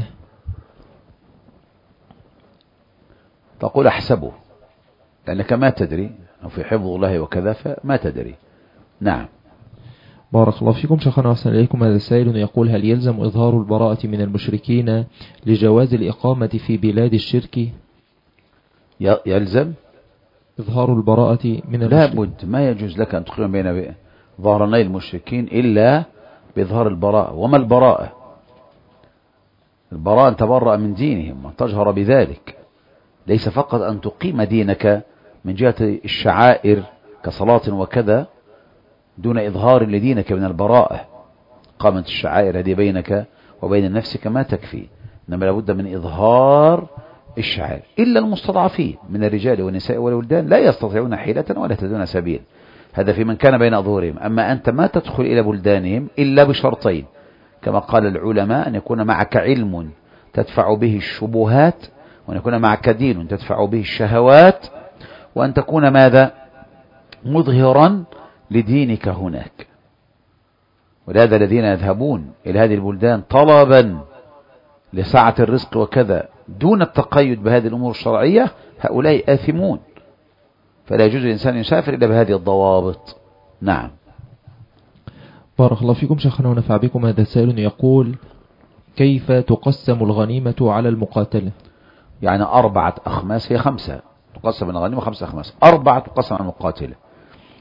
تقول أحسبه، لأنك ما تدري، أو في حفظ الله وكذا فما تدري. نعم. بارك الله فيكم شيخنا وأحسن إليكم. هذا السائل يقول: هل يلزم إظهار البراءة من المشركين لجواز الإقامة في بلاد الشرك؟ يلزم إظهار البراءة من المشركين. لا بد، ما يجوز لك أن تقيم بين ظهرني المشركين إلا بإظهار البراءة. وما البراءة؟ البراءة أن تبرأ من دينهم وتجهر بذلك، ليس فقط أن تقيم دينك من جهة الشعائر كصلاة وكذا دون إظهار لدينك من البراءة. قامت الشعائر هذه بينك وبين نفسك ما تكفي، إنما لابد من إظهار الشعائر. إلا المستضعفين من الرجال والنساء والولدان لا يستطيعون حيلة ولا يهتدون سبيل، هذا في من كان بين أظهرهم. أما أنت ما تدخل إلى بلدانهم إلا بشرطين، كما قال العلماء: أن يكون معك علم تدفع به الشبهات، وأن يكون معك دين تدفع به الشهوات، وأن تكون ماذا؟ مظهرا لدينك هناك. ولهذا الذين يذهبون إلى هذه البلدان طلبا لسعة الرزق وكذا دون التقيد بهذه الأمور الشرعية، هؤلاء آثمون، فلا يجوز الإنسان يسافر إلا بهذه الضوابط. نعم. بارك الله فيكم شيخنا ونفع بكم. هذا سائل يقول: كيف تقسم الغنيمة على المقاتلة؟ يعني أربعة أخماس، هي خمسة تقسم الغنيمة خمسة أخماس، أربعة تقسم على المقاتلة.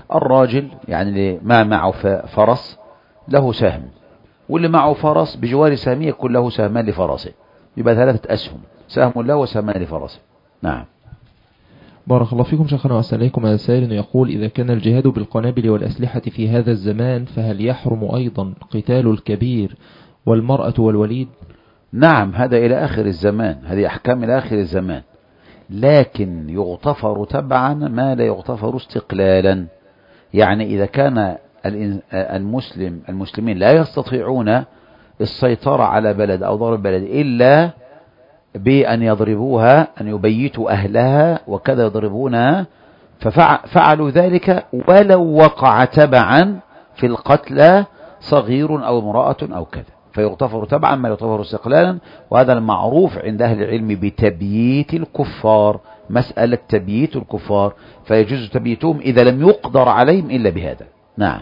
الراجل يعني اللي ما معه فرس له سهم، واللي معه فرس بجوار سهمية يكون له سهمان لفرسه، يبقى ثلاثة أسهم، سهم له وسهمان لفرسه. نعم. بارك الله فيكم شيخنا وأحسن إليكم. هذا سائل يقول: إذا كان الجهاد بالقنابل والأسلحة في هذا الزمان فهل يحرم أيضا قتال الكبير والمرأة والوليد؟ نعم، هذا إلى آخر الزمان، هذه أحكام إلى آخر الزمان، لكن يغتفر تبعا ما لا يغتفر استقلالا. يعني إذا كان المسلم المسلمين لا يستطيعون السيطرة على بلد أو ضرب بلد إلا بأن يضربوها، أن يبيتوا أهلها وكذا يضربونها، ففعلوا ذلك ولو وقع تبعا في القتلى صغير أو امرأة أو كذا، فيغتفر تبعا ما يغتفر استقلالا. وهذا المعروف عند أهل العلم بتبييت الكفار، مسألة تبييت الكفار، فيجوز تبييتهم إذا لم يقدر عليهم إلا بهذا. نعم.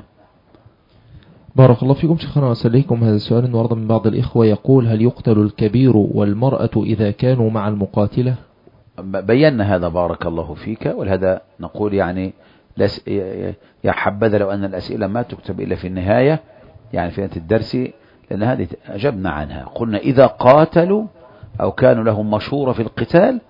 بارك الله فيكم شيخنا وأحسن إليكم. هذا السؤال ورد من بعض الإخوة يقول: هل يقتل الكبير والمرأة إذا كانوا مع المقاتلة؟ بينا هذا بارك الله فيك، ولهذا نقول يعني يا حبذا لو أن الأسئلة ما تكتب إلا في النهاية، يعني في نهاية الدرس، لأن هذه أجبنا عنها. قلنا إذا قاتلوا أو كانوا لهم مشورة في القتال،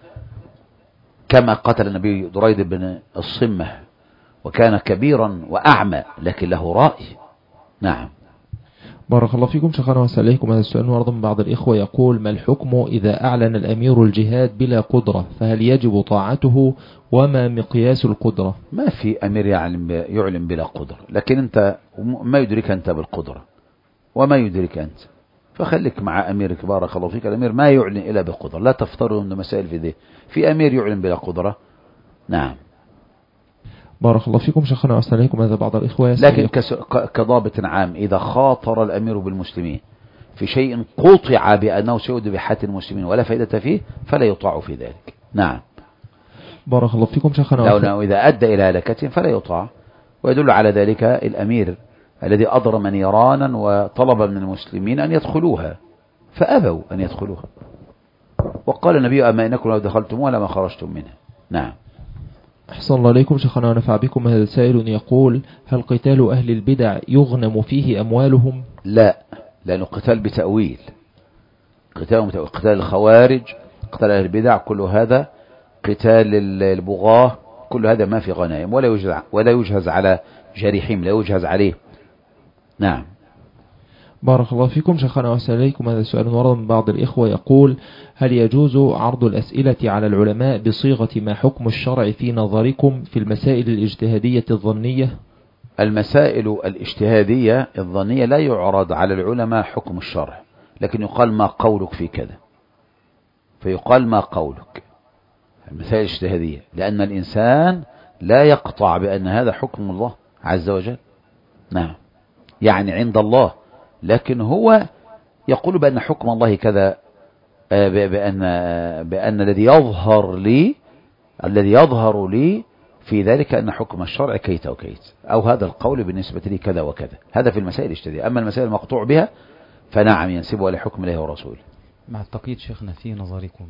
كما قتل النبي دريد بن الصمة وكان كبيرا وأعمى لكن له رأي. نعم. بارك الله فيكم شيخنا وأحسن إليكم. هذا السؤال ورد من بعض الإخوة يقول: ما الحكم إذا أعلن الأمير الجهاد بلا قدرة، فهل يجب طاعته، وما مقياس القدرة؟ ما في أمير يعلن يعلن بلا قدرة، لكن أنت ما يدرك أنت بالقدرة وما يدرك أنت، فخليك مع أميرك بارك الله فيك. الأمير ما يعلن إلا بقدرة، لا تفترض أن مسائل في ذي في أمير يعلن بلا قدرة. نعم. بارك الله فيكم شيخنا وأحسن إليكم. هذا بعض الإخوة لكن كضابط عام، إذا خاطر الأمير بالمسلمين في شيء قطع بأنه سيؤدي بحياة المسلمين ولا فائدة فيه فلا يطاع في ذلك. نعم. بارك الله فيكم شيخنا. لو إذا أدى إلى هلكة فلا يطاع، ويدل على ذلك الأمير الذي أضرم نيرانا وطلب من المسلمين أن يدخلوها فأبوا أن يدخلوها، وقال النبي: أما إنكم لو دخلتموها لما خرجتم منها. نعم. أحسن الله عليكم شيخنا ونفع بكم. هذا سائل يقول: هل قتال أهل البدع يغنم فيه أموالهم؟ لا، لأنه قتال بتأويل، قتال بتأويل. قتال الخوارج، قتال أهل البدع، كل هذا قتال البغاة، كل هذا ما في غنائم ولا يجهز ولا يجهز على جريحهم، لا يجهز عليه. نعم. بارك الله فيكم شيخنا وأحسن إليكم. هذا سؤال ورد من بعض الإخوة يقول: هل يجوز عرض الأسئلة على العلماء بصيغة ما حكم الشرع في نظركم في المسائل الاجتهادية الظنية؟ المسائل الاجتهادية الظنية لا يعرض على العلماء حكم الشرع، لكن يقال ما قولك في كذا، فيقال ما قولك. المسائل الاجتهادية، لأن الإنسان لا يقطع بأن هذا حكم الله عز وجل. نعم. يعني عند الله، لكن هو يقول بأن حكم الله كذا، بأن بأن الذي يظهر لي الذي يظهر لي في ذلك أن حكم الشرع كيت وكيت، أو هذا القول بالنسبة لي كذا وكذا. هذا في المسائل الاجتهادية. أما المسائل المقطوع بها فنعم ينسبها لحكم الله ورسوله. مع التقييد شيخنا في نظركم،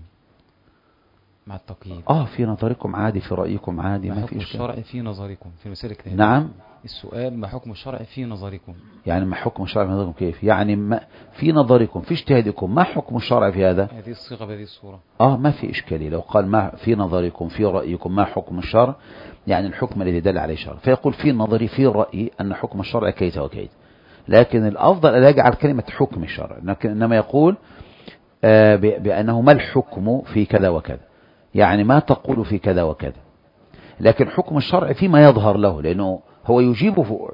مع التقييد آه في نظركم عادي، في رأيكم عادي، ما في إشكال. الشرع في نظركم في المسائل الاجتهادية. نعم. السؤال: ما حكم الشرع في نظركم؟ يعني ما حكم الشرع في نظركم كيف؟ يعني ما في نظركم في اجتهادكم ما حكم الشرع في هذا؟ هذه الصيغة بهذه الصورة. آه ما في إشكالية. لو قال ما في نظركم في رأيكم ما حكم الشرع، يعني الحكم الذي دل عليه الشرع، فيقول في نظري في رأيي أن حكم الشرع كيت وكيت. لكن الأفضل أن يجعل كلمة حكم الشرع، إنما يقول آه بأنه ما الحكم في كذا وكذا، يعني ما تقول في كذا وكذا. لكن حكم الشرع فيما يظهر له، لأنه هو يجيب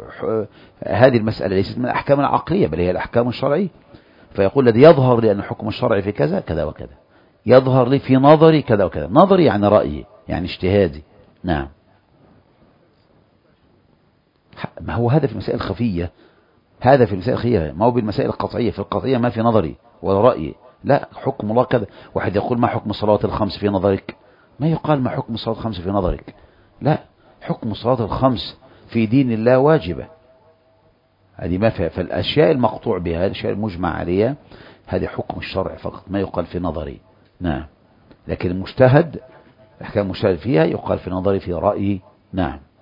هذه المسألة ليست من الأحكام العقلية بل هي الأحكام الشرعية، فيقول الذي يظهر لي أن حكم الشرع في كذا كذا وكذا، يظهر لي في نظري كذا وكذا. نظري يعني رأيي، يعني اجتهادي. نعم. ما هو هذا في المسائل الخفية، هذا في المسائل الخفية، ما هو بالمسائل القطعية. في القطعية ما في نظري ولا رأيي، لا، حكم الله كذا. واحد يقول ما حكم الصلاة الخمس في نظرك، ما يقال ما حكم الصلاة الخمس في نظرك، لا، حكم الصلاة الخمس في دين الله واجبة. هذه ما فيها. فالأشياء المقطوع بها، الأشياء المجمع عليها، هذه حكم الشرع فقط، ما يقال في نظري. نعم. لكن المجتهد، الأحكام المجتهد فيها يقال في نظري في رأيي. نعم.